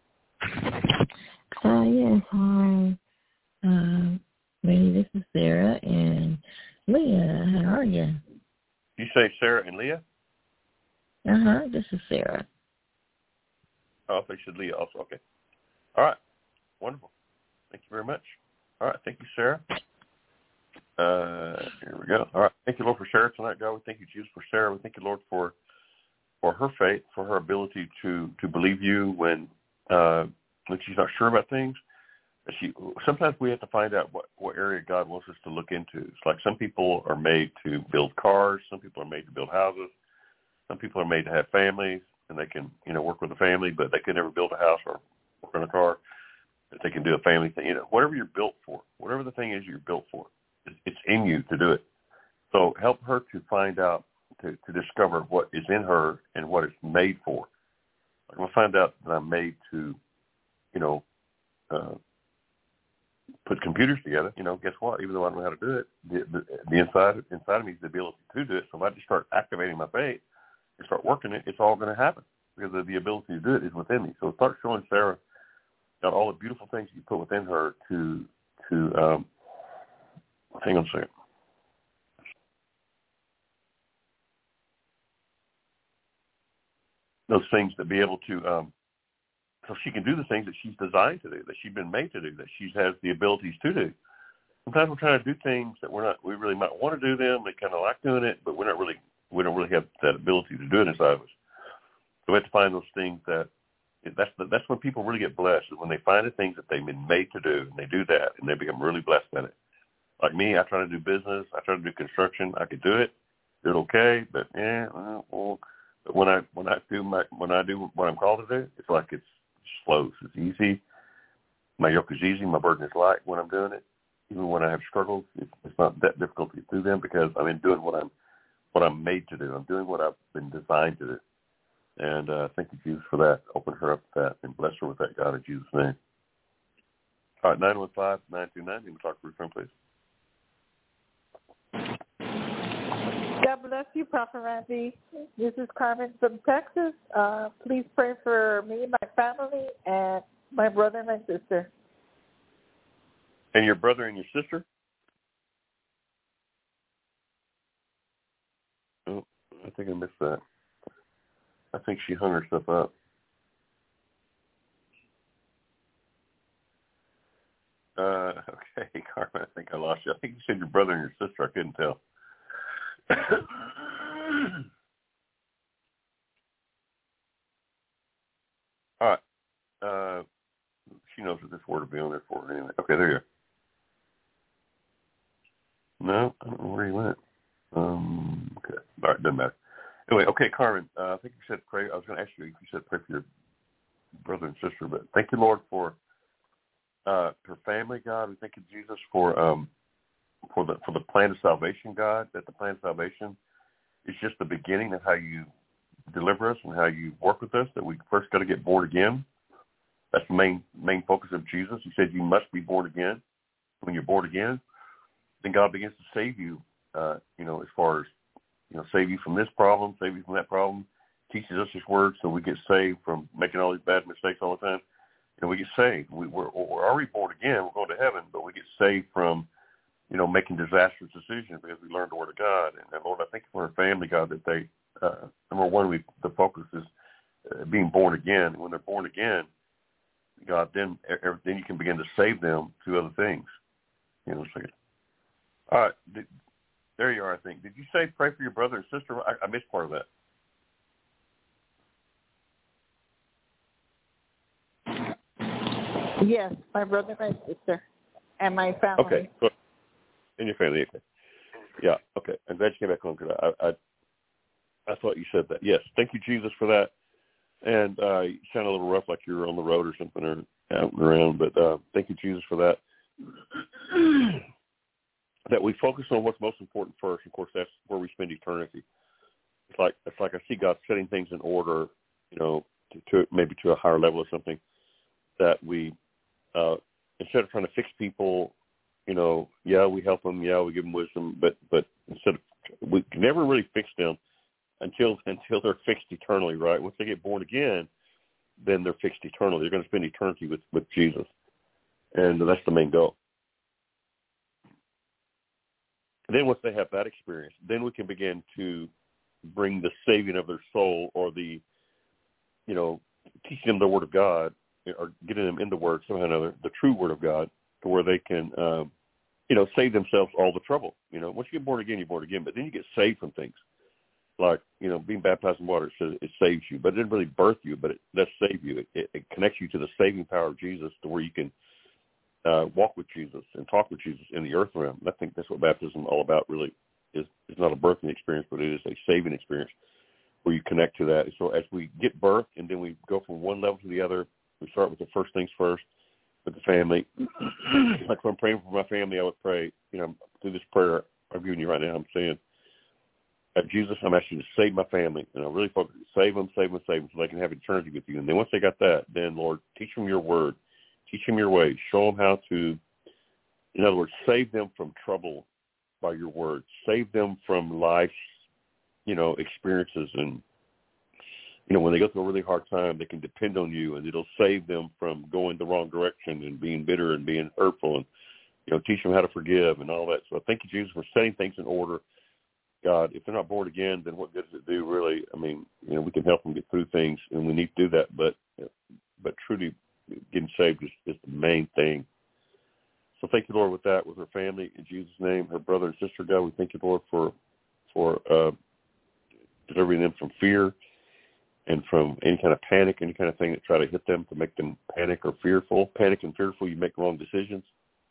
S4: Uh, yes, hi. Uh, maybe this is Sarah and Leah. How are you?
S2: You say Sarah and Leah?
S4: Uh-huh, this is Sarah.
S2: Oh, I think you said Leah also. Okay. All right, wonderful. Thank you very much. All right, thank you, Sarah. Uh, here we go. All right, thank you, Lord, for Sarah tonight, God. We thank you, Jesus, for Sarah. We thank you, Lord, for for her faith, for her ability to, to believe you when uh, when she's not sure about things. She, sometimes we have to find out what, what area God wants us to look into. It's like some people are made to build cars. Some people are made to build houses. Some people are made to have families, and they can, you know, work with a family, but they can never build a house or work on a car. But they can do a family thing. You know, whatever you're built for, whatever the thing is you're built for, it's in you to do it. So help her to find out, to, to discover what is in her and what it's made for. I'm going to find out that I'm made to, you know, uh, put computers together. You know, guess what? Even though I don't know how to do it, the, the, the inside inside of me is the ability to do it. So if I just start activating my faith and start working it, it's all going to happen because the, the ability to do it is within me. So start showing Sarah that all the beautiful things you put within her to, to um, hang on a second. Those things to be able to, um, so she can do the things that she's designed to do, that she's been made to do, that she has the abilities to do. Sometimes we're trying to do things that we're not, we really might want to do them. We kind of like doing it, but we're not really, we don't really have that ability to do it inside of us. So we have to find those things that, that's the, that's when people really get blessed, is when they find the things that they've been made to do, and they do that, and they become really blessed at it. Like me, I try to do business. I try to do construction. I could do it, do it okay, but yeah, well, well but when I when I do my when I do what I'm called to do, it's like it's flows. It's easy. My yoke is easy. My burden is light when I'm doing it. Even when I have struggles, it's, it's not that difficult to get through them because I'm in doing what I'm what I'm made to do. I'm doing what I've been designed to do. And uh, thank you, Jesus, for that. Open her up to that and bless her with that, God, in Jesus' name. All right, nine one five, nine two nine. You can talk to your friend, please.
S11: God bless you, Prophet Randy. This is Carmen from Texas. Uh, please pray for me and my family and my brother and my sister.
S2: And your brother and your sister? Oh, I think I missed that. I think she hung her stuff up. Uh, okay, Carmen, I think I lost you. I think you said your brother and your sister. I couldn't tell. All right. Uh, she knows what this word will be on there for her anyway. Okay, there you are. No, I don't know where he went. Um, okay. All right, doesn't matter. Anyway, okay, Carmen, uh, I think you said pray. I was going to ask you if you said pray for your brother and sister, but thank you, Lord, for uh, her family, God. We thank you, Jesus, for um, for the for the plan of salvation, God, that the plan of salvation it's just the beginning of how you deliver us and how you work with us, that we first got to get born again. That's the main main focus of Jesus. He said you must be born again. When you're born again, then God begins to save you, uh, you know, as far as, you know, save you from this problem, save you from that problem, teaches us his word so we get saved from making all these bad mistakes all the time. And we get saved. We, we're, we're already born again. We're going to heaven, but we get saved from, you know, making disastrous decisions because we learned the word of God. And, and Lord, I thank you for our family, God, that they, uh, number one, we, the focus is uh, being born again. And when they're born again, God, then then you can begin to save them to other things. You know, so, all right, did, there you are, I think. Did you say pray for your brother and sister? I, I missed part of that.
S11: Yes, my brother and my sister, and my family.
S2: Okay, good. And your family, okay. Yeah, okay. I'm glad you came back on because I, I, I thought you said that. Yes, thank you, Jesus, for that. And uh, you sound a little rough, like you were on the road or something, or out and around. But uh, thank you, Jesus, for that. That we focus on what's most important first. Of course, that's where we spend eternity. It's like it's like I see God setting things in order, you know, to, to maybe to a higher level or something. That we, uh, instead of trying to fix people, you know, yeah, we help them, yeah, we give them wisdom, but but instead of we can never really fix them until until they're fixed eternally, right? Once they get born again, then they're fixed eternally. They're going to spend eternity with, with Jesus, and that's the main goal. And then once they have that experience, then we can begin to bring the saving of their soul, or the, you know, teaching them the Word of God, or getting them in the Word somehow or another, the true Word of God, to where they can, um, you know, save themselves all the trouble. You know, once you get born again, you're born again, but then you get saved from things. Like, you know, being baptized in water, it says it saves you, but it didn't really birth you, but it does save you. It, it, it connects you to the saving power of Jesus, to where you can uh, walk with Jesus and talk with Jesus in the earth realm. And I think that's what baptism is all about, really. Is It's not a birthing experience, but it is a saving experience where you connect to that. So as we get birth, and then we go from one level to the other, we start with the first things first, with the family. Like when I'm praying for my family, I would pray, you know, through this prayer I'm giving you right now, I'm saying, Jesus, I'm asking you to save my family. And I really focus, save them, save them, save them, so they can have eternity with you. And then once they got that, then, Lord, teach them your word. Teach them your ways. Show them how to, in other words, save them from trouble by your word. Save them from life's, you know, experiences. And, you know, when they go through a really hard time, they can depend on you, and it'll save them from going the wrong direction and being bitter and being hurtful. And, you know, teach them how to forgive and all that. So I thank you, Jesus, for setting things in order. God, if they're not born again, then what good does it do, really? I mean, you know, we can help them get through things, and we need to do that, but but truly getting saved is, is the main thing. So thank you, Lord, with that, with her family, in Jesus' name, her brother and sister, God, we thank you, Lord, for, for uh, delivering them from fear and from any kind of panic, any kind of thing that try to hit them to make them panic or fearful. Panic and fearful, you make wrong decisions.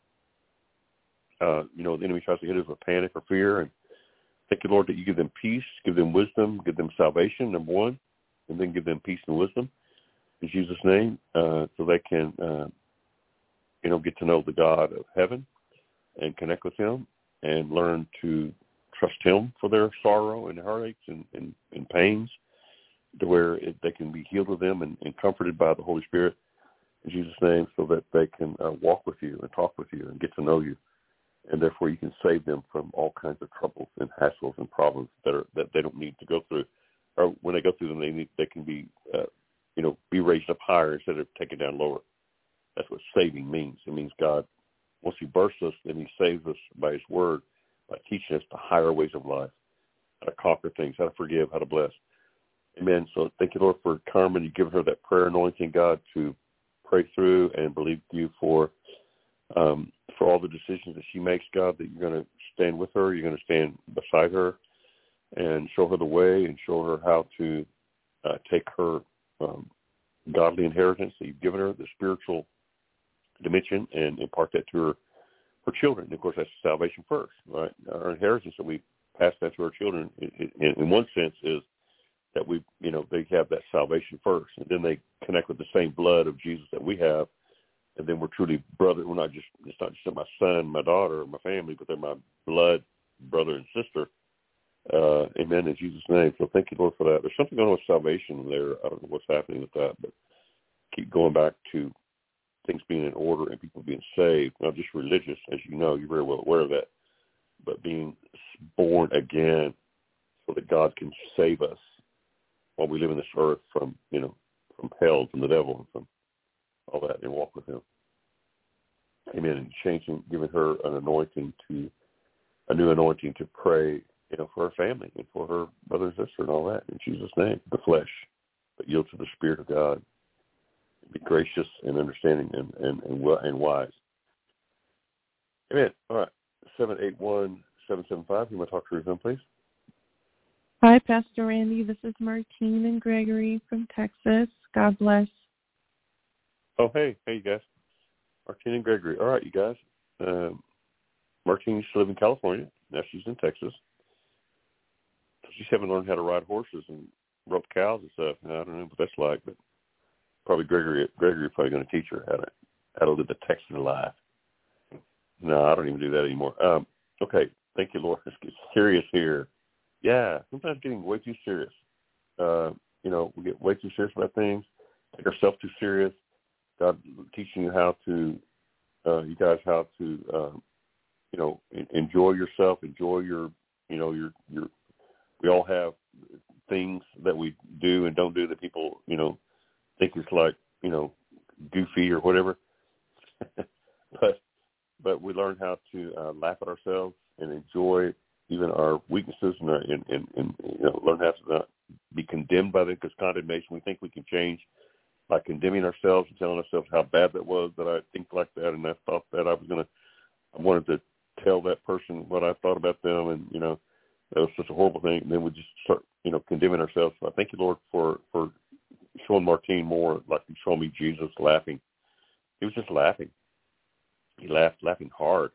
S2: Uh, you know, the enemy tries to hit us with panic or fear, and thank you, Lord, that you give them peace, give them wisdom, give them salvation, number one, and then give them peace and wisdom in Jesus' name, uh, so they can, uh, you know, get to know the God of heaven and connect with him and learn to trust him for their sorrow and heartaches and, and, and pains, to where it, they can be healed with them and, and comforted by the Holy Spirit in Jesus' name, so that they can uh, walk with you and talk with you and get to know you. And therefore, you can save them from all kinds of troubles and hassles and problems that are that they don't need to go through. Or when they go through them, they need, they can be, uh, you know, be raised up higher instead of taken down lower. That's what saving means. It means God, once he births us, then he saves us by his word, by teaching us the higher ways of life, how to conquer things, how to forgive, how to bless. Amen. So thank you, Lord, for Carmen. You've given her that prayer anointing, God, to pray through and believe you for um, for all the decisions that she makes, God, that you're going to stand with her, you're going to stand beside her and show her the way and show her how to uh, take her um, godly inheritance that you've given her, the spiritual dimension, and impart that to her, her children. And of course, that's salvation first, right? Our inheritance that we pass that to our children, in, in, in one sense, is that we, you know, they have that salvation first, and then they connect with the same blood of Jesus that we have. And then we're truly brother. We're not just, it's not just my son, my daughter, my family, but they're my blood brother and sister Uh, amen, in Jesus' name. So thank you, Lord, for that. There's something going on with salvation there. I don't know what's happening with that, but keep going back to things being in order and people being saved, not just religious, as you know, you're very well aware of that, but being born again so that God can save us while we live in this earth from, you know, from hell, from the devil, and from all that, and walk with him. Amen. And changing, giving her an anointing to, a new anointing to pray, you know, for her family and for her brother and sister and all that, in Jesus' name, the flesh, but yield to the Spirit of God. Be gracious and understanding and, and, and, and wise. Amen. All right. seven eight one, seven seven five. You want to talk to Ruth, please?
S12: Hi, Pastor Randy. This is Martine and Gregory from Texas. God bless.
S2: Oh, hey. Hey, you guys. Martine and Gregory. All right, you guys. Um, Martine used to live in California. Now she's in Texas. She's having learned how to ride horses and rope cows and stuff. And I don't know what that's like, but probably Gregory Gregory probably going to teach her how to how to live the Texan life. No, I don't even do that anymore. Um, okay. Thank you, Lord. Let's get serious here. Yeah, sometimes getting way too serious. Uh, you know, we get way too serious about things, take ourselves too serious. God teaching you how to, uh, you guys, how to, um, you know, enjoy yourself, enjoy your, you know, your, your, we all have things that we do and don't do that people, you know, think it's like, you know, goofy or whatever. but, but we learn how to uh, laugh at ourselves and enjoy even our weaknesses, and, our, and, and, and you know, learn how to not be condemned by them, because condemnation, we think we can change by condemning ourselves and telling ourselves how bad that was, that I think like that, and I thought that I was going to, I wanted to tell that person what I thought about them, and, you know, that was such a horrible thing, and then we just start, you know, condemning ourselves. So I thank you, Lord, for, for showing Martine more like you showed me Jesus laughing. He was just laughing. He laughed, laughing hard.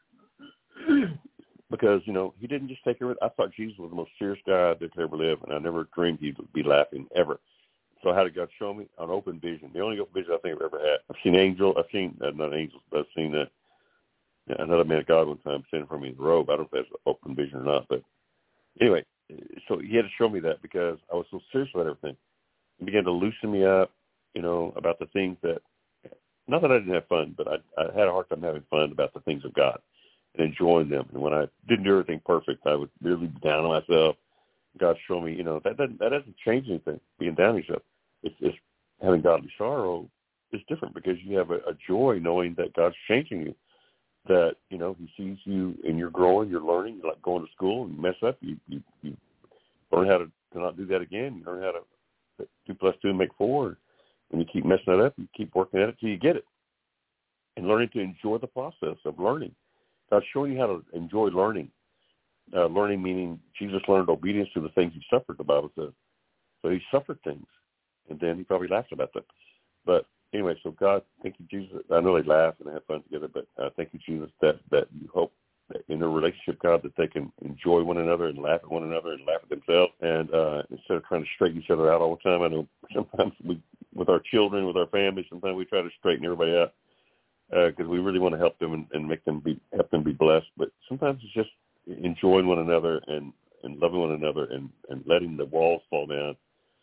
S2: Because, you know, he didn't just take her. I thought Jesus was the most serious guy that could ever live, and I never dreamed he would be laughing ever. So how did God show me? An open vision. The only open vision I think I've ever had. I've seen angels. I've seen, uh, not angels, but I've seen uh, another man of God one time standing for me in the robe. I don't know if that's an open vision or not, but anyway, so he had to show me that because I was so serious about everything. He began to loosen me up, you know, about the things that, not that I didn't have fun, but I, I had a hard time having fun about the things of God and enjoying them. And when I didn't do everything perfect, I would really be down on myself. God showed me, you know, that doesn't, that doesn't change anything, being down on yourself. It's, it's having godly sorrow is different because you have a, a joy knowing that God's changing you, that, you know, he sees you and you're growing, you're learning, you're like going to school and you mess up, you, you, you learn how to, to not do that again. You learn how to two plus two and make four. When you keep messing it up, you keep working at it till you get it. And learning to enjoy the process of learning. God's showing you how to enjoy learning. Uh, learning meaning Jesus learned obedience to the things he suffered, the Bible says. So he suffered things, and then he probably laughed about them. But anyway, so God, thank you, Jesus. I know they laugh and they have fun together, but uh, thank you, Jesus, that, that you hope that in their relationship, God, that they can enjoy one another and laugh at one another and laugh at themselves. And uh, instead of trying to straighten each other out all the time, I know sometimes we, with our children, with our families, sometimes we try to straighten everybody out because uh, we really want to help them and, and make them be, help them be blessed. But sometimes it's just enjoying one another and, and loving one another and, and letting the walls fall down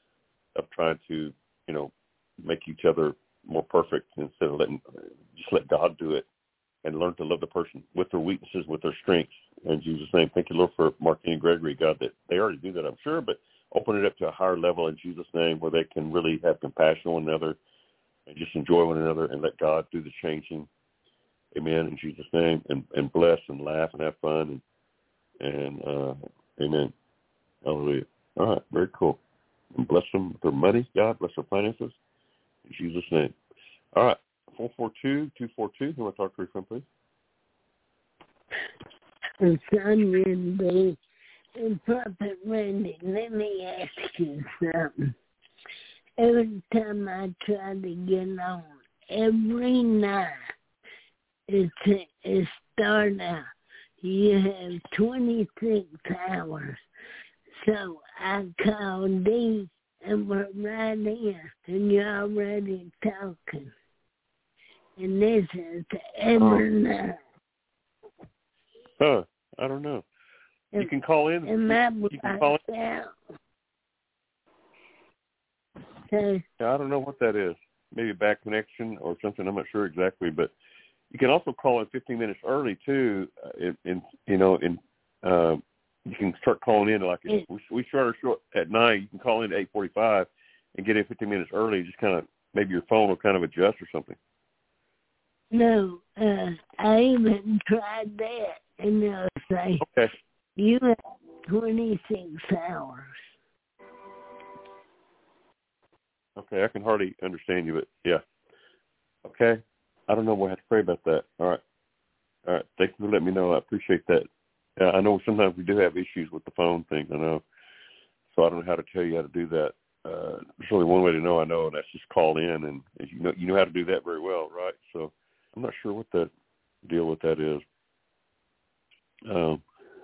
S2: of trying to, you know, make each other more perfect instead of letting, just let God do it and learn to love the person with their weaknesses, with their strengths. In Jesus' name, thank you, Lord, for Martine and Gregory, God, that they already do that, I'm sure, but open it up to a higher level in Jesus' name where they can really have compassion on one another and just enjoy one another and let God do the changing. Amen, in Jesus' name, and, and bless and laugh and have fun. And, and uh, amen. Hallelujah. All right, very cool. And bless them with their money, God. Bless their finances. In Jesus' name. All right, four four two, two four two. You want to talk to your friend, please?
S13: Sunday and Prophet Randy, let me ask you something. Every time I try to get on, every night, it's, it starts out, you have twenty-six hours. So I called Dee and we're right here, and you're already talking. And this is every night.
S2: Huh, I don't know. You can call in.
S13: And that
S2: you,
S13: was
S2: you can call in.
S13: out. Okay.
S2: Yeah, I don't know what that is. Maybe a bad connection or something. I'm not sure exactly, but you can also call in fifteen minutes early too. Uh, in, in you know, in uh, you can start calling in like it, we, we start our show at nine. You can call in at eight forty-five and get in fifteen minutes early. Just kind of maybe your phone will kind of adjust or something.
S13: No, uh, I even tried that, and they'll say,
S2: okay.
S13: You have twenty-six hours.
S2: Okay, I can hardly understand you, but yeah. Okay. I don't know. We'll have to pray about that. All right. All right. Thank you for letting me know. I appreciate that. Uh, I know sometimes we do have issues with the phone thing. I know. So I don't know how to tell you how to do that. Uh, there's only one way to know I know, and that's just call in. And as you know, you know how to do that very well, right? So I'm not sure what that deal with that is. Um,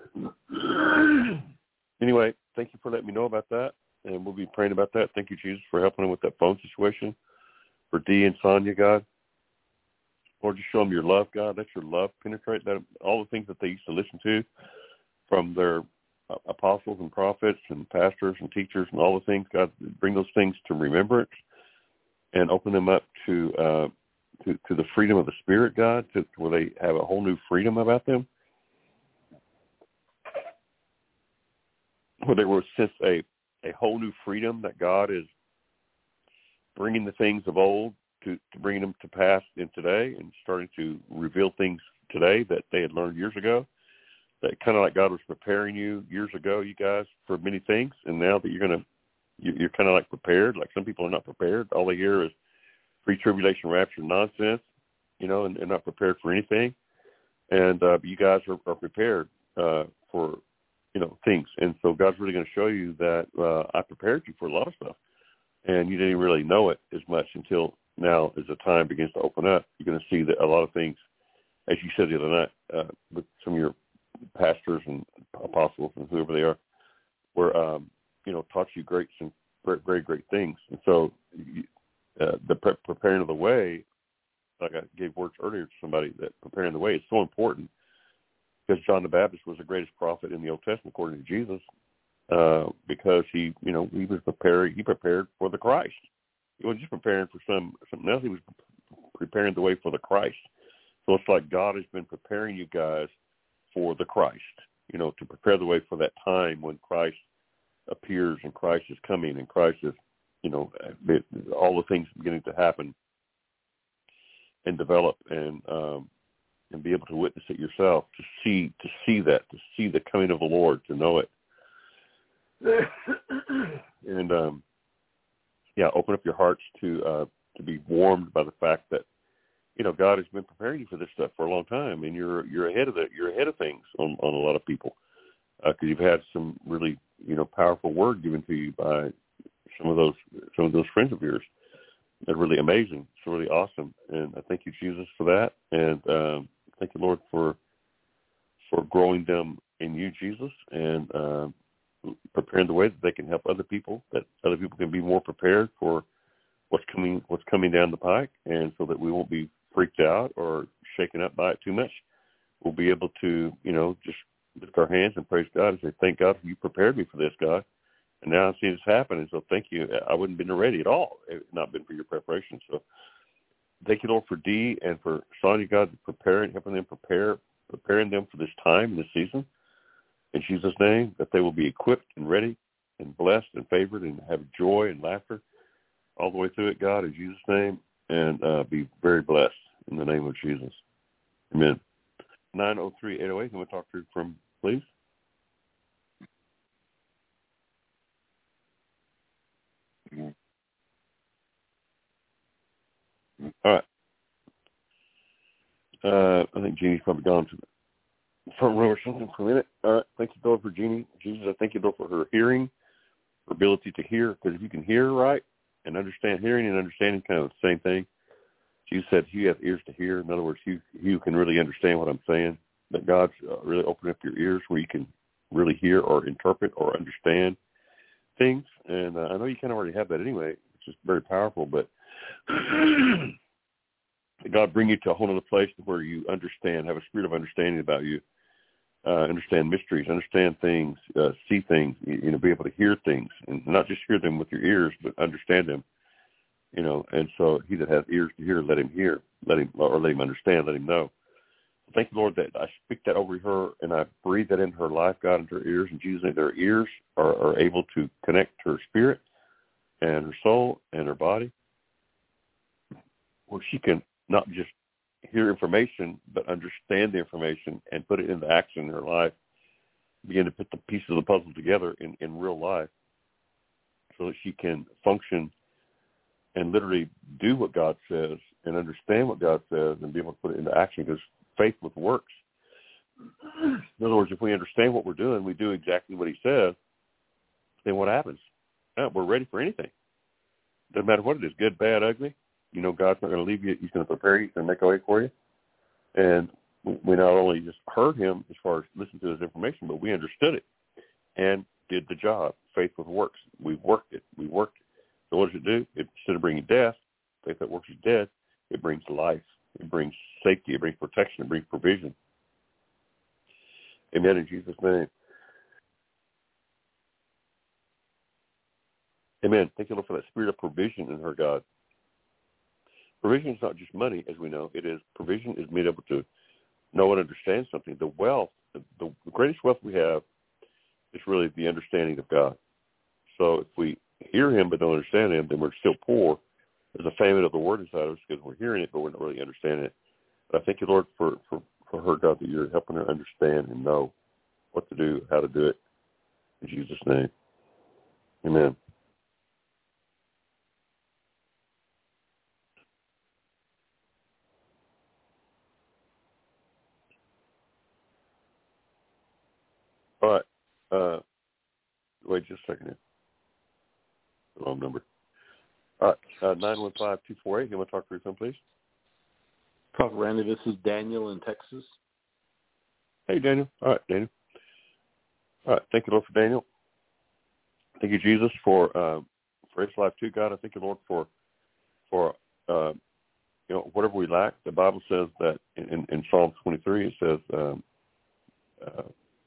S2: anyway, thank you for letting me know about that. And we'll be praying about that. Thank you, Jesus, for helping them with that phone situation. For Dee and Sonia, God. Lord, just show them your love, God. Let your love penetrate that, all the things that they used to listen to from their uh, apostles and prophets and pastors and teachers and all the things. God, bring those things to remembrance and open them up to uh, to, to the freedom of the Spirit, God, to, to where they have a whole new freedom about them. Where they will sense a, a whole new freedom that God is bringing the things of old to, to bring them to pass in today and starting to reveal things today that they had learned years ago. That kind of like God was preparing you years ago, you guys, for many things. And now that you're going to, you're kind of like prepared. Like some people are not prepared. All they hear is pre-tribulation rapture nonsense, you know, and, and not prepared for anything. And uh, you guys are, are prepared uh, for, you know, things. And so God's really going to show you that uh, I prepared you for a lot of stuff. And you didn't really know it as much until now as the time begins to open up. You're going to see that a lot of things, as you said the other night, uh, with some of your pastors and apostles and whoever they are, were, um, you know, taught you great, some very, very great things. And so uh, the pre- preparing of the way, like I gave words earlier to somebody, that preparing the way is so important because John the Baptist was the greatest prophet in the Old Testament according to Jesus uh, because he, you know, he was preparing, he prepared for the Christ. He wasn't just preparing for some something else. He was preparing the way for the Christ. So it's like God has been preparing you guys for the Christ, you know, to prepare the way for that time when Christ appears and Christ is coming and Christ is, you know, it, all the things beginning to happen and develop and um, and be able to witness it yourself, to see to see that, to see the coming of the Lord, to know it. and um, yeah, open up your hearts to uh, to be warmed by the fact that, you know, God has been preparing you for this stuff for a long time, and you're you're ahead of it. You're ahead of things on, on a lot of people because uh, you've had some really, you know, powerful word given to you by some of those some of those friends of yours. They're really amazing. It's really awesome, and I thank you, Jesus, for that, and um, thank you, Lord, for for growing them in you, Jesus, and uh, preparing the way that they can help other people, that other people can be more prepared for what's coming what's coming down the pike, and so that we won't be freaked out or shaken up by it too much. We'll be able to, you know, just lift our hands and praise God and say, thank God you prepared me for this, God. And now I see this happen, and so thank you. I wouldn't have been ready at all if it not been for your preparation. So thank you, Lord, for Dee and for Sonia, God, preparing, helping them prepare, preparing them for this time and this season. In Jesus' name, that they will be equipped and ready and blessed and favored and have joy and laughter all the way through it, God, in Jesus' name, and uh, be very blessed in the name of Jesus. Amen. nine oh three, eight oh eight, can we talk to you from, please? All right. Uh, I think Jeannie's probably gone to the front row or something for a minute. All right. Thank you, Lord, for Jeannie. Jesus, I thank you, Lord, for her hearing, her ability to hear, because if you can hear right and understand, hearing and understanding kind of the same thing. Jesus said, you have ears to hear. In other words, you, you can really understand what I'm saying, that God's uh, really opened up your ears where you can really hear or interpret or understand things. And uh, I know you kind of already have that anyway, which is very powerful, but God bring you to a whole other place where you understand, have a spirit of understanding about you, uh, understand mysteries, understand things, uh, see things, you, you know, be able to hear things, and not just hear them with your ears, but understand them. You know, and so he that has ears to hear, let him hear, let him, or let him understand, let him know. Thank you, Lord, that I speak that over her, and I breathe that into her life, God, into her ears, and Jesus, that her ears are, are able to connect to her spirit and her soul and her body, where she can not just hear information, but understand the information and put it into action in her life, begin to put the pieces of the puzzle together in, in real life so that she can function and literally do what God says and understand what God says and be able to put it into action, because faith with works. In other words, if we understand what we're doing, we do exactly what he says, then what happens? Yeah, we're ready for anything. Doesn't matter what it is, good, bad, ugly. You know, God's not going to leave you. He's going to prepare you. He's going to make a way for you. And we not only just heard him as far as listening to his information, but we understood it and did the job. Faith with works. We worked it. We worked it. So what does it do? It, instead of bringing death, faith that works is dead, it brings life. It brings safety. It brings protection. It brings provision. Amen, in Jesus' name. Amen. Thank you, Lord, for that spirit of provision in her, God. Provision is not just money, as we know. It is provision is being able to know and understand something. The wealth, the, the greatest wealth we have is really the understanding of God. So if we hear him but don't understand him, then we're still poor. There's a famine of the word inside of us because we're hearing it, but we're not really understanding it. But I thank you, Lord, for, for, for her, God, that you're helping her understand and know what to do, how to do it. In Jesus' name. Amen. All right. Uh, wait just a second here. The wrong number. All right. Uh, nine one five, two four eight. You want to talk to your son, please?
S14: Prophet Randy, this is Daniel in Texas.
S2: Hey, Daniel. All right, Daniel. All right. Thank you, Lord, for Daniel. Thank you, Jesus, for uh, for his life too, God. I thank you, Lord, for for uh, you know, whatever we lack. The Bible says that in, in Psalm twenty-three, it says, um, uh,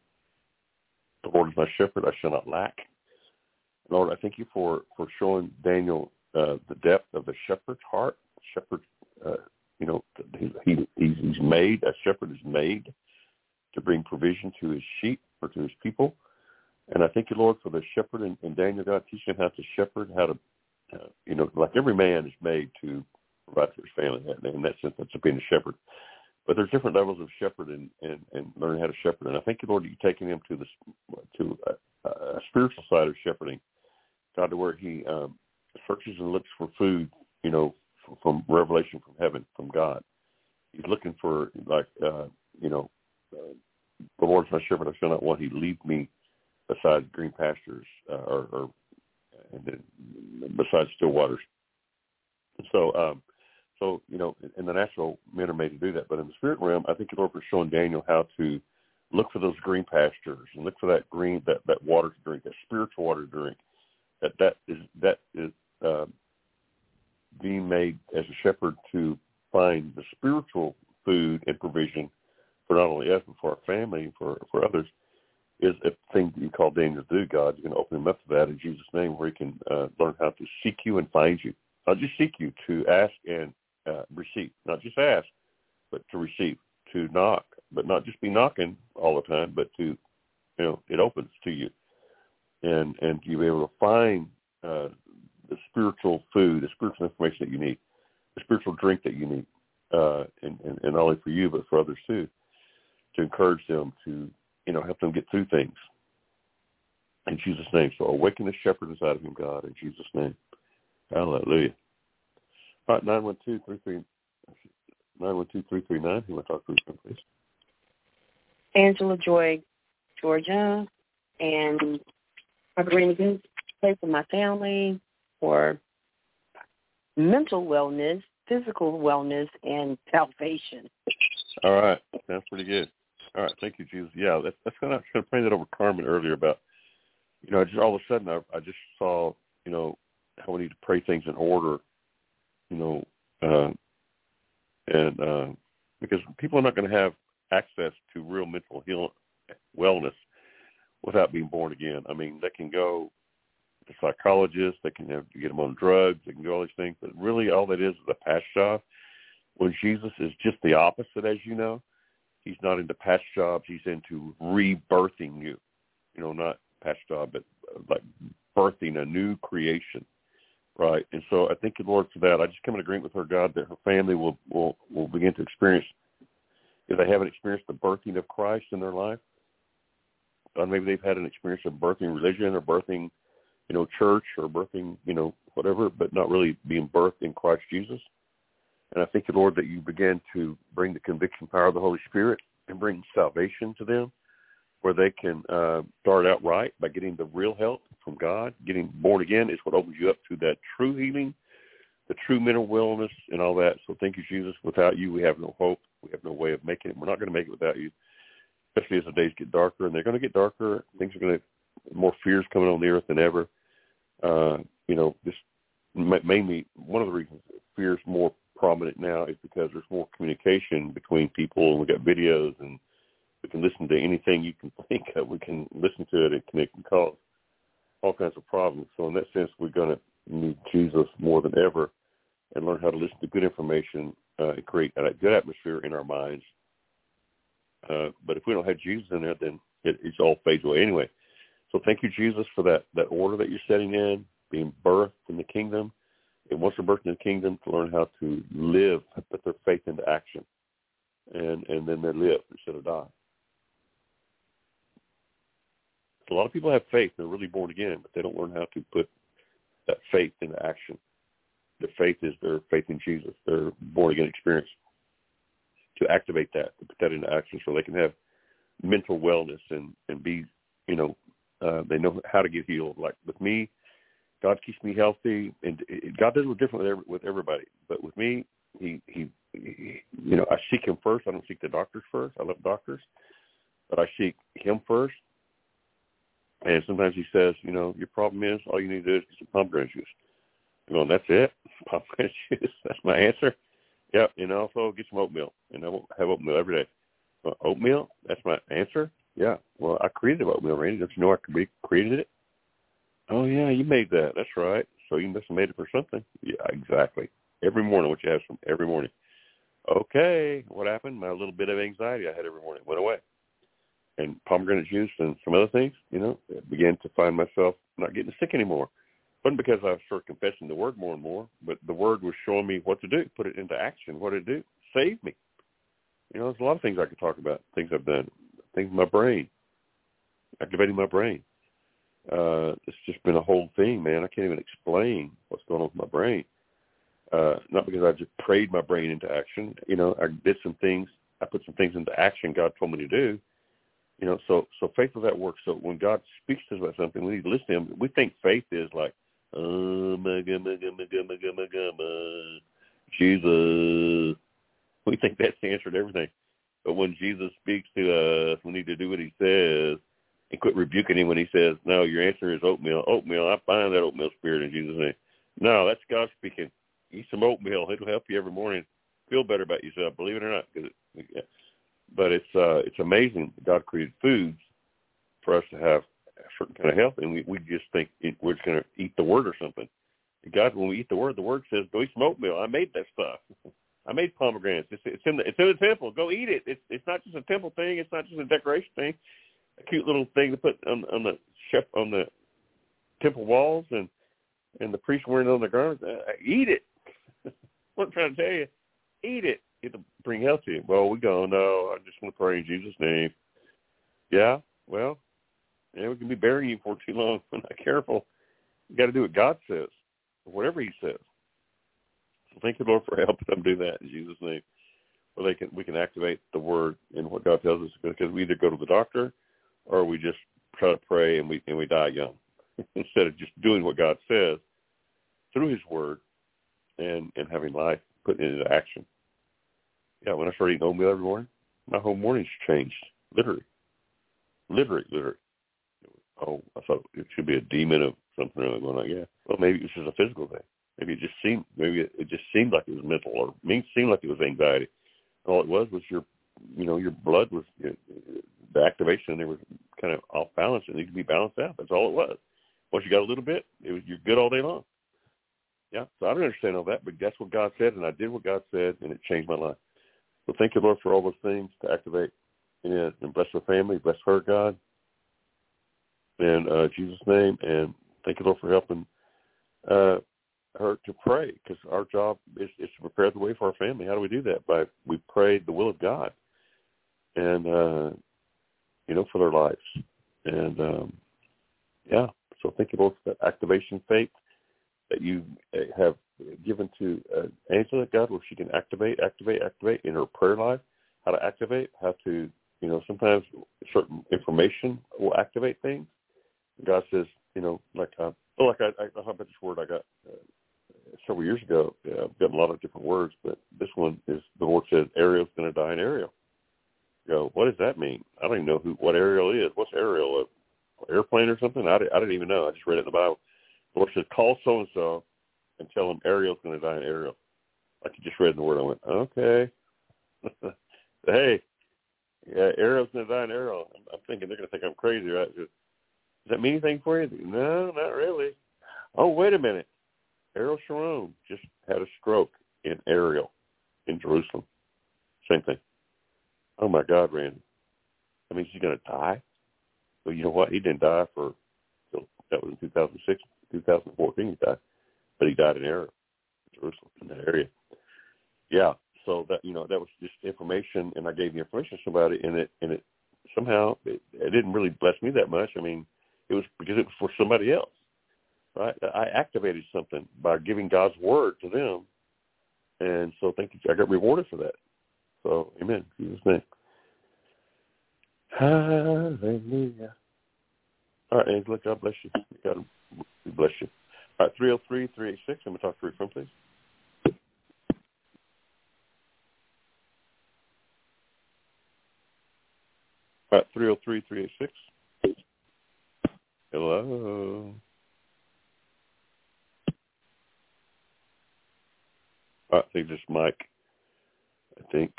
S2: "The Lord is my shepherd; I shall not lack." Lord, I thank you for, for showing Daniel uh, the depth of the shepherd's heart. Shepherd, uh, you know, he, he he's, he's made, a shepherd is made to bring provision to his sheep or to his people. And I thank you, Lord, for the shepherd and, and Daniel, God, teaching him how to shepherd, how to, uh, you know, like every man is made to provide for his family. In that sense, that's being a shepherd. But there's different levels of shepherd and, and, and learning how to shepherd. And I thank you, Lord, that you're taking him to the to a, a spiritual side of shepherding, God, to where he um, searches and looks for food, you know, from, from revelation from heaven, from God. He's looking for, like, uh, you know, uh, the Lord's my shepherd, I shall not want. He lead me beside green pastures uh, or, or and then beside still waters. So, um, so you know, in the natural, men are made to do that. But in the spirit realm, I think the Lord was showing Daniel how to look for those green pastures and look for that green, that, that water to drink, that spiritual water to drink. That that is that is uh, being made as a shepherd to find the spiritual food and provision for not only us but for our family, for for others, is a thing that you call Daniel to do. God, you're going to open him up to that in Jesus' name, where he can uh, learn how to seek you and find you. Not just seek you, to ask and uh, receive. Not just ask, but to receive. To knock, but not just be knocking all the time, but to, you know, it opens to you. And and you'll be able to find uh, the spiritual food, the spiritual information that you need, the spiritual drink that you need, uh, and, and, and not only for you, but for others too, to encourage them to, you know, help them get through things. In Jesus' name. So awaken the shepherd inside of him, God, in Jesus' name. Hallelujah. All right, nine one two, three three nine one two, three three nine. You want to talk to us, please?
S15: Angela Joy, Georgia, and I'm going to pray for my family, for mental wellness, physical wellness, and salvation.
S2: All right. Sounds pretty good. All right. Thank you, Jesus. Yeah, that's, that's kind of, I was going to pray that over Carmen earlier about, you know, just all of a sudden I, I just saw, you know, how we need to pray things in order, you know, uh, and uh, because people are not going to have access to real mental heal, wellness without being born again. I mean, they can go to psychologists, they can have, get them on drugs, they can do all these things, but really all that is is a past job. When Jesus is just the opposite, as you know, he's not into past jobs, he's into rebirthing you. You know, not past job, but like birthing a new creation, right? And so I thank you, Lord, for that. I just come in agreement with her, God, that her family will, will, will begin to experience, if they haven't experienced the birthing of Christ in their life, or maybe they've had an experience of birthing religion or birthing, you know, church or birthing, you know, whatever, but not really being birthed in Christ Jesus. And I thank you, Lord, that you begin to bring the conviction power of the Holy Spirit and bring salvation to them, where they can uh, start out right by getting the real help from God. Getting born again is what opens you up to that true healing, the true mental wellness, and all that. So thank you, Jesus. Without you, we have no hope. We have no way of making it. We're not going to make it without you, especially as the days get darker, and they're going to get darker. Things are going to, more fears coming on the earth than ever. Uh, you know, just mainly one of the reasons fear is more prominent now is because there's more communication between people, and we got videos, and we can listen to anything you can think of. We can listen to it, and it can cause all kinds of problems. So in that sense, we're going to need Jesus more than ever and learn how to listen to good information uh, and create a good atmosphere in our minds. Uh, but if we don't have Jesus in there, then it, it's all fades away anyway. So thank you, Jesus, for that, that order that you're setting in, being birthed in the kingdom. And once they're birthed in the kingdom, to learn how to live, put their faith into action. And, and then they live instead of die. So a lot of people have faith. They're really born again, but they don't learn how to put that faith into action. Their faith is their faith in Jesus, their born-again experience, to activate that, to put that into action so they can have mental wellness and, and be, you know, uh, they know how to get healed. Like with me, God keeps me healthy, and it, God does it different with, every, with everybody. But with me, he, he, he, you know, I seek him first. I don't seek the doctors first. I love doctors, but I seek him first. And sometimes he says, you know, your problem is all you need to do is get some pomegranate juice. I'm going, that's it? Pomegranate juice? That's my answer? Yep. And also get some oatmeal. And I won't have oatmeal every day. Well, oatmeal? That's my answer? Yeah. Well, I created oatmeal, Randy. Don't you know I created it? Oh, yeah, you made that. That's right. So you must have made it for something. Yeah, exactly. Every morning, what you have from every morning. Okay, what happened? My little bit of anxiety I had every morning went away. And pomegranate juice and some other things, you know, I began to find myself not getting sick anymore. It wasn't because I was sort of confessing the word more and more, but the word was showing me what to do, put it into action. What did it do? Save me. You know, there's a lot of things I could talk about, things I've done, things in my brain, activating my brain. Uh, it's just been a whole thing, man. I can't even explain what's going on with my brain. Uh, not because I just prayed my brain into action. You know, I did some things. I put some things into action God told me to do. You know, so so faith is that work. So when God speaks to us about something, we need to listen to him. We think faith is like, oh, my God, my God, my God, my God, my God, my Jesus. We think that's the answer to everything. But when Jesus speaks to us, we need to do what he says and quit rebuking him when he says, no, your answer is oatmeal. Oatmeal, I find that oatmeal spirit in Jesus' name. No, that's God speaking. Eat some oatmeal. It'll help you every morning. Feel better about yourself, believe it or not. Cause it, yeah. But it's uh, it's amazing that God created foods for us to have a certain kind of health, and we, we just think it, we're just going to eat the word or something. God, when we eat the word, the word says, go eat some oatmeal. I made that stuff. I made pomegranates. It's, it's in the it's in the temple. Go eat it. It's it's not just a temple thing. It's not just a decoration thing. A cute little thing to put on, on the chef on the temple walls, and and the priest wearing it on their garments. Uh, eat it. What I'm trying to tell you, eat it. It'll bring health to you. Well, we go, no, I just want to pray in Jesus' name. Yeah, well, yeah, we can be burying you for too long if we're not careful. You got to do what God says, or whatever he says. So thank you, Lord, for helping them do that in Jesus' name. Well, they can we can activate the word in what God tells us, because we either go to the doctor or we just try to pray and we and we die young instead of just doing what God says through his word and, and having life, putting it into action. Yeah, when I started eating oatmeal every morning, my whole morning's changed, literally. Literally, literally. Oh, I thought it should be a demon of something really going on. Yeah, well, maybe it was just a physical thing. Maybe it just seemed, maybe it, it just seemed like it was mental, or it seemed like it was anxiety. All it was was your, you know, your blood was, the activation there was kind of off balance. It needed to be balanced out. That's all it was. Once you got a little bit, it was you're good all day long. Yeah, so I don't understand all that, but that's what God said, and I did what God said, and it changed my life. So thank you, Lord, for all those things to activate. And, and bless her family, bless her, God, in uh, Jesus' name. And thank you, Lord, for helping uh, her to pray, because our job is, is to prepare the way for our family. How do we do that? By we pray the will of God, and uh, you know, for their lives. And um, yeah, so thank you, Lord, for that activation faith that you have given to uh, Angela, God, where she can activate, activate, activate in her prayer life. How to activate, how to, you know, sometimes certain information will activate things. God says, you know, like uh, oh, like I, I, I have this word I got uh, several years ago. Uh, I've gotten a lot of different words, but this one is the Lord says Ariel's going to die in Ariel. You go, what does that mean? I don't even know who what Ariel is. What's Ariel? An airplane or something? I, I didn't even know. I just read it in the Bible. The Lord says, call so and so and tell him Ariel's going to die in Ariel. Like you just read in the word. I went, okay. Hey, yeah, Ariel's going to die in Ariel. I'm, I'm thinking they're going to think I'm crazy, right? Does that mean anything for you? No, not really. Oh, wait a minute. Ariel Sharon just had a stroke in Ariel in Jerusalem. Same thing. Oh, my God, Randy. That means he's going to die? Well, you know what? He didn't die for, so that was in two thousand six, two thousand fourteen he died. But he died in Ariel, Jerusalem, in that area. Yeah. So that, you know, that was just information, and I gave the information to somebody, and it, and it somehow, it, it didn't really bless me that much. I mean, it was because it was for somebody else, right? I activated something by giving God's word to them, and so thank you. I got rewarded for that. So, amen. In Jesus' name. Hallelujah. All right, Angela, God bless you. God bless you. All right, three oh three, three eight six. I'm going to talk to your phone, please. All right, three oh three, three eight six. Hello. All right, I think this is Mike. I think.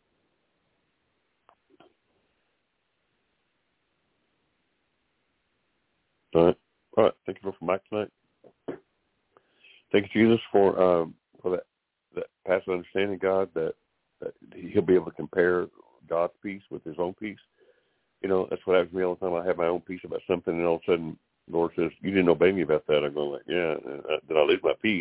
S2: All right. All right. Thank you for Mike tonight. Thank you, Jesus, for um, for that that passive understanding, God, that, that he'll be able to compare God's peace with his own peace. You know, that's what happens to me all the time. I have my own peace about something, and all of a sudden, the Lord says, you didn't obey me about that. I'm going like, yeah. And I, then I lose my peace.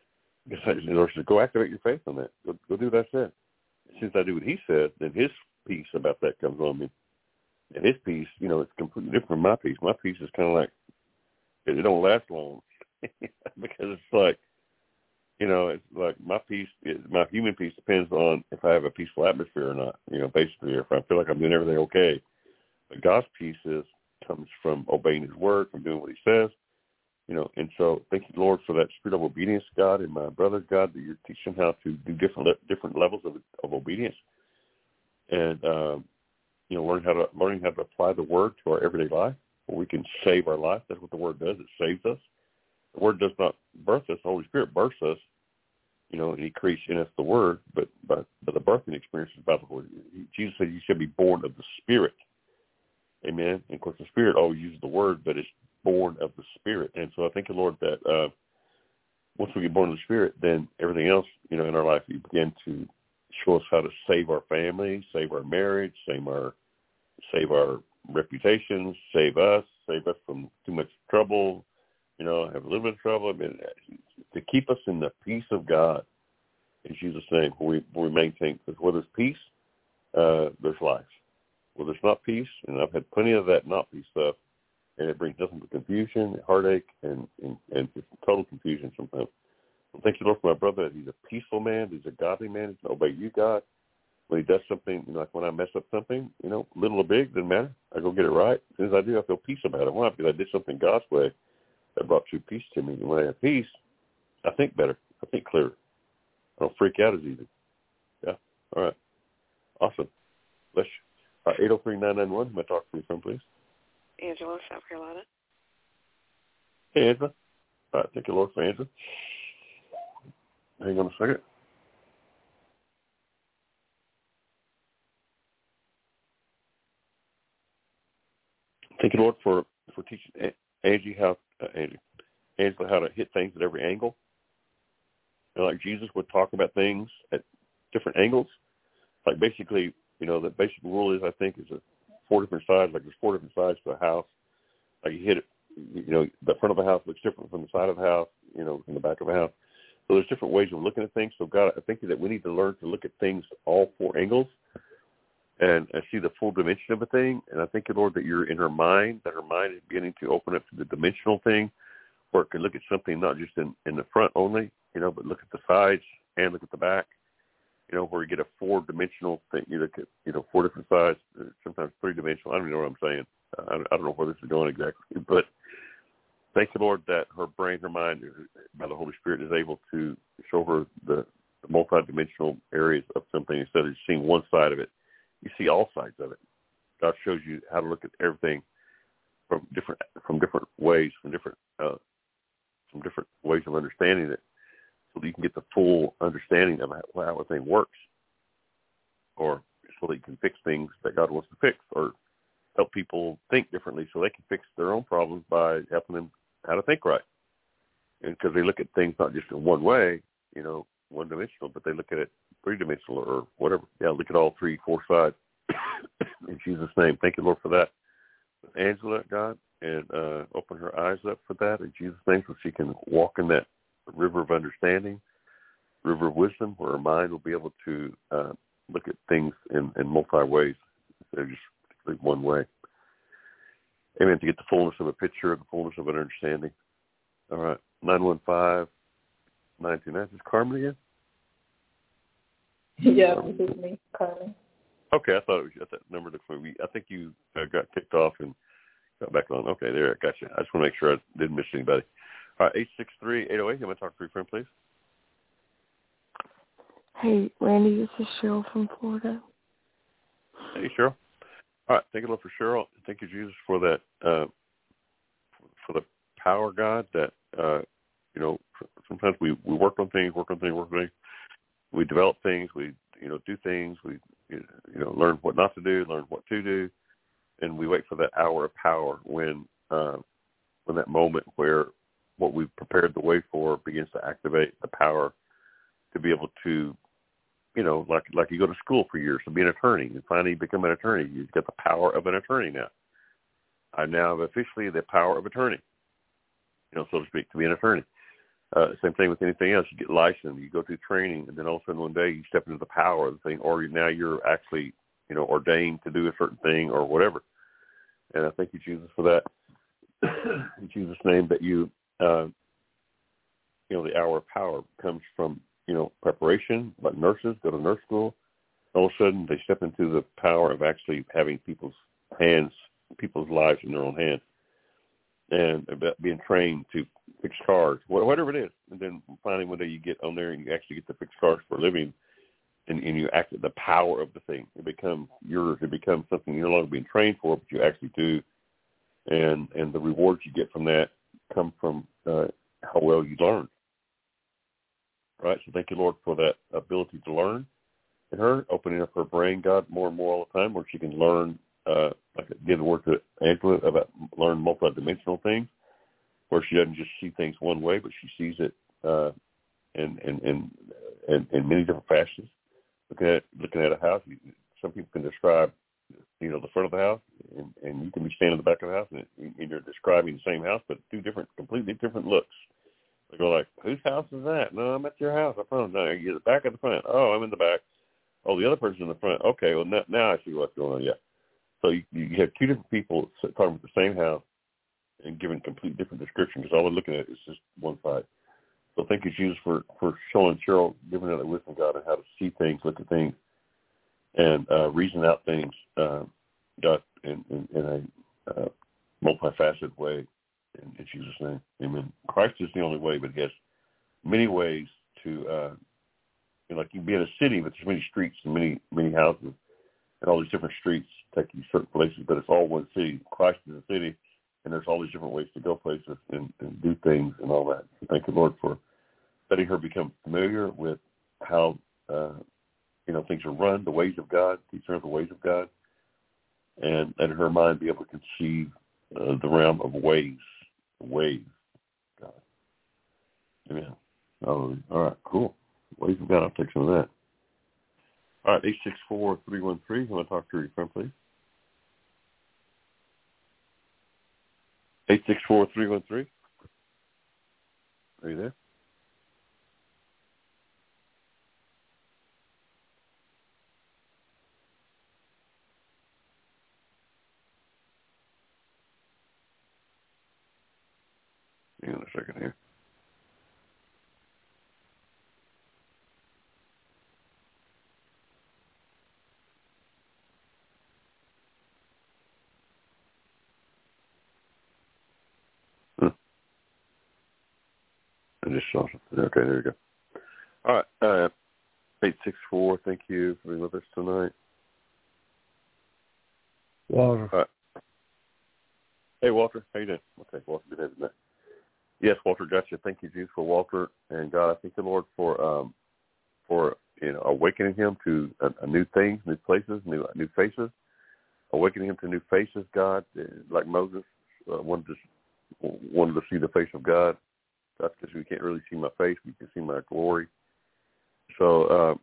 S2: And the Lord says, go activate your faith on that. Go, go do what I said. Since I do what he said, then his peace about that comes on me. And his peace, you know, it's completely different from my peace. My peace is kind of like, it don't last long. Because it's like, you know, it's like my peace, my human peace depends on if I have a peaceful atmosphere or not, you know, basically, if I feel like I'm doing everything okay. But God's peace is, comes from obeying his word, from doing what he says, you know, and so thank you, Lord, for that spirit of obedience, God, and my brother, God, that you're teaching how to do different different levels of, of obedience, and, um, you know, learn how to learning how to apply the word to our everyday life, where we can save our life. That's what the word does. It saves us. The word does not birth us. The Holy Spirit births us, you know, and he creates in us the word, but, but, but the birthing experience is by the word. Jesus said you should be born of the Spirit. Amen. And, of course, the Spirit always uses the word, but it's born of the Spirit. And so I thank you, Lord, that uh, once we get born of the Spirit, then everything else, you know, in our life, you begin to show us how to save our family, save our marriage, save our save our reputations, save us, save us from too much trouble, you know, have a little bit of trouble. I mean, to keep us in the peace of God, in Jesus' name, where we, where we maintain, because where there's peace, uh, there's life. Where there's not peace, and I've had plenty of that not peace stuff, and it brings nothing but confusion, heartache, and, and, and just total confusion sometimes. Well, thank you, Lord, for my brother. He's a peaceful man. He's a godly man. He's going to obey you, God. When he does something, you know, like when I mess up something, you know, little or big, doesn't matter. I go get it right. As soon as I do, I feel peace about it. Why? Because I did something God's way that brought true peace to me. And when I have peace, I think better. I think clearer. I don't freak out as easy. Yeah. All right. Awesome. Bless you. All right, eight oh three, nine nine one. May I talk to you from, please?
S16: Angela, South Carolina.
S2: Hey, Angela. All right, thank you, Lord, for Angela. Hang on a second. Thank you, Lord, for, for teaching Angie how, uh, Angie, Angela how to hit things at every angle. You know, like Jesus would talk about things at different angles. Like basically, you know, the basic rule is, I think, is a four different sides. Like there's four different sides to a house. Like you hit it, you know, the front of the house looks different from the side of the house, you know, from the back of the house. So there's different ways of looking at things. So God, I think that we need to learn to look at things all four angles and, and see the full dimension of a thing. And I thank you, Lord, that you're in her mind, that her mind is beginning to open up to the dimensional thing, where it can look at something not just in, in the front only, you know, but look at the sides and look at the back, you know, where you get a four-dimensional thing. You look at, you know, four different sides, sometimes three-dimensional. I don't even know what I'm saying. I don't, I don't know where this is going exactly. But thank you, Lord, that her brain, her mind, by the Holy Spirit, is able to show her the, the multi-dimensional areas of something instead of just seeing one side of it. You see all sides of it. God shows you how to look at everything from different from different ways, from different uh, from different ways of understanding it, so that you can get the full understanding of how, how a thing works, or so that you can fix things that God wants to fix, or help people think differently so they can fix their own problems by helping them how to think right. And because they look at things not just in one way, you know, one-dimensional, but they look at it three-dimensional or whatever. Yeah, look at all three, four sides. In Jesus' name, thank you, Lord, for that. Angela, God, and uh, open her eyes up for that in Jesus' name so she can walk in that river of understanding, river of wisdom, where her mind will be able to uh, look at things in, in multi ways instead of just one way. Amen. To get the fullness of a picture, the fullness of an understanding. All right. nine one five, nine two nine. Is this Carmen again?
S11: Yeah, this is me, Carmen.
S2: Okay, I thought it was just that number. Looked familiar. I think you uh, got kicked off and got back on. Okay, there, I got you. I just want to make sure I didn't miss anybody. All right, eight six three, eight oh eight. I'm going to talk to your friend, please.
S12: Hey, Randy, this is Cheryl from Florida.
S2: Hey, Cheryl. All right, thank you, Lord, for Cheryl. Thank you, Jesus, for that, uh, for the power, God, that, uh, you know, sometimes we, we work on things, work on things, work on things. We develop things, we, you know, do things, we, you know, learn what not to do, learn what to do, and we wait for that hour of power when, uh, when that moment where what we've prepared the way for begins to activate the power to be able to, you know, like like you go to school for years to be an attorney, and finally you become an attorney. You've got the power of an attorney now. I now have officially the power of attorney, you know, so to speak, to be an attorney. Uh, same thing with anything else. You get licensed, you go through training, and then all of a sudden one day you step into the power of the thing, or now you're actually, you know, ordained to do a certain thing or whatever. And I thank you, Jesus, for that. In Jesus' name, that you, uh, you know, the hour of power comes from, you know, preparation, like nurses go to nurse school. All of a sudden they step into the power of actually having people's hands, people's lives in their own hands, and about being trained to fix cars, whatever it is. And then finally one day you get on there and you actually get to fix cars for a living, and, and you act the power of the thing. It becomes yours. It becomes something you're no longer being trained for, but you actually do. And and the rewards you get from that come from uh, how well you learn. Right? So thank you, Lord, for that ability to learn in her, opening up her brain, God, more and more all the time, where she can learn, uh, like again, the word to Angela about learn multidimensional things, where she doesn't just see things one way, but she sees it uh, in, in, in, in, in many different fashions. Looking at looking at a house, some people can describe, you know, the front of the house, and, and you can be standing in the back of the house, and, and you're describing the same house, but two different, completely different looks. They go like, whose house is that? No, I'm at your house. I found no, you're the back of the front. Oh, I'm in the back. Oh, the other person's in the front. Okay, well, now, now I see what's going on. Yeah. So you, you have two different people talking about the same house and giving complete different descriptions, because all they're looking at is just one side. So thank you, Jesus, for, for showing Cheryl, giving her the wisdom, God, on how to see things, look at things, and uh, reason out things, uh, God, in, in, in a uh, multifaceted way. In, in Jesus' name, amen. Christ is the only way, but he has many ways to, uh, you know, like you can be in a city, but there's many streets and many, many houses, and all these different streets take you certain places, but it's all one city. Christ is a city, and there's all these different ways to go places and, and do things and all that. So thank you, Lord, for letting her become familiar with how, uh, you know, things are run, the ways of God, teaching her the ways of God, and letting her mind be able to conceive uh, the realm of ways. Ways. God. Amen. Oh, all right, cool. Ways of God, I'll take some of that. All right, eight six four, three one three. I want to talk to your friend, please. eight six four, three one three. Are you there? Hang on a second here. Huh. I just saw something. Okay, there you go. All right, uh, eight six four, thank you for being with us tonight.
S10: Walter.
S2: All right. Hey, Walter, how you doing? Okay, Walter, good having you. Yes, Walter, gotcha. Thank you, Jesus, for Walter. And God, I thank the Lord for um, for you know awakening him to a, a new things, new places, new new faces, awakening him to new faces. God, like Moses uh, wanted to wanted to see the face of God. That's because we can't really see my face; we can see my glory. So, uh,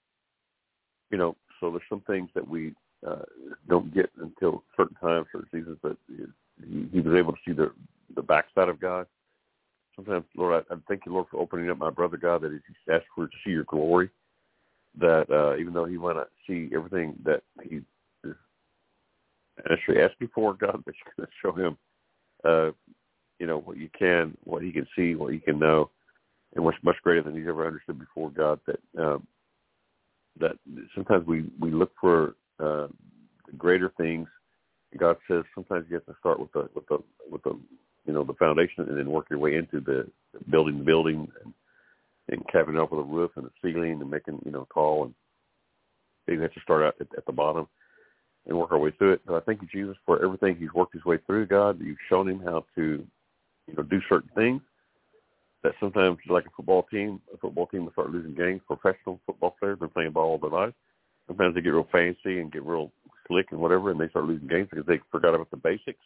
S2: you know, so there's some things that we uh, don't get until certain times, certain seasons. But he, he was able to see the the backside of God. Sometimes, Lord, I, I thank you, Lord, for opening up my brother, God, that he asked for to see your glory, that uh, even though he might not see everything that he is actually asking for, God, but you're going to show him, uh, you know, what you can, what he can see, what he can know, and what's much greater than he's ever understood before, God, that um, that sometimes we, we look for uh, greater things. God says sometimes you have to start with the, with the, with the, you know, the foundation, and then work your way into the building the building and, and capping up with a roof and a ceiling and making, you know, tall. And you have to start out at, at the bottom and work our way through it. So I thank you, Jesus, for everything he's worked his way through, God. You've shown him how to, you know, do certain things that sometimes, like a football team, a football team will start losing games. Professional football players, they're playing ball all their life. Sometimes they get real fancy and get real slick and whatever, and they start losing games because they forgot about the basics.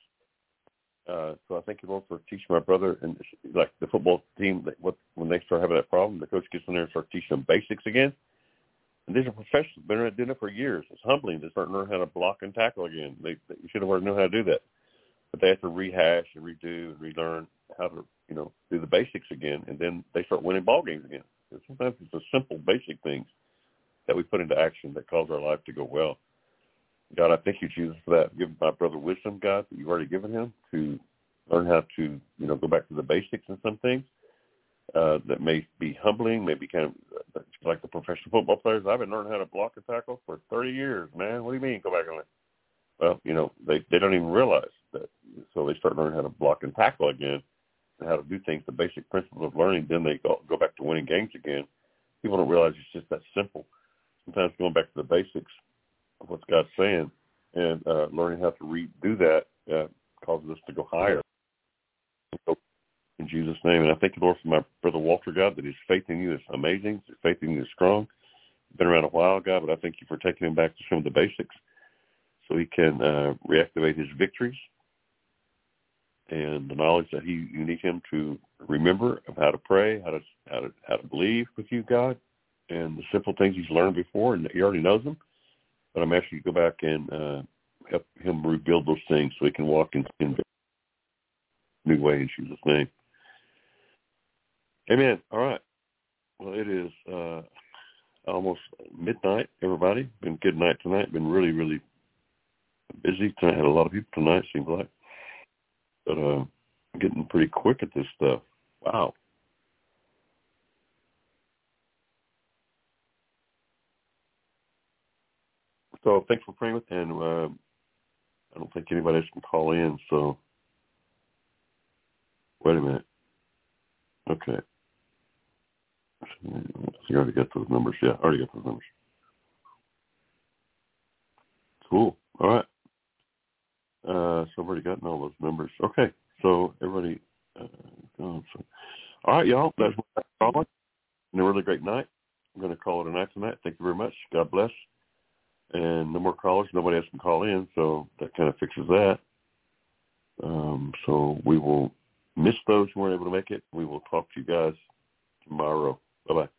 S2: Uh, so I thank you, Lord, for teaching my brother, and like the football team, that what when they start having that problem, the coach gets in there and starts teaching them basics again. And these are professionals, been doing it for years. It's humbling to start learning how to block and tackle again. They, they you should have already known how to do that, but they have to rehash and redo and relearn how to, you know, do the basics again, and then they start winning ball games again. And sometimes it's the simple, basic things that we put into action that cause our life to go well. God, I thank you, Jesus, for that. Give my brother wisdom, God, that you've already given him to learn how to, you know, go back to the basics in some things uh, that may be humbling, may be kind of like the professional football players. I've been learning how to block and tackle for thirty years, man. What do you mean go back on it? Well, you know, they, they don't even realize that. So they start learning how to block and tackle again and how to do things, the basic principles of learning. Then they go, go back to winning games again. People don't realize it's just that simple. Sometimes going back to the basics of what God's saying and uh, learning how to redo that uh, causes us to go higher. So, in Jesus' name. And I thank you, Lord, for my brother Walter, God, that his faith in you is amazing. His faith in you is strong. He's been around a while, God, but I thank you for taking him back to some of the basics so he can uh, reactivate his victories and the knowledge that he you need him to remember of how to pray, how to how to how to believe with you, God, and the simple things he's learned before, and he already knows them. But I'm asking you to go back and uh, help him rebuild those things so he can walk in, in a new way in Jesus' name. Amen. All right. Well, it is uh, almost midnight, everybody. Been a good night tonight. Been really, really busy tonight. Had a lot of people tonight, seems like. But uh, getting pretty quick at this stuff. Wow. So thanks for praying with, and uh, I don't think anybody else can call in. So wait a minute. Okay. You already got those numbers. Yeah, I already got those numbers. Cool. All right. Uh, so I've already gotten all those numbers. Okay. So everybody, uh, go so. All right, y'all. That's what I'm calling. And a really great night. I'm going to call it a night tonight. Thank you very much. God bless. And no more callers. Nobody else can call in, so that kind of fixes that. Uh, Um, so we will miss those who weren't able to make it. We will talk to you guys tomorrow. Bye-bye.